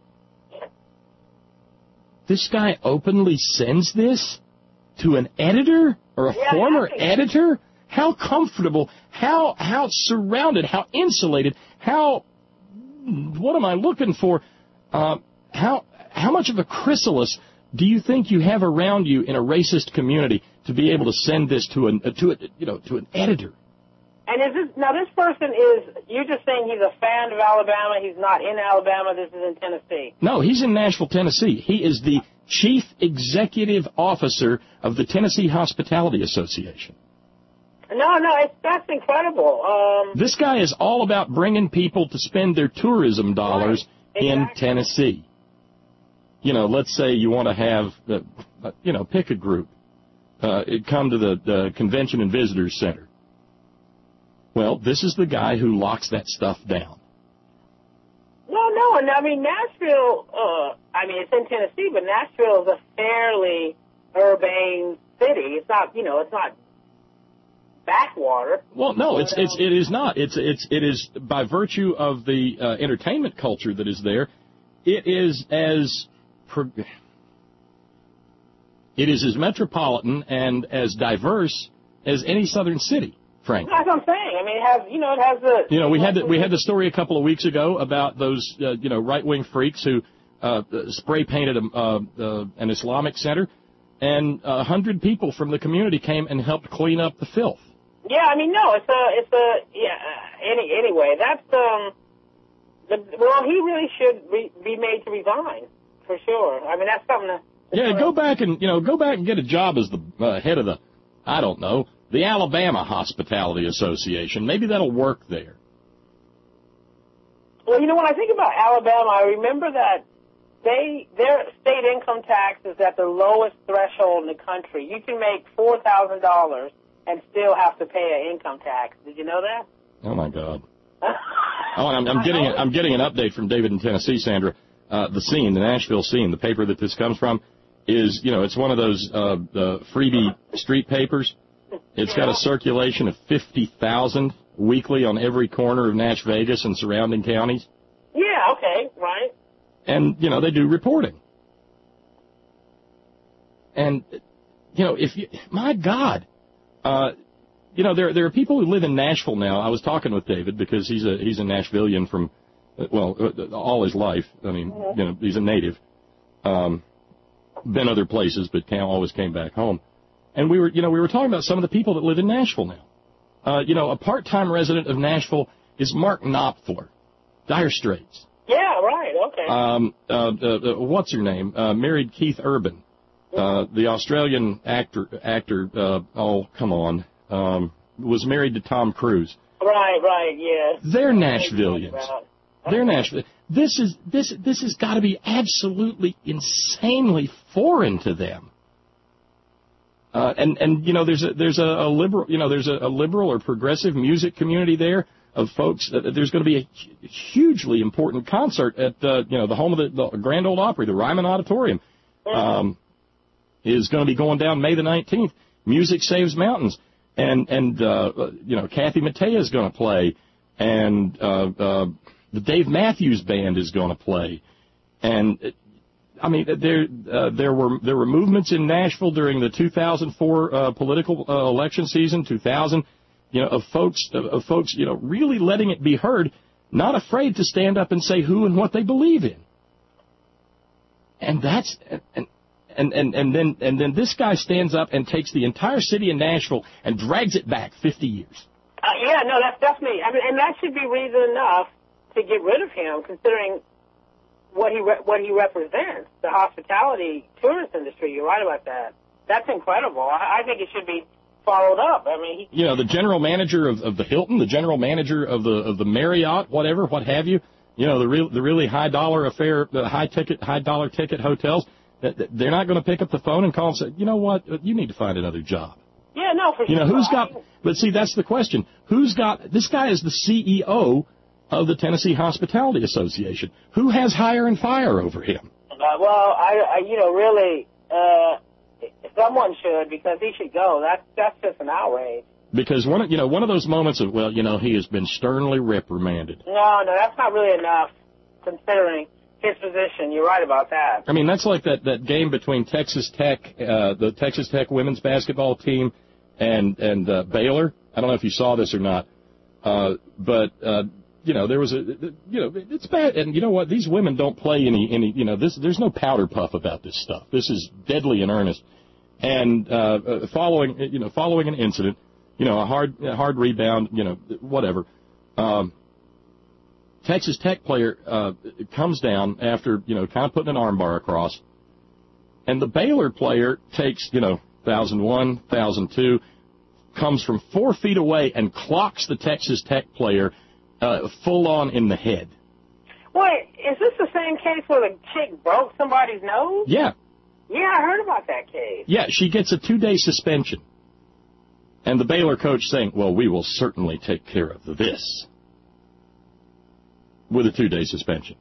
This guy openly sends this to an editor or a yeah, former exactly. editor. How comfortable? How how surrounded? How insulated? How what am I looking for? Uh, how how much of a chrysalis do you think you have around you in a racist community to be able to send this to an uh, to a, you know to an editor? And is this, now this person is, you're just saying he's a fan of Alabama, he's not in Alabama, this is in Tennessee. No, he's in Nashville, Tennessee. He is the chief executive officer of the Tennessee Hospitality Association. No, no, it's, that's incredible. Um, this guy is all about bringing people to spend their tourism dollars right, in exactly. Tennessee. You know, let's say you want to have, uh, you know, pick a group. Uh, come to the, the Convention and Visitors Center. Well, this is the guy who locks that stuff down. No, no, and I mean, Nashville, uh, I mean, it's in Tennessee, but Nashville is a fairly urbane city. It's not, you know, it's not backwater. Well, no, it's, it's, it is not. It's, it's, it is by virtue of the uh, entertainment culture that is there, it is as, pro- it is as metropolitan and as diverse as any southern city. Frankly. That's what I'm saying. I mean, it has, you know, it has the... You know, we had the, we had the story a couple of weeks ago about those, uh, you know, right-wing freaks who uh, spray-painted a, uh, uh, an Islamic center, and a hundred people from the community came and helped clean up the filth. Yeah, I mean, no, it's a, it's a, yeah, any, anyway, that's, um, the, well, he really should re, be made to resign, for sure. I mean, that's something to... Yeah, go back and, you know, go back and get a job as the uh, head of the, I don't know, the Alabama Hospitality Association. Maybe that'll work there. Well, you know, when I think about Alabama, I remember that they their state income tax is at the lowest threshold in the country. You can make four thousand dollars and still have to pay an income tax. Did you know that? Oh, my God. oh, and I'm, I'm getting I'm getting an update from David in Tennessee, Sandra. Uh, the Scene, the Nashville Scene, the paper that this comes from, is, you know, it's one of those uh, uh, freebie street papers. It's got a circulation of fifty thousand weekly on every corner of Nash Vegas and surrounding counties. Yeah, okay, right. And, you know, they do reporting. and you know, if you, my God, uh, you know, there there are people who live in Nashville now. I was talking with David because he's a he's a Nashvilleian from, well, all his life. I mean, mm-hmm. you know, he's a native. Um, been other places, but Cam always came back home. And we were, you know, we were talking about some of the people that live in Nashville now. Uh, you know, a part-time resident of Nashville is Mark Knopfler, Dire Straits. Yeah, right, okay. Um, uh, uh, what's her name? Uh, married Keith Urban, uh, the Australian actor. Actor. Uh, oh, come on. Um, was married to Tom Cruise. Right, right, yeah. They're Nashvilleians. They're Nashville. This is this this has got to be absolutely insanely foreign to them. Uh, and and you know there's a there's a, a liberal you know there's a, a liberal or progressive music community there of folks. Uh, there's going to be a hugely important concert at uh, you know the home of the, the Grand Ole Opry, the Ryman Auditorium, um, is going to be going down May the nineteenth. Music Saves Mountains, and and uh, you know Kathy Mattea is going to play, and uh, uh, the Dave Matthews Band is going to play, and. I mean, there uh, there were there were movements in Nashville during the two thousand four uh, political uh, election season, two thousand, you know, of folks of, of folks, you know, really letting it be heard, not afraid to stand up and say who and what they believe in. And that's and and and, and then and then this guy stands up and takes the entire city of Nashville and drags it back fifty years. Uh, yeah, no, that's definitely. I mean, and that should be reason enough to get rid of him, considering what he re- what he represents, the hospitality tourist industry. You're right about that. That's incredible. I, I think it should be followed up. I mean, he, you know, the general manager of, of the Hilton, the general manager of the of the Marriott, whatever, what have you. You know, the real the really high dollar affair, the high ticket, high dollar ticket hotels. They're not going to pick up the phone and call and say, you know what, you need to find another job. Yeah, no, for sure. You know, who's got? But see, that's the question. Who's got? This guy is the C E O of the Tennessee Hospitality Association. Who has hire and fire over him? Uh, well, I, I, you know, really, uh, someone should, because he should go. That's that's just an outrage. Because one, of, you know, one of those moments of, well, you know, he has been sternly reprimanded. No, no, that's not really enough, considering his position. You're right about that. I mean, that's like that, that game between Texas Tech, uh, the Texas Tech women's basketball team, and and uh, Baylor. I don't know if you saw this or not, uh, but. Uh, You know, there was a, you know, it's bad. And you know what? These women don't play any, any, you know, this, there's no powder puff about this stuff. This is deadly in earnest. And, uh, following, you know, following an incident, you know, a hard, a hard rebound, you know, whatever. Um, Texas Tech player, uh, comes down after, you know, kind of putting an arm bar across. And the Baylor player takes, you know, one thousand one, one thousand two, comes from four feet away and clocks the Texas Tech player Uh, full on in the head. Wait, is this the same case where the chick broke somebody's nose? Yeah. Yeah, I heard about that case. Yeah, she gets a two-day suspension. And the Baylor coach saying, well, we will certainly take care of this. With a two-day suspension.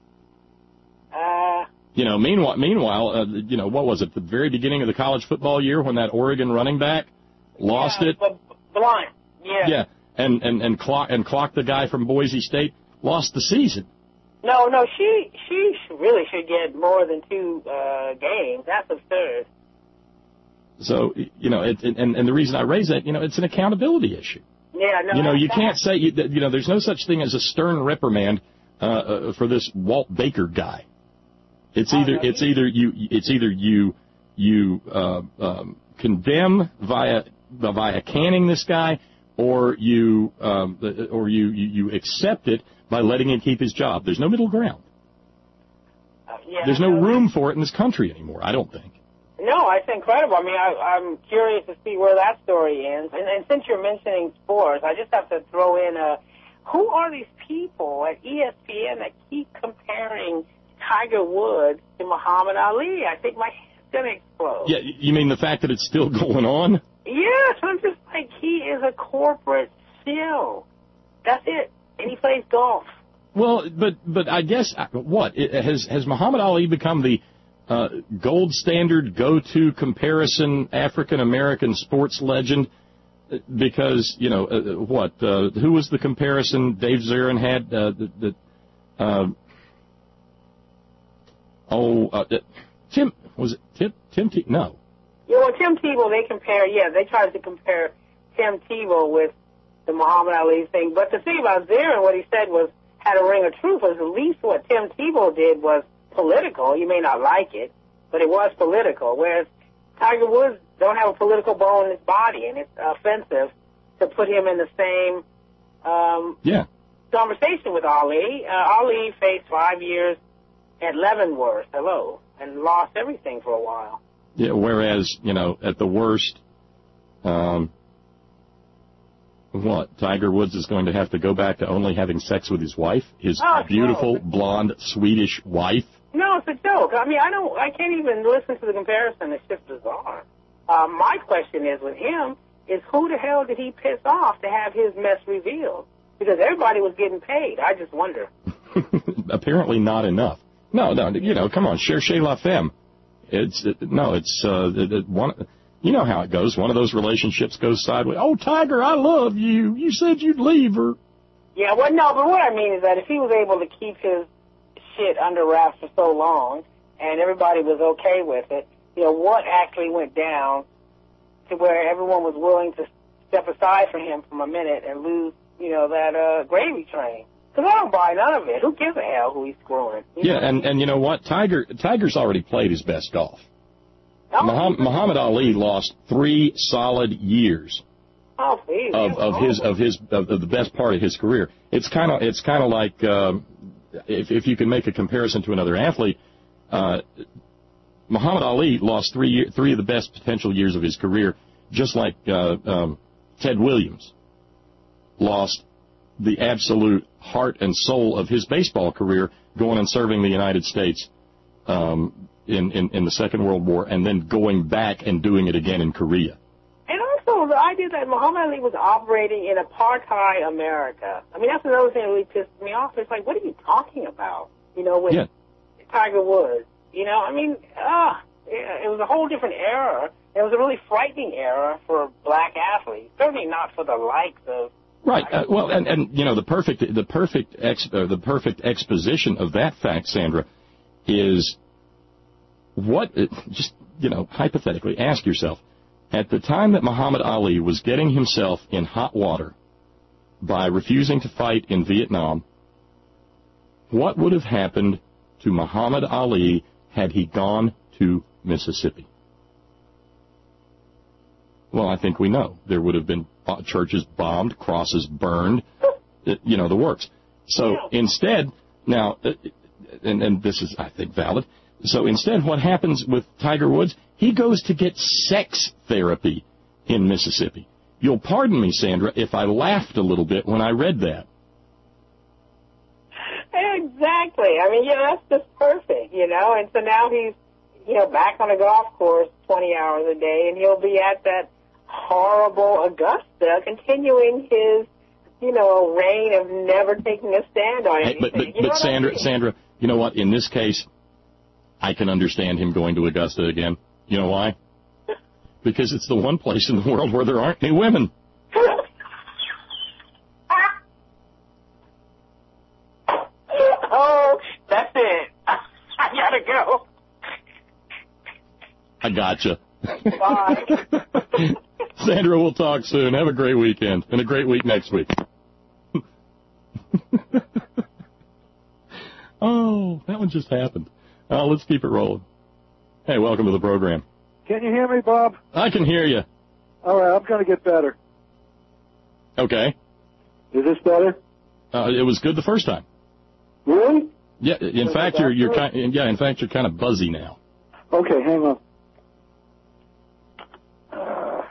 Uh. You know, meanwhile, meanwhile, uh, you know, what was it, the very beginning of the college football year when that Oregon running back lost yeah, it? B- blind, yeah. Yeah. And and and clock and clock the guy from Boise State, lost the season. No, no, she she really should get more than two uh, games. That's absurd. So you know, it, and and the reason I raise that, you know, it's an accountability issue. Yeah, no. You know, you that. can't say you, you know, there's no such thing as a stern reprimand uh, uh, for this Walt Baker guy. It's either oh, no, it's either you it's either you you uh, um, condemn via via canning this guy. Or you, um, or you, you, you accept it by letting him keep his job. There's no middle ground. Uh, yeah, There's no no, room for it in this country anymore, I don't think. No, it's incredible. I mean, I, I'm curious to see where that story ends. And, and since you're mentioning sports, I just have to throw in a, who are these people at E S P N that keep comparing Tiger Woods to Muhammad Ali? I think my head's going to explode. Yeah, you mean the fact that it's still going on? Yes, I'm just like, he is a corporate shill. That's it. And he plays golf. Well, but but I guess, what, it, has has Muhammad Ali become the uh, gold standard go-to comparison African-American sports legend? Because, you know, uh, what, uh, who was the comparison Dave Zarin had uh, that, that uh, oh, uh, Tim, was it Tim, Tim, T- no. Yeah, well, Tim Tebow, they compare, yeah, they tried to compare Tim Tebow with the Muhammad Ali thing. But the thing about Zarin, what he said was, had a ring of truth, was at least what Tim Tebow did was political. You may not like it, but it was political. Whereas Tiger Woods don't have a political bone in his body, and it's offensive to put him in the same um, yeah. conversation with Ali. Uh, Ali faced five years at Leavenworth, hello, and lost everything for a while. Yeah, whereas, you know, at the worst, um, what, Tiger Woods is going to have to go back to only having sex with his wife, his oh, beautiful, no. blonde, Swedish wife? No, it's a joke. I mean, I don't, I can't even listen to the comparison. It's just bizarre. Uh, my question is with him is who the hell did he piss off to have his mess revealed? Because everybody was getting paid. I just wonder. Apparently not enough. No, no, you know, come on, cherchez la femme. It's, it, no, it's, uh, it, it, one, you know how it goes. One of those relationships goes sideways. Oh, Tiger, I love you. You said you'd leave her. Yeah, well, no, but what I mean is that if he was able to keep his shit under wraps for so long and everybody was okay with it, you know, what actually went down to where everyone was willing to step aside for him for a minute and lose, you know, that uh, gravy train? Because I don't buy none of it. Who gives a hell who he's screwing? You yeah, know? and, and you know what? Tiger Tiger's already played his best golf. Oh, Muhammad, Muhammad Ali lost three solid years oh, please. of, of his of his of, of the best part of his career. It's kind of it's kind of like um, if if you can make a comparison to another athlete, uh, Muhammad Ali lost three three of the best potential years of his career, just like uh, um, Ted Williams lost the absolute heart and soul of his baseball career going and serving the United States um, in, in, in the Second World War and then going back and doing it again in Korea. And also the idea that Muhammad Ali was operating in apartheid America. I mean, that's another thing that really pissed me off. It's like, what are you talking about? You know, with yeah. Tiger Woods. You know, I mean, ah, it was a whole different era. It was a really frightening era for black athletes. Certainly not for the likes of. Right. Uh, well, and, and you know the perfect the perfect ex, uh, the perfect exposition of that fact, Sandra, is what uh, just you know hypothetically ask yourself, at the time that Muhammad Ali was getting himself in hot water by refusing to fight in Vietnam, what would have happened to Muhammad Ali had he gone to Mississippi? Well, I think we know. There would have been churches bombed, crosses burned, you know, the works. So instead, now, and, and this is, I think, valid, so instead what happens with Tiger Woods, he goes to get sex therapy in Mississippi. You'll pardon me, Sandra, if I laughed a little bit when I read that. Exactly. I mean, yeah, that's just perfect, you know, and so now he's, you know, back on a golf course twenty hours a day, and he'll be at that horrible Augusta, continuing his, you know, reign of never taking a stand on anything. Hey, but but, but Sandra, I mean? Sandra, you know what? In this case, I can understand him going to Augusta again. You know why? Because it's the one place in the world where there aren't any women. Oh, that's it. I gotta go. I gotcha. Bye. Sandra, we'll talk soon. Have a great weekend and a great week next week. Oh, that one just happened. Uh, let's keep it rolling. Hey, welcome to the program. Can you hear me, Bob? I can hear you. All right, I'm going to get better. Okay. Is this better? Uh, it was good the first time. Really? Yeah. In Is fact, you're you're kind. Yeah. In fact, you're kind of buzzy now. Okay, hang on. Uh,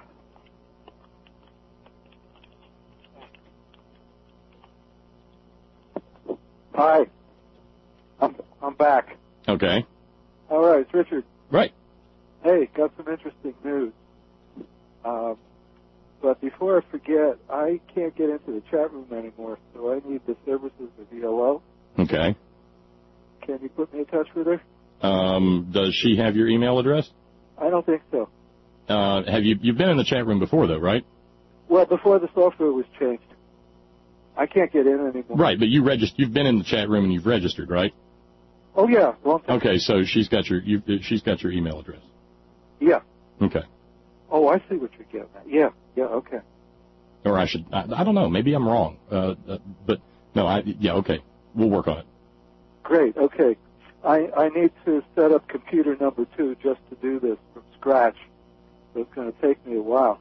hi. I'm I'm back. Okay. All right, it's Richard. Right. Hey, got some interesting news. Um, but before I forget, I can't get into the chat room anymore, so I need the services of E L O. Okay. Can you put me in touch with her? Um, does she have your email address? I don't think so. Uh, have you you've been in the chat room before, though, right? Well, before the software was changed. I can't get in anymore. Right, but you regist- You've been in the chat room and you've registered, right? Oh yeah, long time. Okay, so she's got your you, she's got your email address. Yeah. Okay. Oh, I see what you're getting at. Yeah, yeah, okay. Or I should, I, I don't know, maybe I'm wrong. Uh, uh, but, no, I, yeah, okay. We'll work on it. Great, okay. I, I need to set up computer number two just to do this from scratch. So it's going to take me a while.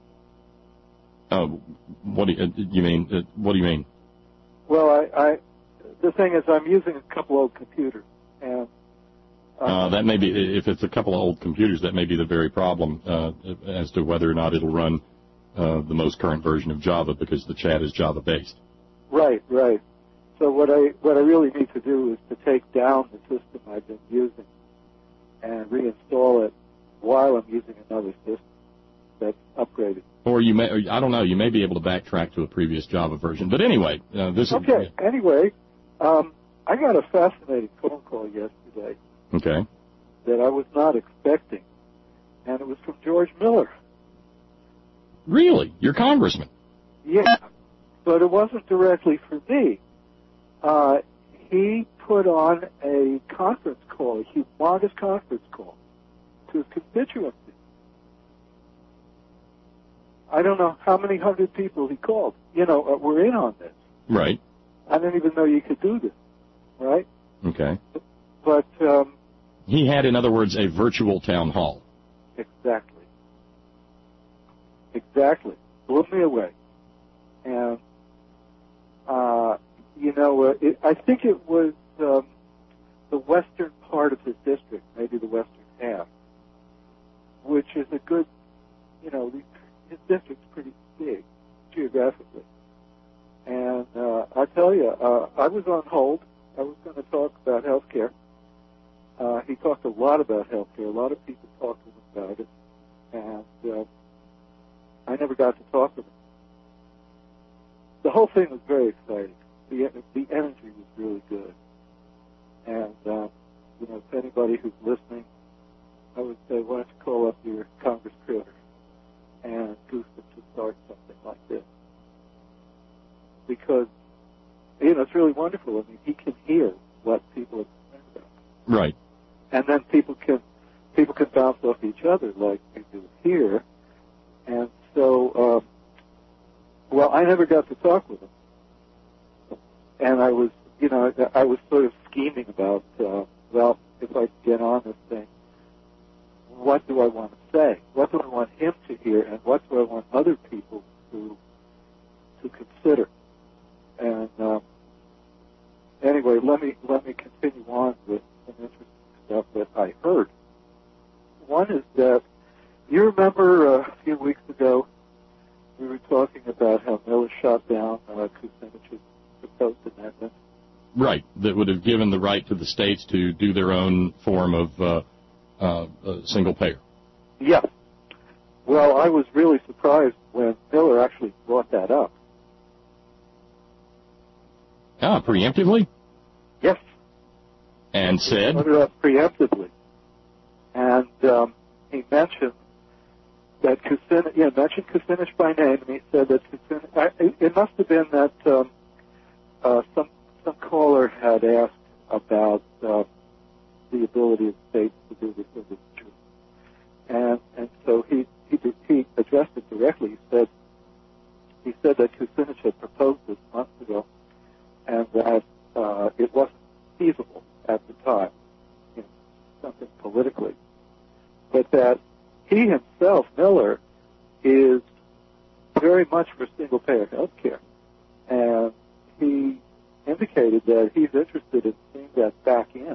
Oh, what do you, uh, you mean, uh, what do you mean? Well, I, I, the thing is I'm using a couple old computers, and uh, Uh, that may be, if it's a couple of old computers, that may be the very problem uh, as to whether or not it'll run uh, the most current version of Java, because the chat is Java-based. Right, right. So what I what I really need to do is to take down the system I've been using and reinstall it while I'm using another system that's upgraded. Or you may, or I don't know, you may be able to backtrack to a previous Java version. But anyway, uh, this okay. is... Okay, anyway, um, I got a fascinating phone call yesterday. Okay. That I was not expecting, and it was from George Miller. Really? Your congressman? Yeah, but it wasn't directly for me. Uh, he put on a conference call, a humongous conference call, to his constituency. I don't know how many hundred people he called. You know, uh, we're in on this. Right. I didn't even know you could do this, right? Okay. But... Um, he had, in other words, a virtual town hall. Exactly. Exactly. Blew me away. And, uh, you know, uh, it, I think it was um, the western part of his district, maybe the western half, which is a good, you know, his district's pretty big geographically. And uh, I tell you, uh, I was on hold. I was going to talk about health care. Uh, he talked a lot about health care. A lot of people talked to him about it. And uh, I never got to talk with him. The whole thing was very exciting. The, the energy was really good. And, um, you know, to anybody who's listening, I would say, why don't you call up your Congress critter and goose them to start something like this. Because, you know, it's really wonderful. I mean, he can hear what people are concerned about. Right. And then people can people can bounce off each other like we do here. And so, um, well, I never got to talk with him. And I was, you know, I was sort of scheming about, uh, well, if I get on this thing, what do I want to say? What do I want him to hear? And what do I want other people to to consider? And um, anyway, let me let me continue on with some interesting stuff that I heard. One is that you remember uh, a few weeks ago we were talking about how Miller shot down uh, Kucinich's proposed amendment. Right, that would have given the right to the states to do their own form of uh, uh, uh, single payer. Yeah. Well, I was really surprised when Miller actually brought that up. Ah, preemptively? Yes. And said? He brought it up preemptively. And um, he mentioned that Kucinich, yeah, mentioned Kucinich by name, and he said that Kucinich, I, it must have been that um, uh, some some caller had asked about uh, the ability of states to do this in the future. And and so he, he he addressed it directly. He said he said that Kucinich had proposed this months ago, and that uh, it wasn't feasible at the time, you know, something politically, but that he himself, Miller, is very much for single-payer health care, and he indicated that he's interested in seeing that back in.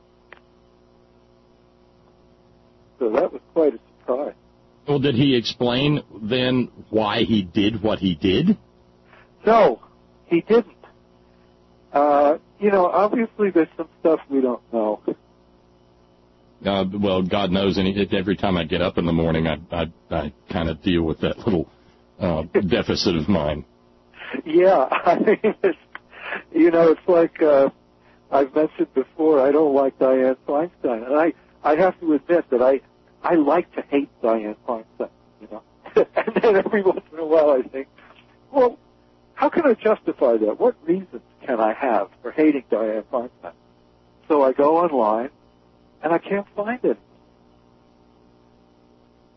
So that was quite a surprise. Well, did he explain then why he did what he did? No, he didn't. Uh, you know, obviously there's some stuff we don't know. Uh, well, God knows, any, every time I get up in the morning, I, I, I kind of deal with that little uh, deficit of mine. Yeah, I mean, it's, you know, it's like uh, I've mentioned before, I don't like Dianne Feinstein. And I, I have to admit that I, I like to hate Dianne Feinstein, you know. And then every once in a while I think, well, how can I justify that? What reasons can I have for hating Dianne Feinstein? So I go online, and I can't find it.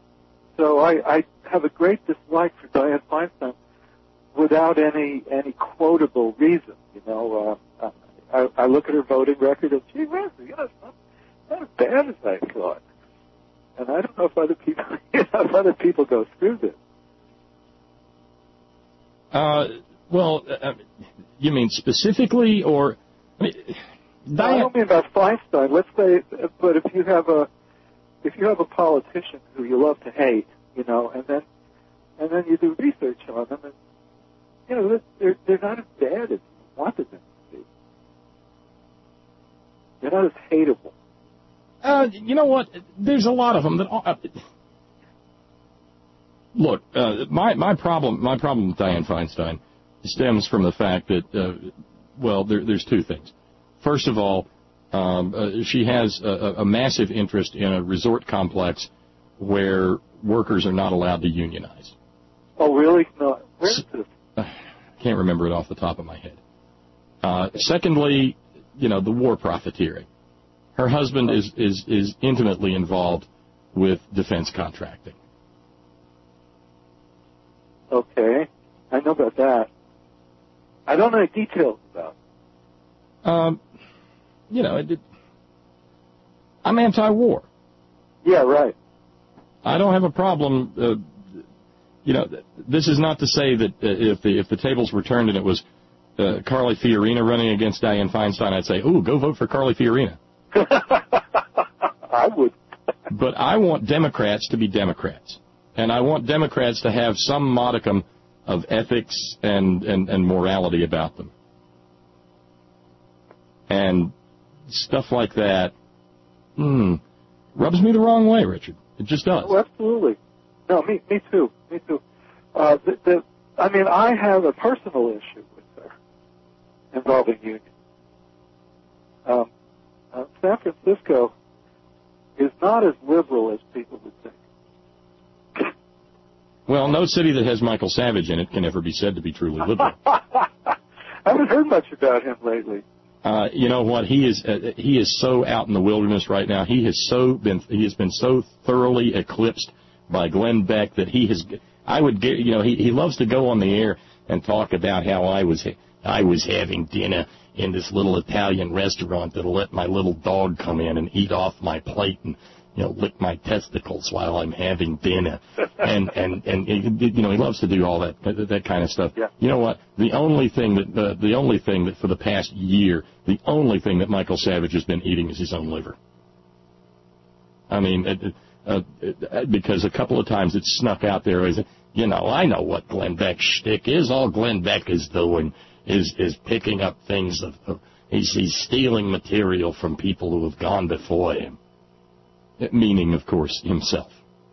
so I, I have a great dislike for Dianne Feinstein without any any quotable reason. You know, uh, I, I look at her voting record and gee whiz, you know, it's not, not as bad as I thought. And I don't know if other people, you know, if other people go through this. Uh, well, uh, you mean specifically, or I mean, no, I don't mean about Feinstein. Let's say, but if you have a if you have a politician who you love to hate, you know, and then and then you do research on them, and you know, they're they're not as bad as you wanted them to be. They're not as hateable. Uh, you know what? There's a lot of them that. Uh, look, uh, my my problem my problem with Dianne Feinstein stems from the fact that uh, well, there, there's two things. First of all, um, uh, she has a, a massive interest in a resort complex where workers are not allowed to unionize. Oh, really? No. Where's this? I can't remember it off the top of my head. Uh, secondly, you know, the war profiteering. Her husband is, is, is intimately involved with defense contracting. Okay. I know about that. I don't know the details about it. Um, you know, it, it, I'm anti-war. Yeah, right. I don't have a problem. Uh, you know, this is not to say that uh, if the if the tables were turned and it was uh, Carly Fiorina running against Dianne Feinstein, I'd say, "Ooh, go vote for Carly Fiorina." I would. But I want Democrats to be Democrats, and I want Democrats to have some modicum of ethics and, and, and morality about them. And stuff like that hmm, rubs me the wrong way, Richard. It just does. Oh, absolutely. No, me, me too. Me too. Uh, the, the, I mean, I have a personal issue with her involving unions. Um, uh, San Francisco is not as liberal as people would think. Well, no city that has Michael Savage in it can ever be said to be truly liberal. I haven't heard much about him lately. Uh, you know what? He is uh, he is so out in the wilderness right now. He has so been he has been so thoroughly eclipsed by Glenn Beck that he has. I would get you know he he loves to go on the air and talk about how I was I was having dinner in this little Italian restaurant that'll let my little dog come in and eat off my plate and, you know, lick my testicles while I'm having dinner. And, and, and, you know, he loves to do all that, that kind of stuff. Yeah. You know what? The only thing that, uh, the only thing that for the past year, the only thing that Michael Savage has been eating is his own liver. I mean, uh, uh, because a couple of times it snuck out there as, you know, I know what Glenn Beck's shtick is. All Glenn Beck is doing is is picking up things of, of he's, he's stealing material from people who have gone before him. Meaning, of course, himself.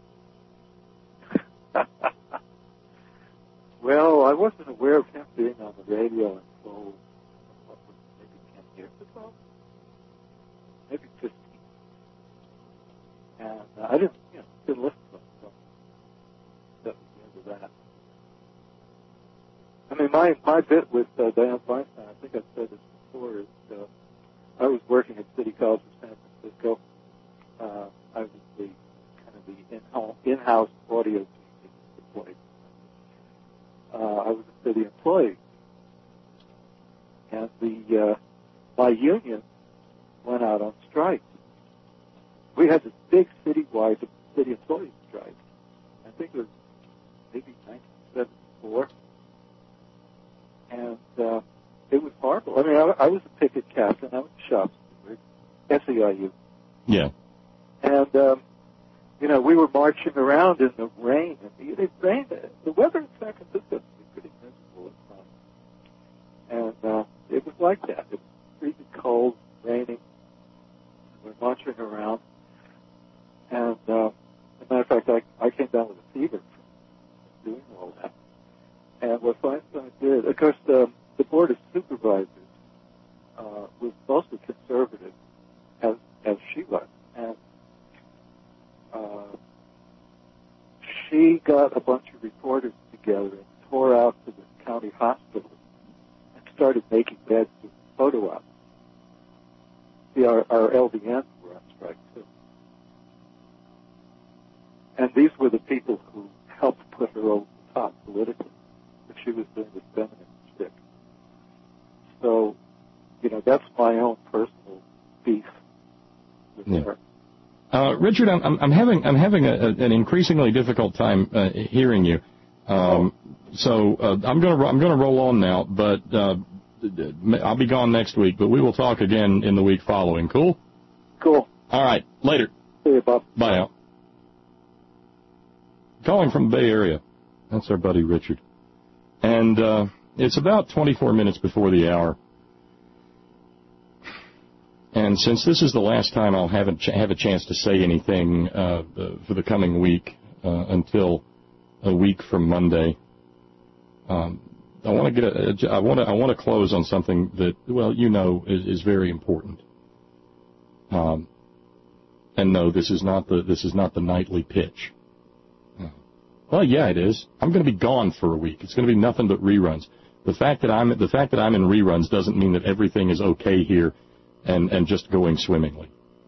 Well, I wasn't aware of him being on the radio until what was it, maybe ten years ago, maybe fifteen. And uh, I didn't, you know, didn't listen to him until that was the end of that. I mean, my my bit with uh, Dianne Feinstein, I think I've said this before, is uh, I was working at City College of San Francisco. Uh, I was the kind of the in-house, in-house audio employee. Uh, I was a city employee, and the uh, my union went out on strike. We had this big citywide city employee strike. I think it was maybe nineteen seventy-four. And uh, it was horrible. I mean, I, I was a picket captain. I was a shop steward, S E I U. Yeah. And, um, you know, we were marching around in the rain. And it rained. The weather in San Francisco was pretty miserable at times. And uh, it was like that. It was freezing cold, raining. We're marching around. And, uh, as a matter of fact, I, I came down with a fever from doing all that. And what Feinstein did, of course, the, the Board of Supervisors uh, was mostly conservative, as as she was. And uh, she got a bunch of reporters together and tore out to the county hospital and started making beds with photo ops. See, our, our L V Ns were on strike, too. and these were the people who helped put her over the top politically, if she was doing this feminine shtick. So, you know, that's my own personal beef with yeah. her. Uh, Richard, I'm, I'm, I'm having I'm having a, a, an increasingly difficult time uh, hearing you. Um, so uh, I'm going to I'm going to roll on now, but uh, I'll be gone next week. But we will talk again in the week following. Cool? Cool. All right. Later. See you, Bob. Bye now. Calling from the Bay Area. That's our buddy Richard. And uh, it's about twenty-four minutes before the hour. And since this is the last time I'll have a, ch- have a chance to say anything uh, uh, for the coming week uh, until a week from Monday, um, I want to get a, I want to I want to close on something that, well, you know, is, is very important. Um, and no, this is not the this is not the nightly pitch. Uh, well, yeah, it is. I'm going to be gone for a week. It's going to be nothing but reruns. The fact that I'm the fact that I'm in reruns doesn't mean that everything is okay here. And, and just going swimmingly.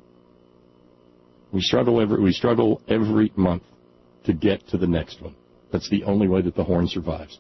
We struggle every we struggle every month to get to the next one. That's the only way that the Horn survives.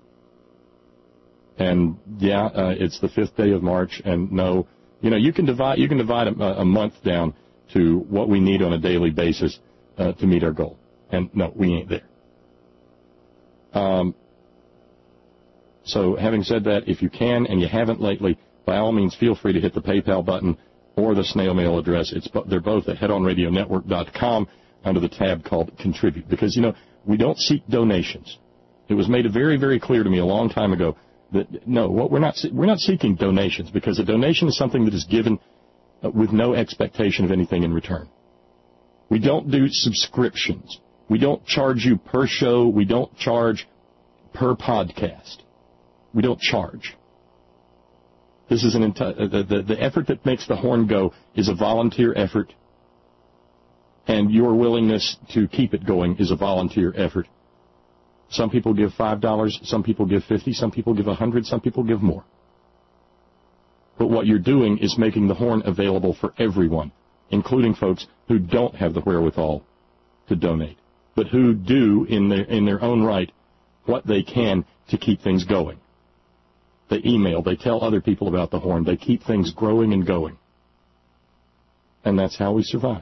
And yeah, uh, it's the fifth day of March, and no, you know, you can divide you can divide a, a month down to what we need on a daily basis uh, to meet our goal. And no, we ain't there. Um. So, having said that, if you can and you haven't lately, by all means, feel free to hit the PayPal button or the snail mail address. It's they're both at head on radio network dot com under the tab called Contribute. Because, you know, we don't seek donations. It was made very, very clear to me a long time ago that, no, what we're not we're not seeking donations, because a donation is something that is given with no expectation of anything in return. We don't do subscriptions. We don't charge you per show. We don't charge per podcast. We don't charge. This is an enti- the, the, the effort that makes the Horn go is a volunteer effort, and your willingness to keep it going is a volunteer effort. Some people give five dollars, some people give fifty dollars, some people give one hundred dollars, some people give more. But what you're doing is making the Horn available for everyone, including folks who don't have the wherewithal to donate, but who do in their in their own right what they can to keep things going. They email, they tell other people about the Horn, they keep things growing and going. And that's how we survive.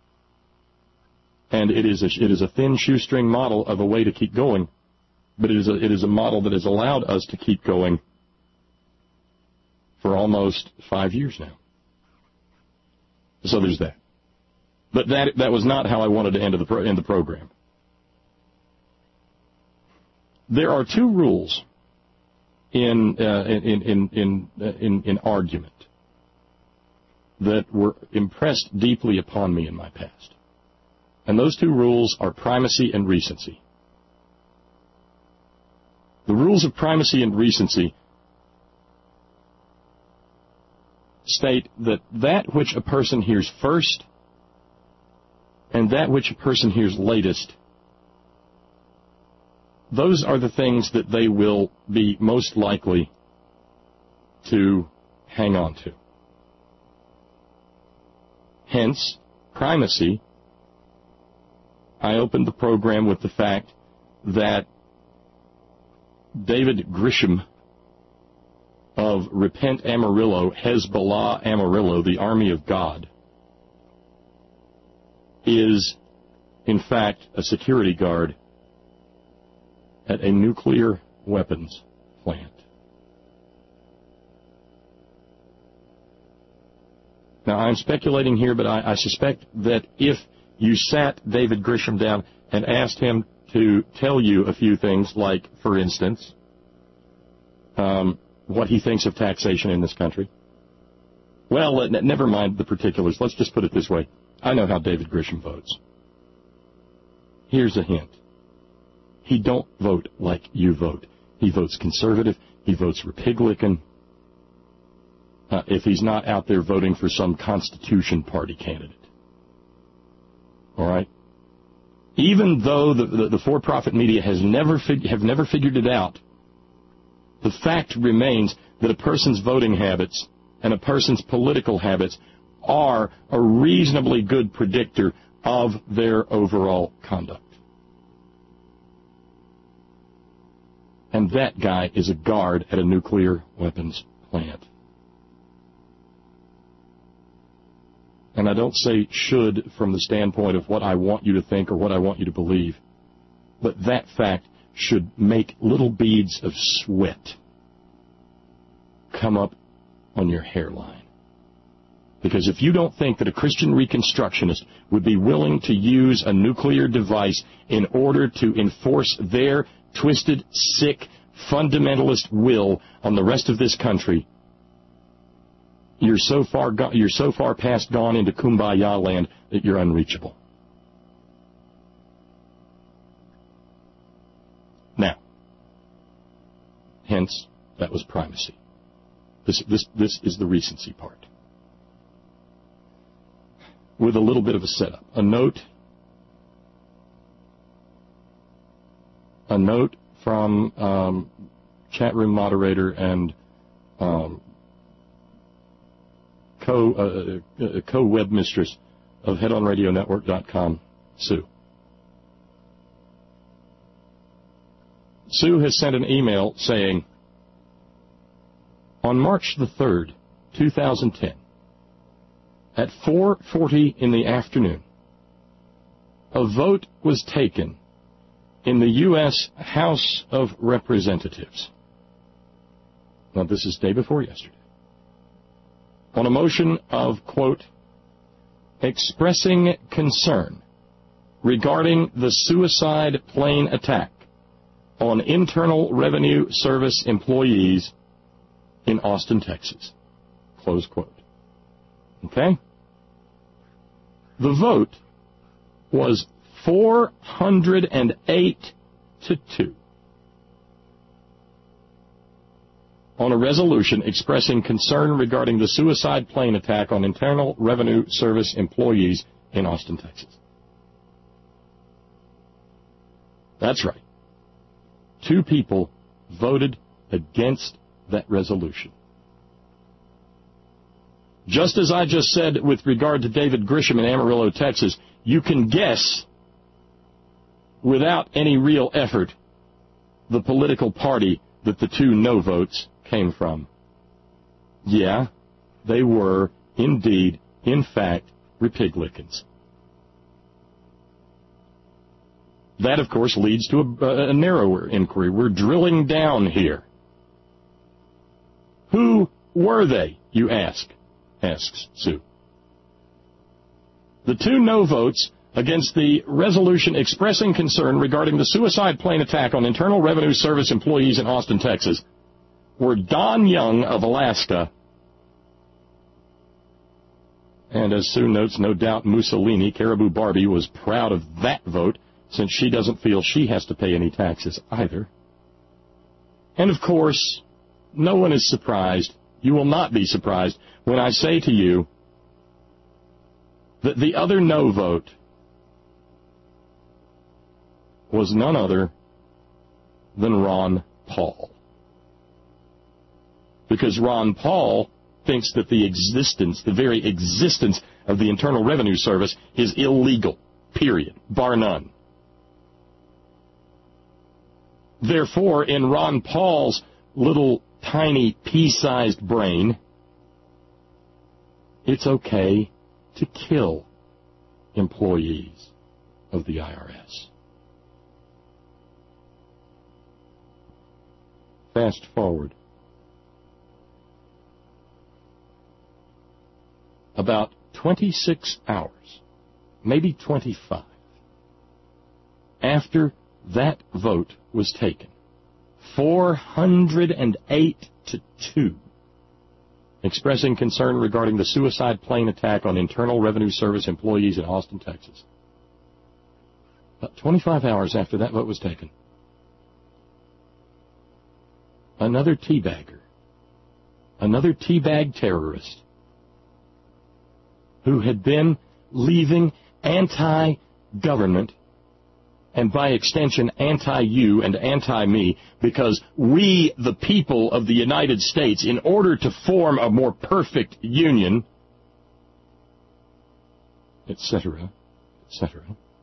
And it is a, it is a thin shoestring model of a way to keep going, but it is a, it is a model that has allowed us to keep going for almost five years now. So there's that. But that that was not how I wanted to end the pro, end the program. There are two rules in uh, in in in, uh, in in argument that were impressed deeply upon me in my past. And those two rules are primacy and recency. The rules of primacy and recency state that that which a person hears first and that which a person hears latest, those are the things that they will be most likely to hang on to. Hence, primacy. I opened the program with the fact that David Grisham of Repent Amarillo, Hezbollah Amarillo, the Army of God, is, in fact, a security guard at a nuclear weapons plant. Now, I'm speculating here, but I, I suspect that if you sat David Grisham down and asked him to tell you a few things, like, for instance, um, what he thinks of taxation in this country. Well, uh, never mind the particulars. Let's just put it this way. I know how David Grisham votes. Here's a hint. He don't vote like you vote. He votes conservative. He votes Republican. Uh, if he's not out there voting for some Constitution Party candidate. All right? Even though the, the, the for-profit media has never fig- have never figured it out, the fact remains that a person's voting habits and a person's political habits are a reasonably good predictor of their overall conduct. And that guy is a guard at a nuclear weapons plant. And I don't say should from the standpoint of what I want you to think or what I want you to believe, but that fact should make little beads of sweat come up on your hairline. Because if you don't think that a Christian Reconstructionist would be willing to use a nuclear device in order to enforce their twisted, sick, fundamentalist will on the rest of this country, you're so far go- you're so far past gone into Kumbaya land that you're unreachable. Now, hence, that was primacy. This, this, this is the recency part. With a little bit of a setup. A note, a note from um, chat room moderator and um, co uh, uh, co-web mistress of head on radio network dot com, Sue. Sue has sent an email saying, on March the third, two thousand ten, at four forty in the afternoon, a vote was taken in the U S House of Representatives. Now, this is day before yesterday. On a motion of, quote, expressing concern regarding the suicide plane attack on Internal Revenue Service employees in Austin, Texas. Close quote. Okay? The vote was four hundred eight to two on a resolution expressing concern regarding the suicide plane attack on Internal Revenue Service employees in Austin, Texas. That's right. Two people voted against that resolution. Just as I just said with regard to David Grisham in Amarillo, Texas, you can guess, without any real effort, the political party that the two no votes came from. Yeah, they were, indeed, in fact, Republicans. That, of course, leads to a, a narrower inquiry. We're drilling down here. Who were they, you ask, asks Sue. The two no votes against the resolution expressing concern regarding the suicide plane attack on Internal Revenue Service employees in Austin, Texas, were Don Young of Alaska, and as Sue notes, no doubt Mussolini, Caribou Barbie, was proud of that vote, since she doesn't feel she has to pay any taxes either. And of course, no one is surprised, you will not be surprised, when I say to you that the other no vote was none other than Ron Paul. Because Ron Paul thinks that the existence, the very existence of the Internal Revenue Service is illegal, period, bar none. Therefore, in Ron Paul's little tiny pea-sized brain, it's okay to kill employees of the I R S. Fast forward. About twenty-six hours, maybe twenty-five, after that vote was taken, four hundred eight to two, expressing concern regarding the suicide plane attack on Internal Revenue Service employees in Austin, Texas. About twenty-five hours after that vote was taken, another teabagger, another teabag terrorist, who had been leaving anti-government and by extension anti-you and anti-me because we, the people of the United States, in order to form a more perfect union, et cetera, et cetera.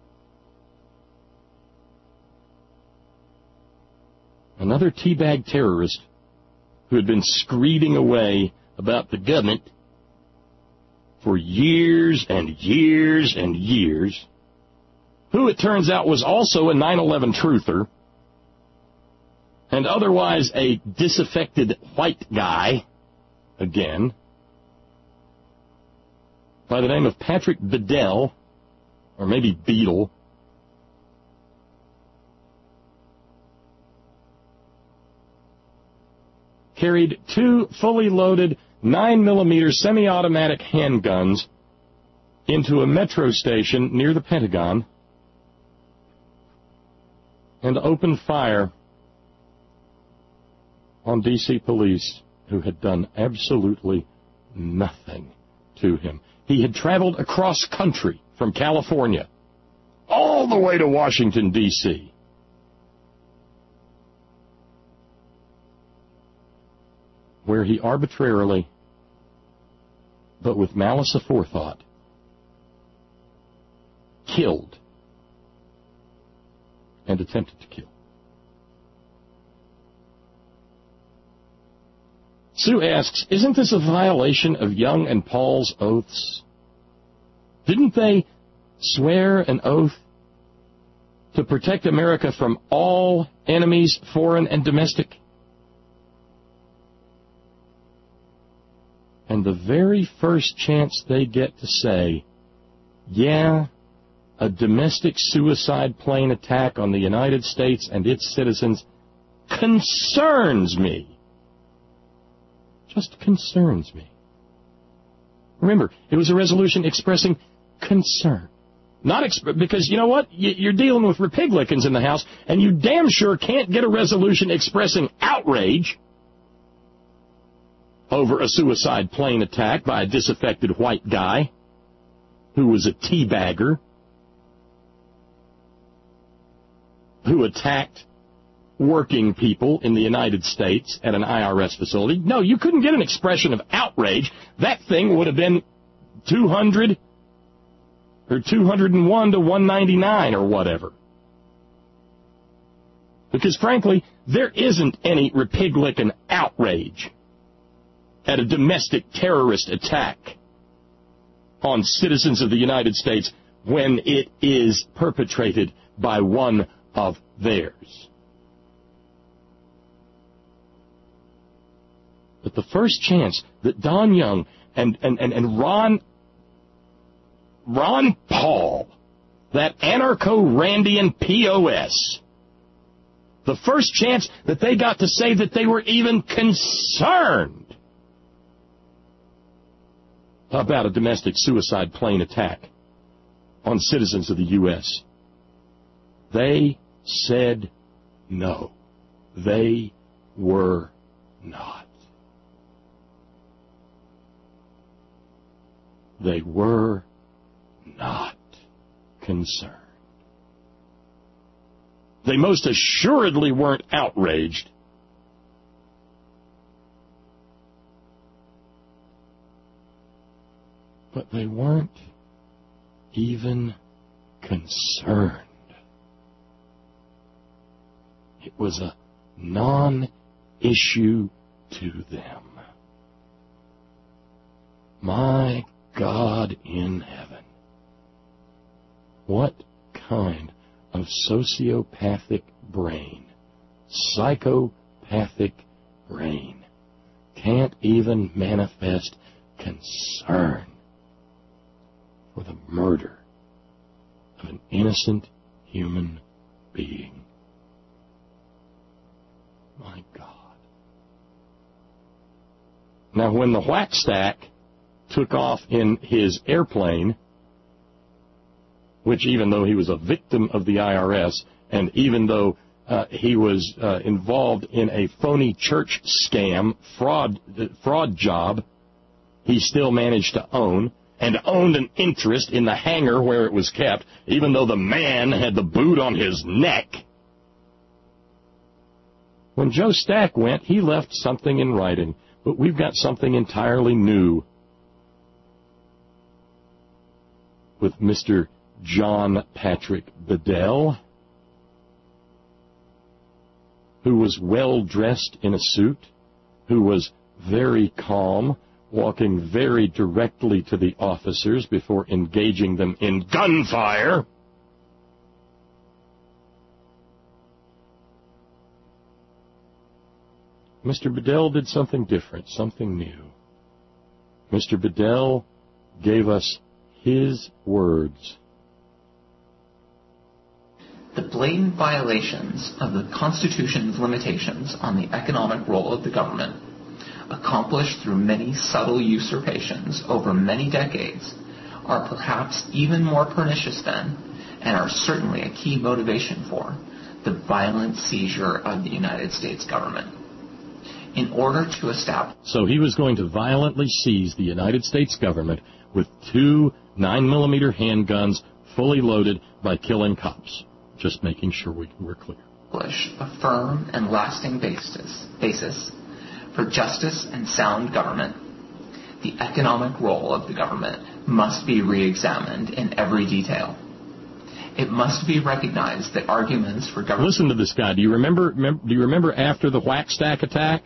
Another teabag terrorist who had been screeding away about the government for years and years and years, who it turns out was also a nine eleven truther and otherwise a disaffected white guy, again, by the name of Patrick Bedell, or maybe Beadle, carried two fully loaded nine millimeter semi-automatic handguns into a metro station near the Pentagon and opened fire on D C police who had done absolutely nothing to him. He had traveled across country from California all the way to Washington, D C where he arbitrarily, but with malice aforethought, killed and attempted to kill. Sue asks, isn't this a violation of Young and Paul's oaths? Didn't they swear an oath to protect America from all enemies, foreign and domestic? And the very first chance they get to say, yeah, a domestic suicide plane attack on the United States and its citizens concerns me. Just concerns me. Remember, it was a resolution expressing concern. Not exp- because, you know what? You're dealing with Republicans in the House, and you damn sure can't get a resolution expressing outrage over a suicide plane attack by a disaffected white guy who was a teabagger, who attacked working people in the United States at an I R S facility. No, you couldn't get an expression of outrage. That thing would have been two hundred or two hundred one to one ninety-nine or whatever. Because, frankly, there isn't any Republican outrage at a domestic terrorist attack on citizens of the United States when it is perpetrated by one of theirs. But the first chance that Don Young and, and, and, and Ron, Ron Paul, that anarcho-Randian P O S, the first chance that they got to say that they were even concerned about a domestic suicide plane attack on citizens of the U S, they said no. They were not. They were not concerned. They most assuredly weren't outraged. But they weren't even concerned. It was a non-issue to them. My God in heaven. What kind of sociopathic brain, psychopathic brain, can't even manifest concern for the murder of an innocent human being? My God. Now, when the whack stack took off in his airplane, which even though he was a victim of the I R S, and even though uh, he was uh, involved in a phony church scam, fraud, uh, fraud job, he still managed to own, and owned an interest in the hangar where it was kept, even though the man had the boot on his neck. When Joe Stack went, he left something in writing, but we've got something entirely new with Mister John Patrick Bedell, who was well-dressed in a suit, who was very calm, walking very directly to the officers before engaging them in gunfire. Mister Bedell did something different, something new. Mister Bedell gave us his words. The blatant violations of the Constitution's limitations on the economic role of the government, accomplished through many subtle usurpations over many decades, are perhaps even more pernicious than, and are certainly a key motivation for, the violent seizure of the United States government. In order to establish... So he was going to violently seize the United States government with two nine millimeter handguns fully loaded by killing cops. Just making sure we, we're clear. A firm and lasting basis, basis for justice and sound government. The economic role of the government must be re-examined in every detail. It must be recognized that arguments for government... Listen to this guy. Do you remember, remember, do you remember after the Whack Stack attack?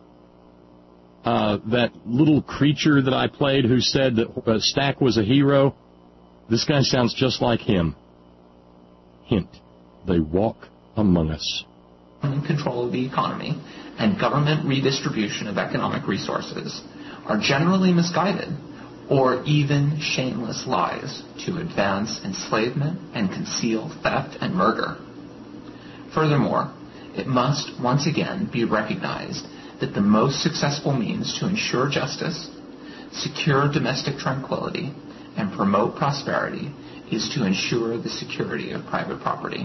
Uh, that little creature that I played who said that uh, Stack was a hero? This guy sounds just like him. Hint, they walk among us. Control of the economy and government redistribution of economic resources are generally misguided or even shameless lies to advance enslavement and conceal theft and murder. Furthermore, it must once again be recognized that the most successful means to ensure justice, secure domestic tranquility, and promote prosperity is to ensure the security of private property.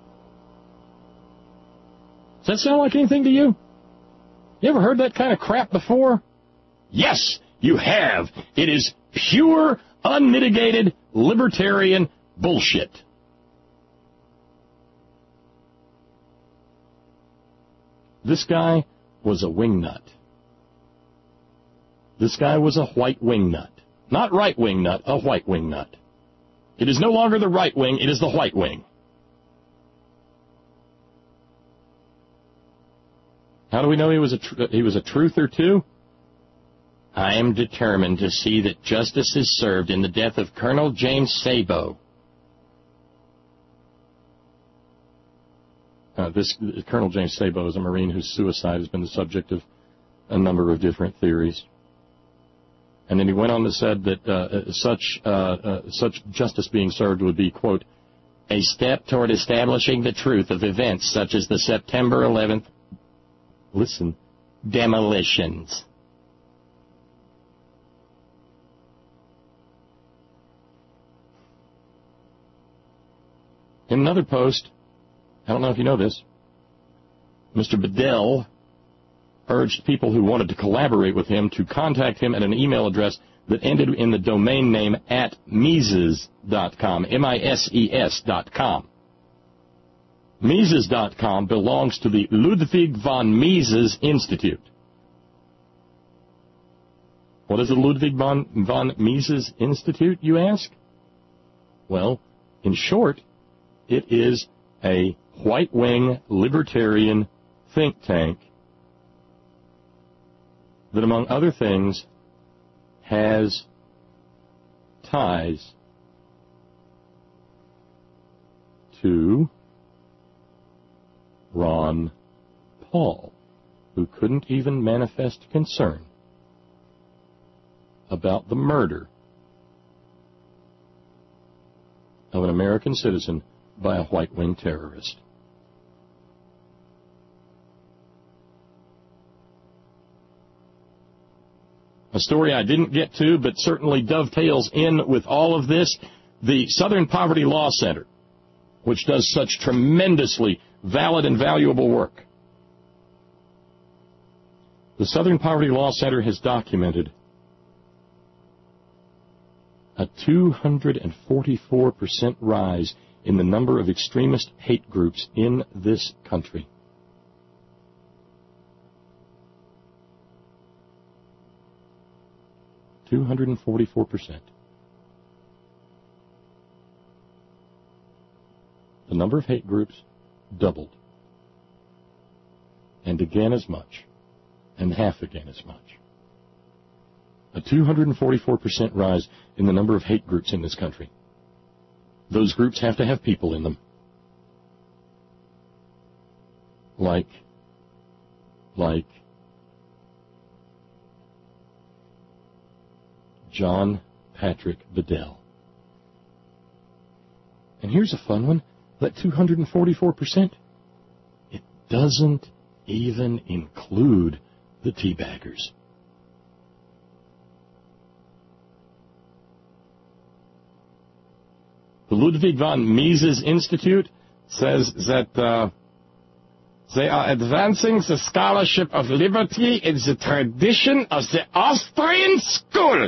Does that sound like anything to you? You ever heard that kind of crap before? Yes, you have. It is pure, unmitigated, libertarian bullshit. This guy was a wingnut. This guy was a white wingnut. Not right wingnut, a white wingnut. It is no longer the right wing, it is the white wing. How do we know he was a tr- he was a truther too? I am determined to see that justice is served in the death of Colonel James Sabo. Uh, this Colonel James Sabo is a Marine whose suicide has been the subject of a number of different theories. And then he went on to said that uh, such uh, uh, such justice being served would be, quote, a step toward establishing the truth of events such as the September eleventh, listen, demolitions. In another post, I don't know if you know this, Mister Bedell urged people who wanted to collaborate with him to contact him at an email address that ended in the domain name at Mises dot com, M I S E S dot com. Mises dot com belongs to the Ludwig von Mises Institute. What is the Ludwig von, von Mises Institute, you ask? Well, in short, it is a white-wing libertarian think tank that, among other things, has ties to Ron Paul, who couldn't even manifest concern about the murder of an American citizen by a white-wing terrorist. A story I didn't get to, but certainly dovetails in with all of this, the Southern Poverty Law Center, which does such tremendously valid and valuable work. The Southern Poverty Law Center has documented a two hundred forty-four percent rise in the number of extremist hate groups in this country. two hundred forty-four percent. the number of hate groups doubled. And again as much. And half again as much. A two hundred forty-four percent rise in the number of hate groups in this country. Those groups have to have people in them. Like, like John Patrick Bedell. And here's a fun one. That two hundred forty-four percent, it doesn't even include the teabaggers. The Ludwig von Mises Institute says that uh, they are advancing the scholarship of liberty in the tradition of the Austrian school.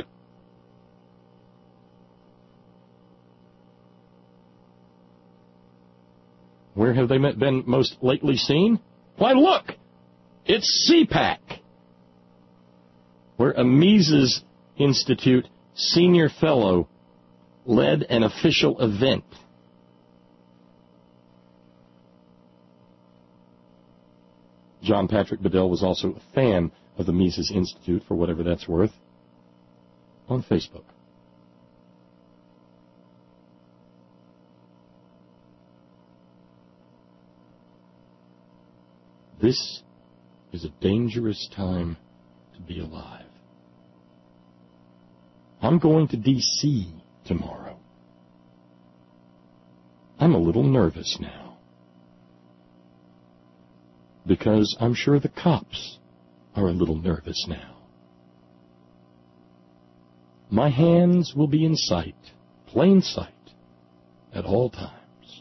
Where have they been most lately seen? Why, look, it's CPAC, where a Mises Institute senior fellow led an official event. John Patrick Bedell was also a fan of the Mises Institute, for whatever that's worth, on Facebook. This is a dangerous time to be alive. I'm going to D C tomorrow. I'm a little nervous now, because I'm sure the cops are a little nervous now. My hands will be in sight, plain sight, at all times.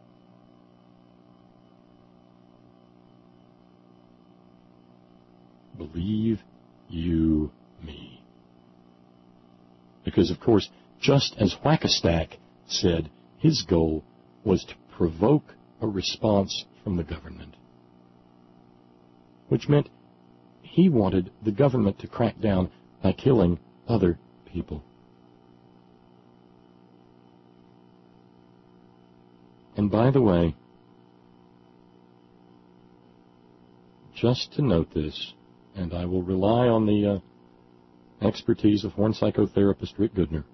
Believe you me. Because, of course, just as Whackastack said, his goal was to provoke a response from the government, which meant he wanted the government to crack down by killing other people. And by the way, just to note this, and I will rely on the uh, expertise of horn psychotherapist Rick Goodner,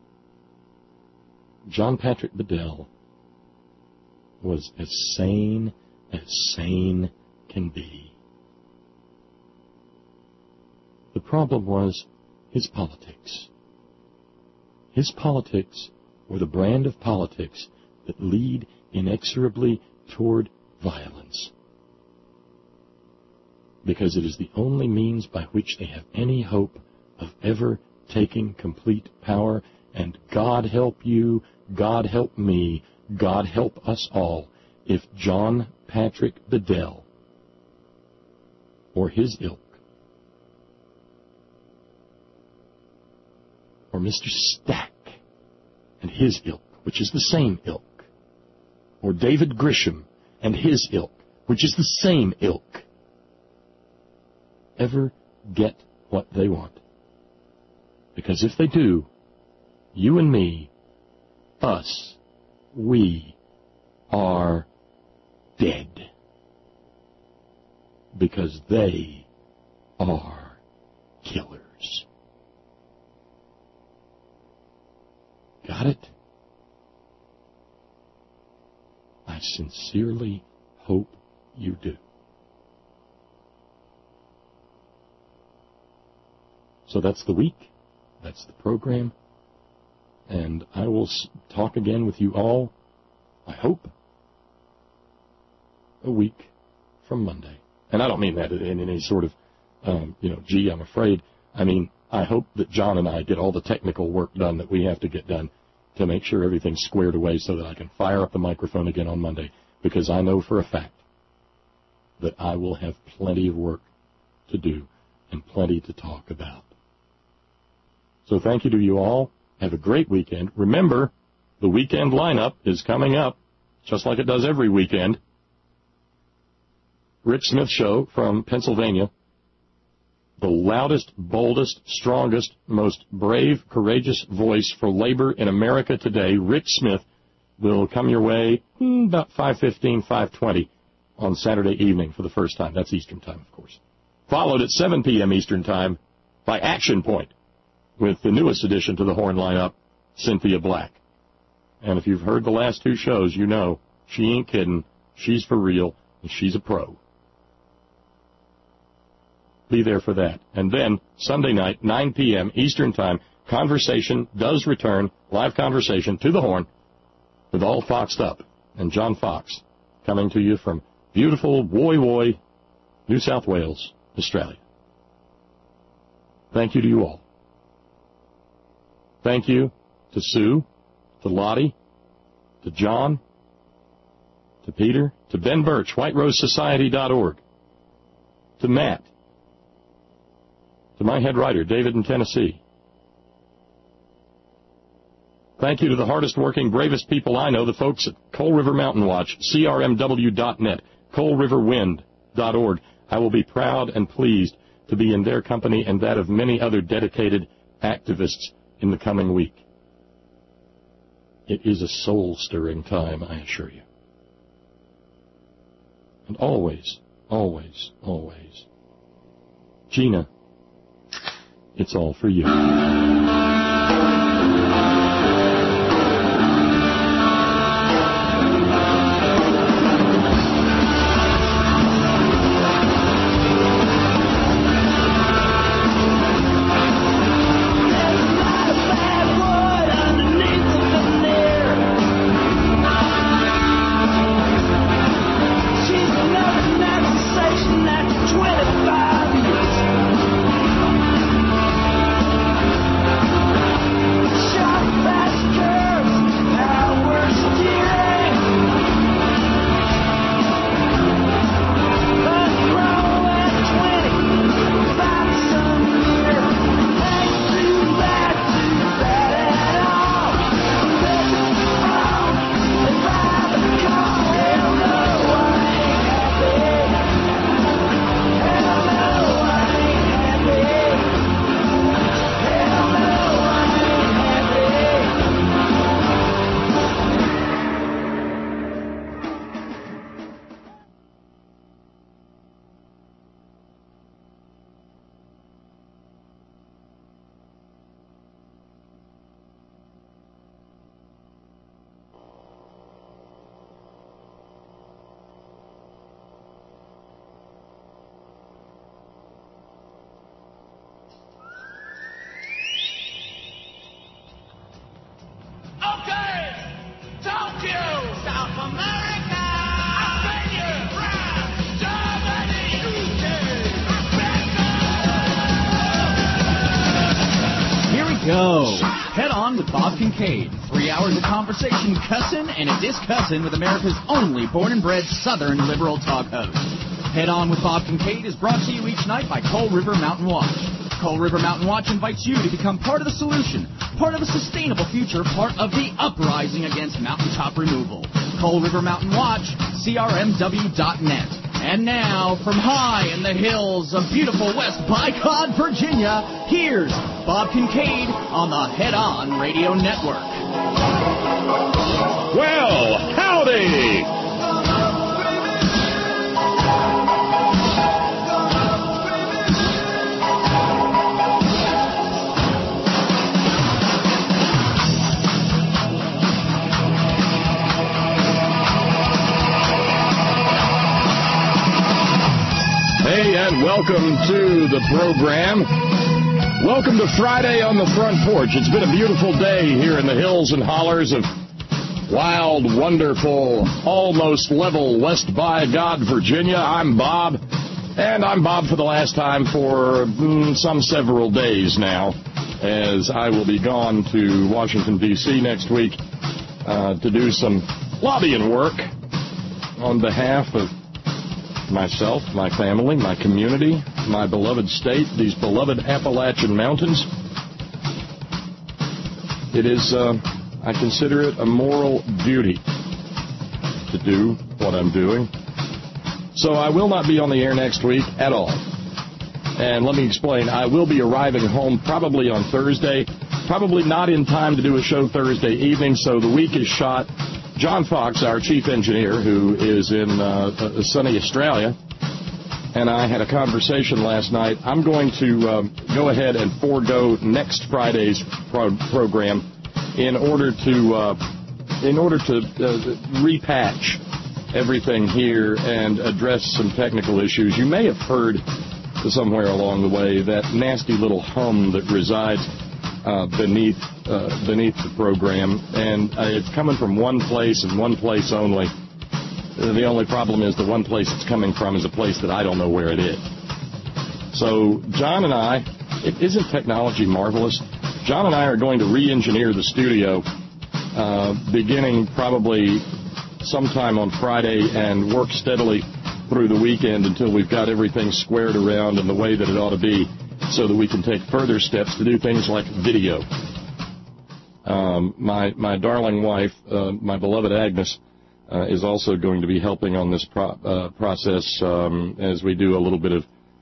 John Patrick Bedell was as sane as sane can be. The problem was his politics. His politics were the brand of politics that lead inexorably toward violence, because it is the only means by which they have any hope of ever taking complete power. And God help you, God help me, God help us all, if John Patrick Bedell or his ilk, or Mister Stack and his ilk, which is the same ilk, or David Grisham and his ilk, which is the same ilk, ever get what they want. Because if they do, you and me, us, we are dead. Because they are killers. Got it? I sincerely hope you do. So that's the week. That's the program. And I will talk again with you all, I hope, a week from Monday. And I don't mean that in any sort of, um, you know, gee, I'm afraid. I mean, I hope that John and I get all the technical work done that we have to get done to make sure everything's squared away so that I can fire up the microphone again on Monday. Because I know for a fact that I will have plenty of work to do and plenty to talk about. So thank you to you all. Have a great weekend. Remember, the weekend lineup is coming up, just like it does every weekend. Rich Smith Show from Pennsylvania. The loudest, boldest, strongest, most brave, courageous voice for labor in America today, Rich Smith, will come your way hmm, about five fifteen, five twenty on Saturday evening for the first time. That's Eastern Time, of course. Followed at seven p.m. Eastern Time by Action Point with the newest addition to the Horn lineup, Cynthia Black. And if you've heard the last two shows, you know she ain't kidding. She's for real, and she's a pro. Be there for that. And then, Sunday night, nine p.m. Eastern Time, Conversation does return, live conversation to the Horn, with All Foxed Up, and John Fox, coming to you from beautiful Woy Woy, New South Wales, Australia. Thank you to you all. Thank you to Sue, to Lottie, to John, to Peter, to Ben Birch, white rose society dot org, to Matt, to my head writer, David in Tennessee. Thank you to the hardest working, bravest people I know, the folks at Coal River Mountain Watch, C R M W dot net, coal river wind dot org. I will be proud and pleased to be in their company and that of many other dedicated activists in the coming week. It is a soul-stirring time, I assure you. And always, always, always, Gina, it's all for you. And a discussin' with America's only born-and-bred Southern liberal talk host. Head On with Bob Kincaid is brought to you each night by Coal River Mountain Watch. Coal River Mountain Watch invites you to become part of the solution, part of a sustainable future, part of the uprising against mountaintop removal. Coal River Mountain Watch, C R M W dot net. And now, from high in the hills of beautiful West Bicod, Virginia, here's Bob Kincaid on the Head On Radio Network. Well, howdy! Hey, and welcome to the program. Welcome to Friday on the Front Porch. It's been a beautiful day here in the hills and hollers of wild, wonderful, almost level West Bicod, Virginia. I'm Bob, and I'm Bob for the last time for mm, some several days now, as I will be gone to Washington, D C next week uh, to do some lobbying work on behalf of myself, my family, my community, my beloved state, these beloved Appalachian Mountains. It is... Uh, I consider it a moral duty to do what I'm doing. So I will not be on the air next week at all. And let me explain. I will be arriving home probably on Thursday, probably not in time to do a show Thursday evening, so the week is shot John Fox, our chief engineer, who is in uh, sunny Australia, and I had a conversation last night. I'm going to um, go ahead and forego next Friday's pro- program in order to uh, in order to uh, repatch everything here and address some technical issues. You may have heard somewhere along the way that nasty little hum that resides uh, beneath uh, beneath the program, and uh, it's coming from one place and one place only. The only problem is the one place it's coming from is a place that I don't know where it is. So John and I, it isn't technology marvelous? John and I are going to re-engineer the studio uh, beginning probably sometime on Friday and work steadily through the weekend until we've got everything squared around in the way that it ought to be so that we can take further steps to do things like video. Um, my, my darling wife, uh, my beloved Agnes, Uh, is also going to be helping on this pro- uh, process um, as we do a little bit of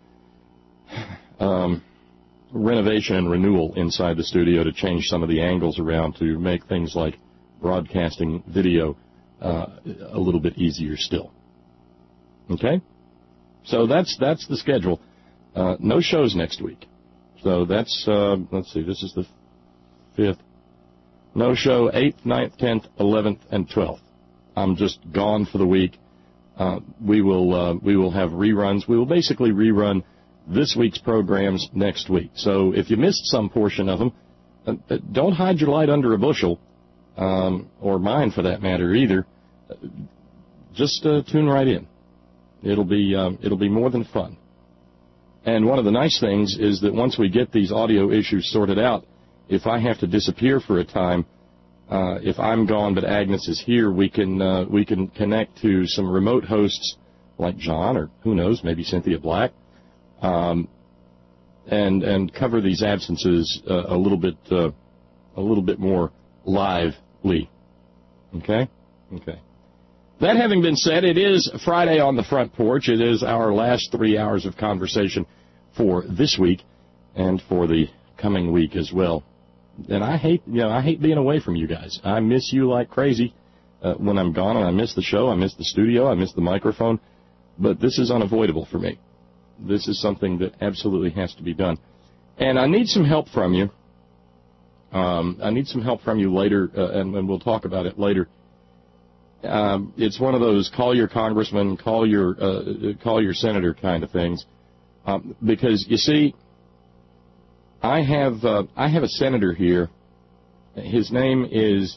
um, renovation and renewal inside the studio to change some of the angles around to make things like broadcasting video uh, a little bit easier still. Okay? So that's that's the schedule. Uh, no shows next week. So that's, uh, let's see, this is the fifth. No show eighth, ninth, tenth, eleventh, and twelfth. I'm just gone for the week. Uh, we will uh, we will have reruns. We will basically rerun this week's programs next week. So if you missed some portion of them, uh, don't hide your light under a bushel, um, or mine for that matter either. Just uh, tune right in. It'll be um, it'll be more than fun. And one of the nice things is that once we get these audio issues sorted out, if I have to disappear for a time, Uh, if I'm gone but Agnes is here, we can uh, we can connect to some remote hosts like John or who knows, maybe Cynthia Black, um, and and cover these absences uh, a little bit uh, a little bit more lively. Okay, okay. That having been said, it is Friday on the Front Porch. It is our last three hours of conversation for this week and for the coming week as well. And I hate, you know, I hate being away from you guys. I miss you like crazy uh, when I'm gone, and I miss the show, I miss the studio, I miss the microphone. But this is unavoidable for me. This is something that absolutely has to be done. And I need some help from you. Um, I need some help from you later, uh, and, and we'll talk about it later. Um, it's one of those call your congressman, call your uh, call your senator kind of things, um, because you see. I have uh, I have a senator here. His name is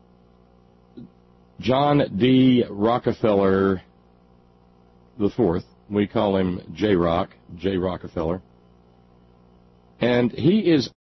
John D. Rockefeller the Fourth. We call him J. Rock, J. Rockefeller, and he is